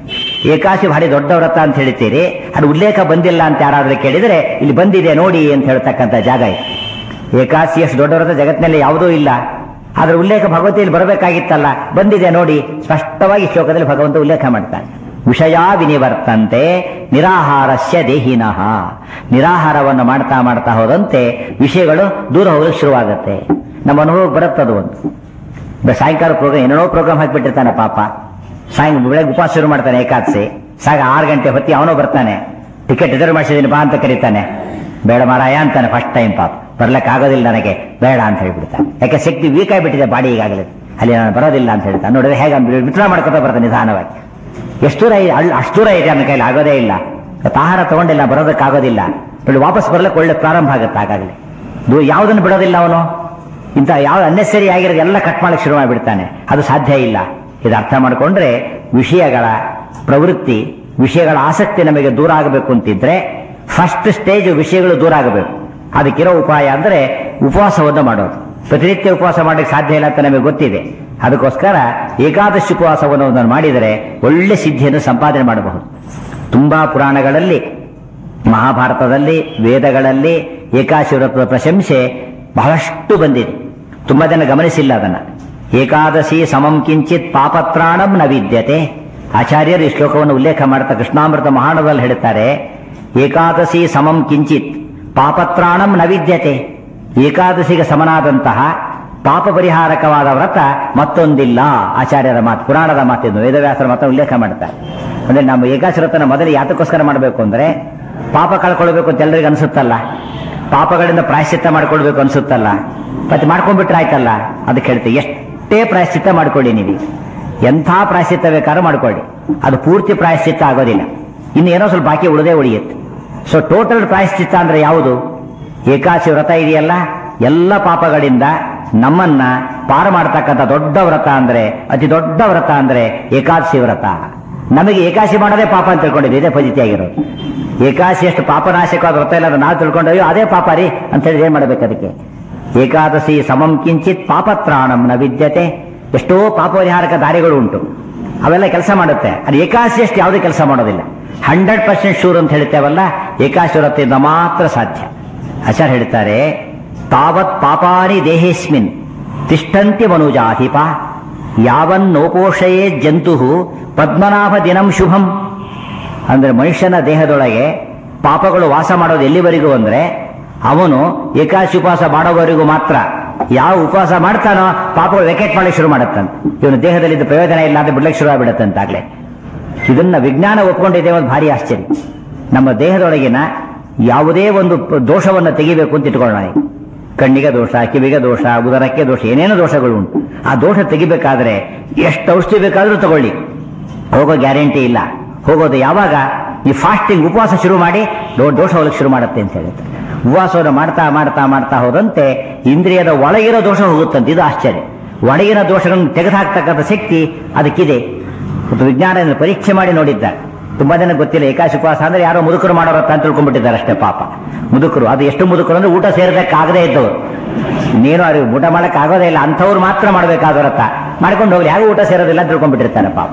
ಏಕಾಶಿ ಭಾರಿ ದೊಡ್ಡ ವ್ರತ ಅಂತ ಹೇಳ್ತೀರಿ, ಅದು ಉಲ್ಲೇಖ ಬಂದಿಲ್ಲ ಅಂತ ಯಾರಾದ್ರೂ ಕೇಳಿದರೆ ಇಲ್ಲಿ ಬಂದಿದೆ ನೋಡಿ ಅಂತ ಹೇಳ್ತಕ್ಕಂಥ ಜಾಗ ಇದೆ. ಏಕಾಶಿ ಅಷ್ಟು ದೊಡ್ಡ ವ್ರತ ಜಗತ್ತಿನಲ್ಲಿ ಯಾವುದೂ ಇಲ್ಲ. ಆದ್ರೆ ಉಲ್ಲೇಖ ಭಗವದ್ಗೀತೆಯಲ್ಲಿ ಬರಬೇಕಾಗಿತ್ತಲ್ಲ, ಬಂದಿದೆ ನೋಡಿ. ಸ್ಪಷ್ಟವಾಗಿ ಶ್ಲೋಕದಲ್ಲಿ ಭಗವಂತ ಉಲ್ಲೇಖ ಮಾಡ್ತಾನೆ. ವಿಷಯ ವಿನಿವರ್ತಂತೆ ನಿರಾಹಾರಸ್ಯ ದೇಹಿನಃ. ನಿರಾಹಾರವನ್ನು ಮಾಡ್ತಾ ಮಾಡ್ತಾ ಹೋದಂತೆ ವಿಷಯಗಳು ದೂರ ಹೋಗಲು ಶುರುವಾಗುತ್ತೆ. ನಮ್ಮ ಅನುಭವ ಬರುತ್ತದು. ಒಂದು ಸಾಯಂಕಾಲ ಪ್ರೋಗ್ರಾಮ್ ಏನೇನೋ ಪ್ರೋಗ್ರಾಮ್ ಹಾಕಿಬಿಟ್ಟಿರ್ತಾನೆ ಪಾಪ. ಸಾಯಂಕಾಲ ಬೆಳಗ್ಗೆ ಉಪವಾಸ ಶುರು ಮಾಡ್ತಾನೆ ಏಕಾದಶಿ. ಸಾಗ ಆರು ಗಂಟೆ ಹೊತ್ತಿ ಅವನೋ ಬರ್ತಾನೆ, ಟಿಕೆಟ್ ರಿಸರ್ವ್ ಮಾಡಿಸಿದೀನಿ ಬಾ ಅಂತ ಕರೀತಾನೆ. ಬೇಡ ಮಾರಾಯ ಅಂತಾನೆ ಫಸ್ಟ್ ಟೈಮ್. ಪಾಪ ಬರ್ಲಕ್ಕೆ ಆಗೋದಿಲ್ಲ ನನಗೆ, ಬೇಡ ಅಂತ ಹೇಳ್ಬಿಡ್ತಾನೆ. ಯಾಕೆ ಶಕ್ತಿ ವೀಕ್ ಆಗಿಬಿಟ್ಟಿದೆ ಬಾಡಿ ಈಗಾಗಲೇ, ಅಲ್ಲಿ ನಾನು ಬರೋದಿಲ್ಲ ಅಂತ ಹೇಳ್ತಾನೆ. ನೋಡಿದ್ರೆ ಹೇಗೆ ವಿತ್ಡ್ರಾ ಮಾಡ್ಕೊತಾ ಬರ್ತಾನೆ ನಿಧಾನವಾಗಿ. ಎಷ್ಟು ದೂರ ಇದೆ, ಅಷ್ಟು ದೂರ ಇದೆ, ನನ್ನ ಕೈಲಿ ಆಗೋದೇ ಇಲ್ಲ. ಆಹಾರ ತಗೊಂಡಿಲ್ಲ, ಬರೋದಕ್ಕಾಗೋದಿಲ್ಲ. ನೋಡಿ ವಾಪಸ್ ಬರ್ಲಿಕ್ಕೆ ಒಳ್ಳೆ ಪ್ರಾರಂಭ ಆಗುತ್ತೆ. ಆಗಾಗಲೇ ಯಾವುದನ್ನು ಬಿಡೋದಿಲ್ಲ ಅವನು. ಇಂಥ ಯಾವ ಅನ್ನೆಸರಿ ಆಗಿರೋದು ಎಲ್ಲ ಕಟ್ ಮಾಡಕ್ಕೆ ಶುರು ಮಾಡಿಬಿಡ್ತಾನೆ. ಅದು ಸಾಧ್ಯ ಇಲ್ಲ. ಇದು ಅರ್ಥ ಮಾಡಿಕೊಂಡ್ರೆ ವಿಷಯಗಳ ಪ್ರವೃತ್ತಿ ವಿಷಯಗಳ ಆಸಕ್ತಿ ನಮಗೆ ದೂರ ಆಗಬೇಕು ಅಂತಿದ್ರೆ ಫಸ್ಟ್ ಸ್ಟೇಜ್ ವಿಷಯಗಳು ದೂರ ಆಗಬೇಕು. ಅದಕ್ಕಿರೋ ಉಪಾಯ ಅಂದ್ರೆ ಉಪವಾಸವನ್ನು ಮಾಡೋದು. ಪ್ರತಿನಿತ್ಯ ಉಪವಾಸ ಮಾಡಲಿಕ್ಕೆ ಸಾಧ್ಯ ಇಲ್ಲ ಅಂತ ನಮಗೆ ಗೊತ್ತಿದೆ. ಅದಕ್ಕೋಸ್ಕರ ಏಕಾದಶಿ ಉಪವಾಸವನ್ನು ಒಂದನ್ನು ಮಾಡಿದರೆ ಒಳ್ಳೆ ಸಿದ್ಧಿಯನ್ನು ಸಂಪಾದನೆ ಮಾಡಬಹುದು. ತುಂಬಾ ಪುರಾಣಗಳಲ್ಲಿ, ಮಹಾಭಾರತದಲ್ಲಿ, ವೇದಗಳಲ್ಲಿ ಏಕಾದಶಿ ವ್ರತದ ಪ್ರಶಂಸೆ ಬಹಳಷ್ಟು ಬಂದಿದೆ. ತುಂಬಾ ಜನ ಗಮನಿಸಿಲ್ಲ ಅದನ್ನ. ಏಕಾದಶಿ ಸಮಂ ಕಿಂಚಿತ್ ಪಾಪತ್ರಾಣಂ ನ ವಿದ್ಯತೆ. ಆಚಾರ್ಯರು ಈ ಶ್ಲೋಕವನ್ನು ಉಲ್ಲೇಖ ಮಾಡ್ತಾ ಕೃಷ್ಣಾಮೃತ ಮಹಾಣದಲ್ಲಿ ಹೇಳ್ತಾರೆ, ಏಕಾದಶಿ ಸಮಂ ಕಿಂಚಿತ್ ಪಾಪತ್ರಾಣಂ ನ ವಿದ್ಯತೆ. ಏಕಾದಶಿಗೆ ಸಮನಾದಂತಹ ಪಾಪ ಪರಿಹಾರಕವಾದ ವ್ರತ ಮತ್ತೊಂದಿಲ್ಲ. ಆಚಾರ್ಯರ ಮಾತು, ಪುರಾಣದ ಮಾತಿದ್ದು, ವೇದವ್ಯಾಸರ ಮಾತನ್ನು ಉಲ್ಲೇಖ ಮಾಡ್ತಾರೆ. ಅಂದ್ರೆ ನಮ್ಮ ಏಕಾದಶಿ ವ್ರತನ ಮೊದಲು ಯಾತಕ್ಕೋಸ್ಕರ ಮಾಡಬೇಕು ಅಂದ್ರೆ ಪಾಪ ಕಳ್ಕೊಳ್ಬೇಕು ಅಂತ ಎಲ್ಲರಿಗೂ ಅನ್ಸುತ್ತಲ್ಲ, ಪಾಪಗಳಿಂದ ಪ್ರಾಯಶ್ಚಿತ್ತ ಮಾಡ್ಕೊಳ್ಬೇಕು ಅನ್ಸುತ್ತಲ್ಲ, ಮತ್ತೆ ಮಾಡ್ಕೊಂಡ್ಬಿಟ್ರೆ ಆಯ್ತಲ್ಲ. ಅದಕ್ಕೆ ಹೇಳ್ತೀವಿ, ಎಷ್ಟೇ ಪ್ರಾಯಶ್ಚಿತ್ತ ಮಾಡ್ಕೊಳ್ಳಿ, ನೀವು ಎಂಥ ಪ್ರಾಯಶ್ಚಿತ್ತ ಬೇಕಾದ್ರೂ ಮಾಡ್ಕೊಳ್ಳಿ, ಅದು ಪೂರ್ತಿ ಪ್ರಾಯಶ್ಚಿತ್ತ ಆಗೋದಿಲ್ಲ. ಇನ್ನು ಏನೋ ಸ್ವಲ್ಪ ಬಾಕಿ ಉಳಿದೇ ಉಳಿಯುತ್ತೆ. ಸೊ ಟೋಟಲ್ ಪ್ರಾಯಶ್ಚಿತ್ತ ಅಂದ್ರೆ ಯಾವುದು? ಏಕಾದಶಿ ವ್ರತ ಇದೆಯಲ್ಲ, ಎಲ್ಲ ಪಾಪಗಳಿಂದ ನಮ್ಮನ್ನ ಪಾರು ಮಾಡ್ತಕ್ಕಂಥ ದೊಡ್ಡ ವ್ರತ ಅಂದ್ರೆ, ಅತಿ ದೊಡ್ಡ ವ್ರತ ಅಂದ್ರೆ ಏಕಾದಶಿ ವ್ರತ. ನಮಗೆ ಏಕಾದಶಿ ಮಾಡೋದೇ ಪಾಪ ಅಂತ ತಿಳ್ಕೊಂಡಿದ್ವಿ, ಇದೇ ಪದ್ಧತಿಯಾಗಿರೋದು. ಏಕಾದಶಿ ಎಷ್ಟು ಪಾಪನಾಶಕವಾದ ವ್ರತ ಇಲ್ಲ ನಾವು ತಿಳ್ಕೊಂಡೋ ಅದೇ ಪಾಪ ರೀ ಅಂತ ಹೇಳಿ ಏನ್ ಮಾಡ್ಬೇಕು ಅದಕ್ಕೆ? ಏಕಾದಶಿ ಸಮಂ ಕಿಂಚಿತ್ ಪಾಪತ್ರಾಣಂ ನ ವಿದ್ಯತೆ. ಎಷ್ಟೋ ಪಾಪ ಪರಿಹಾರಕ ದಾರಿಗಳು ಉಂಟು, ಅವೆಲ್ಲ ಕೆಲಸ ಮಾಡುತ್ತೆ. ಅದು ಏಕಾದಶಿ ಅಷ್ಟು ಯಾವುದೇ ಕೆಲಸ ಮಾಡೋದಿಲ್ಲ. ಹಂಡ್ರೆಡ್ ಪರ್ಸೆಂಟ್ ಶೂರ್ ಅಂತ ಹೇಳ್ತೇವಲ್ಲ, ಏಕಾದಶಿ ವ್ರತದಿಂದ ಮಾತ್ರ ಸಾಧ್ಯ. ಆಚಾರ್ಯ ಹೇಳ್ತಾರೆ, ತಾವತ್ ಪಾಪಾನಿ ದೇಹೇಸ್ಮಿನ್ ತಿಷ್ಠಂತಿ ಮನುಜಾಧಿಪ ಯಾವನ್ನೋಪೋಷಯೇ ಜಂತು ಪದ್ಮನಾಭ ದಿನಂ ಶುಭಂ. ಅಂದ್ರೆ ಮನುಷ್ಯನ ದೇಹದೊಳಗೆ ಪಾಪಗಳು ವಾಸ ಮಾಡೋದು ಎಲ್ಲಿವರೆಗೂ ಅಂದ್ರೆ ಅವನು ಏಕಾದಶಿ ಉಪವಾಸ ಮಾಡೋವರೆಗೂ ಮಾತ್ರ. ಯಾವ ಉಪವಾಸ ಮಾಡ್ತಾನೋ ಪಾಪಗಳು ವೆಕೆಟ್ ಮಾಡಲಿಕ್ಕೆ ಶುರು ಮಾಡುತ್ತಂತೆ. ಇವನು ದೇಹದಲ್ಲಿ ಪ್ರಯೋಜನ ಇಲ್ಲ ಅಂತ ಬಿಡ್ಲಿಕ್ಕೆ ಶುರು ಆಗ್ಬಿಡುತ್ತಂತಾಗ್ಲೇ. ಇದನ್ನ ವಿಜ್ಞಾನ ಒಪ್ಕೊಂಡಿದ್ದೇವೆ, ಒಂದು ಭಾರಿ ಆಶ್ಚರ್ಯ. ನಮ್ಮ ದೇಹದೊಳಗಿನ ಯಾವುದೇ ಒಂದು ದೋಷವನ್ನು ತೆಗಿಬೇಕು ಅಂತ ಇಟ್ಕೊಳ್ಳೋಣ. ಕಣ್ಣಿಗೆ ದೋಷ, ಕಿವಿಗೆ ದೋಷ, ಉದರಕ್ಕೆ ದೋಷ, ಏನೇನೋ ದೋಷಗಳು ಉಂಟು. ಆ ದೋಷ ತೆಗಿಬೇಕಾದ್ರೆ ಎಷ್ಟು ಔಷಧಿ ಬೇಕಾದ್ರೂ ತಗೊಳ್ಳಿ, ಹೋಗೋ ಗ್ಯಾರಂಟಿ ಇಲ್ಲ. ಹೋಗೋದು ಯಾವಾಗ? ಈ ಫಾಸ್ಟಿಂಗ್ ಉಪವಾಸ ಶುರು ಮಾಡಿ ದೋಷ ಹೋಗಲಿಕ್ಕೆ ಶುರು ಮಾಡುತ್ತೆ ಅಂತ ಹೇಳುತ್ತೆ. ಉಪವಾಸವನ್ನು ಮಾಡ್ತಾ ಮಾಡ್ತಾ ಮಾಡ್ತಾ ಹೋದಂತೆ ಇಂದ್ರಿಯದ ಒಳಗಿರೋ ದೋಷ ಹೋಗುತ್ತಂತೆ. ಇದು ಆಶ್ಚರ್ಯ. ಒಳಗಿನ ದೋಷಗಳನ್ನು ತೆಗೆದುಹಾಕ್ತಕ್ಕಂಥ ಶಕ್ತಿ ಅದಕ್ಕಿದೆ. ಮತ್ತು ವಿಜ್ಞಾನ ಪರೀಕ್ಷೆ ಮಾಡಿ ನೋಡಿದ್ದಾರೆ. ತುಂಬಾ ಜನ ಗೊತ್ತಿಲ್ಲ ಏಕಾದಶಿ ಉಪವಾಸ ಅಂದ್ರೆ ಯಾರೋ ಮುದುಕರು ಮಾಡೋರು ಅಂತ ತಿಳ್ಕೊಂಡ್ಬಿಟ್ಟಿದ್ದಾರೆ ಅಷ್ಟೇ. ಪಾಪ ಮುದುಕರು, ಅದು ಎಷ್ಟು ಮುದುಕರು ಅಂದ್ರೆ ಊಟ ಸೇರದಕ್ಕಾಗದೇ ಇದ್ದವರು, ನೀನು ಅವ್ರಿಗೆ ಊಟ ಮಾಡಕ್ ಆಗೋದೇ ಇಲ್ಲ ಅಂಥವ್ರು ಮಾತ್ರ ಮಾಡಬೇಕಾದವ್ರತ್ತ ಮಾಡ್ಕೊಂಡು ಹೋಗ್ಲಿ, ಯಾರು ಊಟ ಸೇರೋದಿಲ್ಲ ಅಂತ ತಿಳ್ಕೊಂಡ್ಬಿಟ್ಟಿರ್ತಾರೆ ಪಾಪ.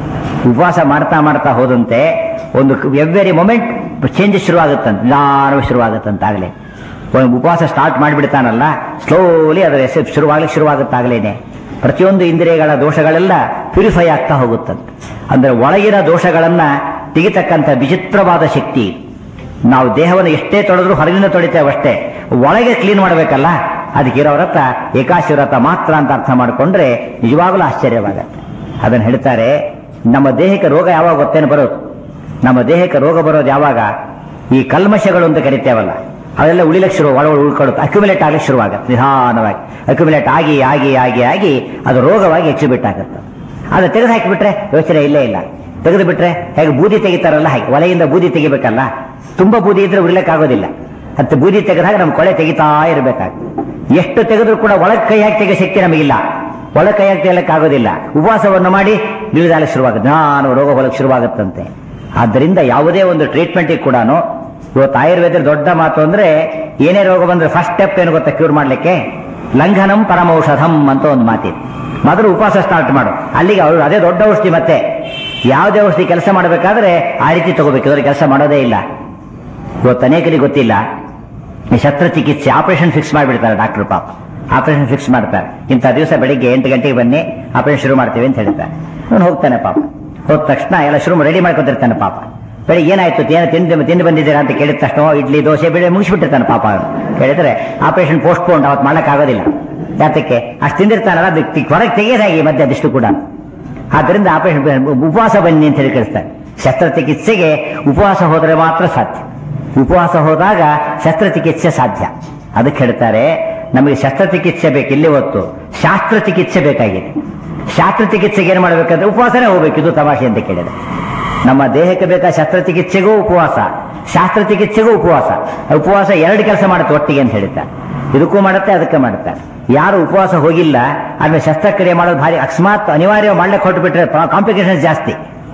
ಉಪವಾಸ ಮಾಡ್ತಾ ಮಾಡ್ತಾ ಹೋದಂತೆ ಒಂದು ಎವ್ರಿ ಮೊಮೆಂಟ್ ಚೇಂಜಸ್ ಶುರುವಾಗುತ್ತಂತೆ, ನಿಧಾನವಾಗಿ ಶುರುವಾಗುತ್ತಂತಾಗಲೇ. ಒಂದು ಉಪವಾಸ ಸ್ಟಾರ್ಟ್ ಮಾಡಿಬಿಡ್ತಾನಲ್ಲ, ಸ್ಲೋಲಿ ಅದರ ಎಸೆಪ್ ಶುರುವಾಗ್ಲಿಕ್ಕೆ ಶುರುವಾಗುತ್ತಾಗಲೇನೆ ಪ್ರತಿಯೊಂದು ಇಂದ್ರಿಯಗಳ ದೋಷಗಳೆಲ್ಲ ಪ್ಯೂರಿಫೈ ಆಗ್ತಾ ಹೋಗುತ್ತಂತೆ. ಅಂದ್ರೆ ಒಳಗಿನ ದೋಷಗಳನ್ನ ತೆಗಿತಕ್ಕಂಥ ವಿಚಿತ್ರವಾದ ಶಕ್ತಿ. ನಾವು ದೇಹವನ್ನು ಎಷ್ಟೇ ತೊಳೆದ್ರೂ ಹೊರಗಿನ ತೊಳಿತೇವೆ ಅಷ್ಟೇ, ಒಳಗೆ ಕ್ಲೀನ್ ಮಾಡಬೇಕಲ್ಲ. ಅದಕ್ಕಿರೋ ವ್ರತ ಏಕಾದಶಿ ವ್ರತ ಮಾತ್ರ ಅಂತ ಅರ್ಥ ಮಾಡಿಕೊಂಡ್ರೆ ನಿಜವಾಗಲೂ ಆಶ್ಚರ್ಯವಾಗತ್ತೆ. ಅದನ್ನು ಹೇಳ್ತಾರೆ, ನಮ್ಮ ದೇಹಕ್ಕೆ ರೋಗ ಯಾವಾಗ ಗೊತ್ತೇನು ಬರೋದು? ನಮ್ಮ ದೇಹಕ್ಕೆ ರೋಗ ಬರೋದು ಯಾವಾಗ? ಈ ಕಲ್ಮಶಗಳು ಅಂತ ಕರಿತೇವಲ್ಲ, ಅವೆಲ್ಲ ಉಳಿಲಕ್ಕೆ ಶುರು, ಒಳ ಉಳ್ಕೊಳ್ಳುತ್ತೆ, ಅಕ್ಯುಮುಲೇಟ್ ಆಗಲಿಕ್ಕೆ ಶುರುವಾಗುತ್ತೆ. ನಿಧಾನವಾಗಿ ಅಕ್ಯುಮುಲೇಟ್ ಆಗಿ ಆಗಿ ಆಗಿ ಆಗಿ ಅದು ರೋಗವಾಗಿ ಎಕ್ಸಿಬಿಟ್ ಆಗುತ್ತೆ. ಅದು ತೆಗೆದು ಹಾಕಿಬಿಟ್ರೆ ಯೋಚನೆ ಇಲ್ಲೇ ಇಲ್ಲ. ತೆಗೆದು ಬಿಟ್ರೆ ಹೇಗೆ ಬೂದಿ ತೆಗಿತಾರಲ್ಲ ಹಾಗೆ ಒಲೆಯಿಂದ ಬೂದಿ ತೆಗಿಬೇಕಲ್ಲ, ತುಂಬಾ ಬೂದಿ ಇದ್ರೆ ಉಳಿಲಕ್ಕಾಗೋದಿಲ್ಲ. ಮತ್ತೆ ಬೂದಿ ತೆಗೆದಾಗ ನಮ್ಮ ಕೊಳೆ ತೆಗಿತಾ ಇರಬೇಕಾಗ್ತದೆ. ಎಷ್ಟು ತೆಗೆದ್ರೂ ಕೂಡ ಒಳಗೆ ಕೈ ಹಾಕಿ ತೆಗೆಯೋ ಶಕ್ತಿ ನಮಗಿಲ್ಲ, ಒಳಗೆ ಕೈ ಹಾಕಿ ತೆಗೆಯಲಿಕ್ಕಾಗೋದಿಲ್ಲ. ಉಪವಾಸವನ್ನು ಮಾಡಿ ಇಳಿದಾಗಲಿಕ್ಕೆ ಶುರುವಾಗುತ್ತೆ, ನಾನು ರೋಗ ಹೊಲಕ್ಕೆ ಶುರುವಾಗುತ್ತಂತೆ. ಆದ್ದರಿಂದ ಯಾವುದೇ ಒಂದು ಟ್ರೀಟ್ಮೆಂಟಿಗೆ ಕೂಡ ಇವತ್ತು ಆಯುರ್ವೇದ ದೊಡ್ಡ ಮಾತು ಅಂದ್ರೆ ಏನೇ ರೋಗ ಬಂದ್ರೆ ಫಸ್ಟ್ ಸ್ಟೆಪ್ ಏನು ಗೊತ್ತಾ ಕ್ಯೂರ್ ಮಾಡ್ಲಿಕ್ಕೆ? ಲಂಘನಂ ಪರಮೌಷಧಂ ಅಂತ ಒಂದು ಮಾತಿದೆ. ಮೊದಲು ಉಪವಾಸ ಸ್ಟಾರ್ಟ್ ಮಾಡು, ಅಲ್ಲಿಗೆ ಅವರು ಅದೇ ದೊಡ್ಡ ಔಷಧಿ. ಮತ್ತೆ ಯಾವುದೇ ಔಷಧಿ ಕೆಲಸ ಮಾಡಬೇಕಾದ್ರೆ ಆ ರೀತಿ ತಗೋಬೇಕು, ಇದ್ರ ಕೆಲಸ ಮಾಡೋದೇ ಇಲ್ಲ. ಇವತ್ತು ಅನೇಕರಿಗೆ ಗೊತ್ತಿಲ್ಲ, ಈ ಶಸ್ತ್ರಚಿಕಿತ್ಸೆ ಆಪರೇಷನ್ ಫಿಕ್ಸ್ ಮಾಡಿಬಿಡ್ತಾರೆ ಡಾಕ್ಟರ್. ಪಾಪ ಆಪರೇಷನ್ ಫಿಕ್ಸ್ ಮಾಡ್ತಾರೆ, ಇಂಥ ದಿವಸ ಬೆಳಿಗ್ಗೆ ಎಂಟು ಗಂಟೆಗೆ ಬನ್ನಿ ಆಪರೇಷನ್ ಶುರು ಮಾಡ್ತೀವಿ ಅಂತ ಹೇಳ್ತಾರೆ. ಅವನು ಹೋಗ್ತಾನೆ ಪಾಪ. ಹೋದ ತಕ್ಷಣ ಎಲ್ಲ ಶುರು ರೆಡಿ ಮಾಡ್ಕೊತಿರ್ತಾನೆ ಪಾಪ. ಬೆಳಿಗ್ಗೆ ಏನಾಯ್ತು, ಏನು ತಿಂದು ತಿಂದು ಬಂದಿದ್ದೀರಾ ಅಂತ ಕೇಳಿದ ತಕ್ಷಣ ಇಡ್ಲಿ ದೋಸೆ ಬೆಳೆ ಮುಗಿಸ್ಬಿಟ್ಟಿರ್ತಾನೆ ಪಾಪ. ಕೇಳಿದ್ರೆ ಆಪರೇಷನ್ ಪೋಸ್ಟ್ಪೋನ್, ಅವತ್ತು ಮಾಡೋಕ್ಕಾಗೋದಿಲ್ಲ. ಯಾತಕ್ಕೆ? ಅಷ್ಟು ತಿಂದಿರ್ತಾನಲ್ಲ, ಅದು ಹೊರಗೆ ತೆಗೆಯದಾಗಿ ಮಧ್ಯ ಅದಿಷ್ಟು ಕೂಡ. ಆದ್ದರಿಂದ ಆಪರೇಷನ್ ಉಪವಾಸ ಬನ್ನಿ ಅಂತ ಹೇಳಿ ಕಳಿಸ್ತಾರೆ. ಶಸ್ತ್ರಚಿಕಿತ್ಸೆಗೆ ಉಪವಾಸ ಹೋದರೆ ಮಾತ್ರ ಸಾಧ್ಯ. ಉಪವಾಸ ಹೋದಾಗ ಶಸ್ತ್ರಚಿಕಿತ್ಸೆ ಸಾಧ್ಯ. ಅದಕ್ಕೆ ಹೇಳ್ತಾರೆ, ನಮಗೆ ಶಸ್ತ್ರಚಿಕಿತ್ಸೆ ಬೇಕು, ಇಲ್ಲಿ ಹೊತ್ತು ಶಾಸ್ತ್ರಚಿಕಿತ್ಸೆ ಬೇಕಾಗಿದೆ. ಶಾಸ್ತ್ರಚಿಕಿತ್ಸೆಗೆ ಏನು ಮಾಡಬೇಕಂದ್ರೆ ಉಪವಾಸನೇ ಹೋಗ್ಬೇಕು. ಇದು ತಮಾಷೆ ಅಂತ ಕೇಳಿದ್ರೆ, ನಮ್ಮ ದೇಹಕ್ಕೆ ಬೇಕಾದ ಶಸ್ತ್ರಚಿಕಿತ್ಸೆಗೂ ಉಪವಾಸ, ಶಾಸ್ತ್ರಚಿಕಿತ್ಸೆಗೂ ಉಪವಾಸ. ಉಪವಾಸ ಎರಡು ಕೆಲಸ ಮಾಡುತ್ತೆ ಒಟ್ಟಿಗೆ ಅಂತ ಹೇಳ್ತಾರೆ. ಇದಕ್ಕೂ ಮಾಡುತ್ತೆ, ಅದಕ್ಕೆ ಮಾಡುತ್ತಾರೆ. ಯಾರು ಉಪವಾಸ ಹೋಗಿಲ್ಲ ಆಮೇಲೆ ಶಸ್ತ್ರಕ್ರಿಯೆ ಮಾಡೋದು ಭಾರಿ ಅಕಸ್ಮಾತ್ ಅನಿವಾರ್ಯ ಮಾಡ್ಲಿಕ್ಕೆ ಹೊರಟು ಬಿಟ್ರೆ ಕಾಂಪ್ಲಿಕೇಶನ್ಸ್ ಜಾಸ್ತಿ.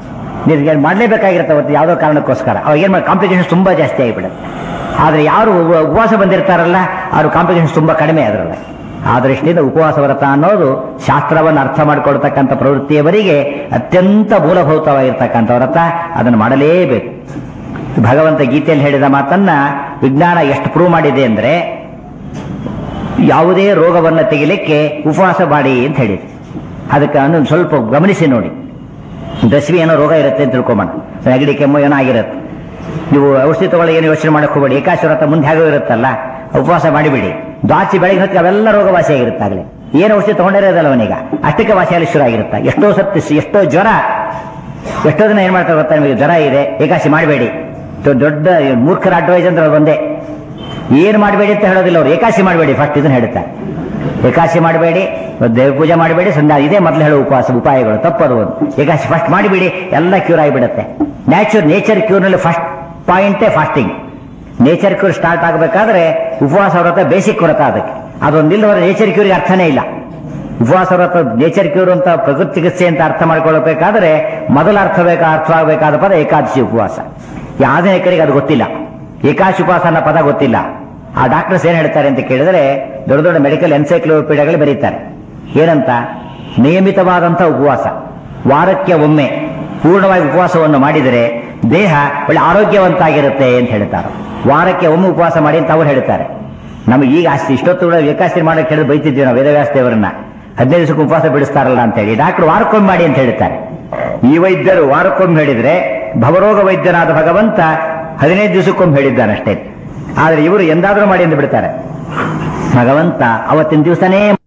ನೀವು ಮಾಡಲೇಬೇಕಾಗಿರುತ್ತೆ ಅವತ್ತು ಯಾವುದೋ ಕಾರಣಕ್ಕೋಸ್ಕರ ಅವಾಗ ಏನು ಮಾಡಿ ಕಾಂಪ್ಲಿಕೇಶನ್ಸ್ ತುಂಬ ಜಾಸ್ತಿ ಆಗಿಬಿಡುತ್ತೆ. ಆದರೆ ಯಾರು ಉಪ- ಉಪವಾಸ ಬಂದಿರ್ತಾರಲ್ಲ ಅವರು ಕಾಂಪ್ಲಿಕೇಶನ್ಸ್ ತುಂಬ ಕಡಿಮೆ ಅದರಲ್ಲಿ. ಆ ದೃಷ್ಟಿಯಿಂದ ಉಪವಾಸ ವ್ರತ ಅನ್ನೋದು ಶಾಸ್ತ್ರವನ್ನು ಅರ್ಥ ಮಾಡಿಕೊಳ್ತಕ್ಕಂಥ ಪ್ರವೃತ್ತಿಯವರಿಗೆ ಅತ್ಯಂತ ಮೂಲಭೂತವಾಗಿರ್ತಕ್ಕಂಥ ವ್ರತ. ಅದನ್ನು ಮಾಡಲೇಬೇಕು. ಭಗವಂತ ಗೀತೆಯಲ್ಲಿ ಹೇಳಿದ ಮಾತನ್ನ ವಿಜ್ಞಾನ ಎಷ್ಟು ಪ್ರೂವ್ ಮಾಡಿದೆ ಅಂದ್ರೆ ಯಾವುದೇ ರೋಗವನ್ನು ತೆಗಿಲಿಕ್ಕೆ ಉಪವಾಸ ಮಾಡಿ ಅಂತ ಹೇಳಿದೆ. ಅದಕ್ಕೆ ಒಂದು ಸ್ವಲ್ಪ ಗಮನಿಸಿ ನೋಡಿ. ದಸ್ವಿ ಏನೋ ರೋಗ ಇರುತ್ತೆ ಅಂತ ತಿಳ್ಕೊಂಬೋಣ, ನೆಗಡಿ ಕೆಮ್ಮು ಏನೋ ಆಗಿರುತ್ತೆ. ನೀವು ಔಷಧಿ ತಗೊಳ್ಳಿ ಏನು ಯೋಚನೆ ಮಾಡಕ್ಕೆ ಹೋಗಬೇಡಿ. ಏಕಾಶಿ ವ್ರತ ಮುಂದೆ ಹೇಗೋ ಇರುತ್ತಲ್ಲ, ಉಪವಾಸ ಮಾಡಿಬಿಡಿ. ದ್ವಾಚಿ ಬೆಳಗ್ಗೆ ಹೊತ್ತಿಗೆ ಅವೆಲ್ಲ ರೋಗ ವಾಸಿ ಆಗಿರುತ್ತಾಗಲೇ. ಏನು ಔಷಧಿ ತಗೊಂಡಿರೋದಲ್ಲ ಅವನೀಗ, ಅಷ್ಟಕ್ಕೆ ವಾಸಿಯಾಗಲಿ ಶುರು ಆಗಿರುತ್ತೆ. ಎಷ್ಟೋ ಸತ್ತು ಎಷ್ಟೋ ಜ್ವರ, ಎಷ್ಟೋ ದಿನ ಏನ್ ಮಾಡ್ತಾರೆ ಗೊತ್ತಾ ನಿಮಗೆ, ಜ್ವರ ಇದೆ ಏಕಾಶಿ ಮಾಡಬೇಡಿ. ದೊಡ್ಡ ಮೂರ್ಖರ ಅಡ್ವೈಸ್ ಅಂದ್ರೆ ಅದು ಒಂದೇ. ಏನು ಮಾಡಬೇಡಿ ಅಂತ ಹೇಳೋದಿಲ್ಲ ಅವರು, ಏಕಾಶಿ ಮಾಡಬೇಡಿ ಫಸ್ಟ್ ಇದನ್ನ ಹೇಳ್ತಾರೆ. ಏಕಾಶಿ ಮಾಡಬೇಡಿ, ದೇವ ಪೂಜೆ ಮಾಡಬೇಡಿ, ಸಂಧ್ಯಾ, ಇದೇ ಮೊದಲು ಹೇಳೋ ಉಪವಾಸ ಉಪಾಯಗಳು. ತಪ್ಪದು ಒಂದು. ಏಕಾಶಿ ಫಸ್ಟ್ ಮಾಡಿಬಿಡಿ, ಎಲ್ಲ ಕ್ಯೂರ್ ಆಗಿಬಿಡುತ್ತೆ. ನ್ಯಾಚುರ್ ನೇಚರ್ ಕ್ಯೂರ್ನಲ್ಲಿ ಫಸ್ಟ್ ಪಾಯಿಂಟೇ ಫಾಸ್ಟಿಂಗ್. ನೇಚರ್ ಕ್ಯೂರ್ ಸ್ಟಾರ್ಟ್ ಆಗಬೇಕಾದ್ರೆ ಉಪವಾಸ ವ್ರತ ಬೇಸಿಕ್ ವ್ರತ. ಅದಕ್ಕೆ ಅದೊಂದಿಲ್ಲವರೆ ನೇಚರ್ ಕ್ಯೂರ್ಗೆ ಅರ್ಥನೇ ಇಲ್ಲ. ಉಪವಾಸ ವ್ರತ ನೇಚರ್ ಕ್ಯೂರ್ ಅಂತ ಪ್ರಕೃತಿ ಚಿಕಿತ್ಸೆ ಅಂತ ಅರ್ಥ ಮಾಡ್ಕೊಳ್ಬೇಕಾದ್ರೆ ಮೊದಲ ಅರ್ಥ ಬೇಕಾ ಅರ್ಥ ಆಗಬೇಕಾದ ಪದ ಏಕಾದಶಿ ಉಪವಾಸ. ಆಧುನಿಕರಿಗೆ ಅದು ಗೊತ್ತಿಲ್ಲ. ಏಕಾದಶಿ ಉಪವಾಸ ಅನ್ನೋ ಪದ ಗೊತ್ತಿಲ್ಲ. ಆ ಡಾಕ್ಟರ್ಸ್ ಏನ್ ಹೇಳ್ತಾರೆ ಅಂತ ಕೇಳಿದ್ರೆ ದೊಡ್ಡ ದೊಡ್ಡ ಮೆಡಿಕಲ್ ಎನ್ಸೈಕ್ಲೋಪೀಡಿಯಾಗಳು ಬರೀತಾರೆ. ಏನಂತ, ನಿಯಮಿತವಾದಂಥ ಉಪವಾಸ, ವಾರಕ್ಕೆ ಒಮ್ಮೆ ಪೂರ್ಣವಾಗಿ ಉಪವಾಸವನ್ನು ಮಾಡಿದರೆ ದೇಹ ಒಳ್ಳೆ ಆರೋಗ್ಯವಂತ ಆಗಿರುತ್ತೆ ಅಂತ ಹೇಳ್ತಾರೆ. ವಾರಕ್ಕೆ ಒಮ್ಮೆ ಉಪವಾಸ ಮಾಡಿ ಅಂತ ಅವ್ರು ಹೇಳ್ತಾರೆ. ನಮಗೆ ಈಗ ಅಷ್ಟು ಇಷ್ಟೊತ್ತು ಕೂಡ ಏಕಾದಶಿ ಮಾಡಕ್ಕೆ ಹೇಳಿದ್ರೆ ಬೈತಿದ್ವಿ ನಾವು ವೇದವ್ಯಾಸ ದೇವರನ್ನ. ಹದಿನೈದು ದಿವಸಕ್ಕೆ ಉಪವಾಸ ಬಿಡಿಸ್ತಾರಲ್ಲ ಅಂತ ಹೇಳಿ. ಡಾಕ್ಟರ್ ವಾರಕ್ಕೊಮ್ಮೆ ಮಾಡಿ ಅಂತ ಹೇಳ್ತಾರೆ. ಈ ವೈದ್ಯರು ವಾರಕ್ಕೊಮ್ಮೆ ಹೇಳಿದ್ರೆ ಭವರೋಗ ವೈದ್ಯನಾದ ಭಗವಂತ ಹದಿನೈದು ದಿವಸಕ್ಕೊಮ್ಮೆ ಹೇಳಿದ್ದಾನಷ್ಟೇ. ಆದ್ರೆ ಇವರು ಎಂದಾದ್ರೂ ಮಾಡಿ ಎಂದು ಬಿಡ್ತಾರೆ. ಭಗವಂತ ಅವತ್ತಿನ ದಿವಸನೇ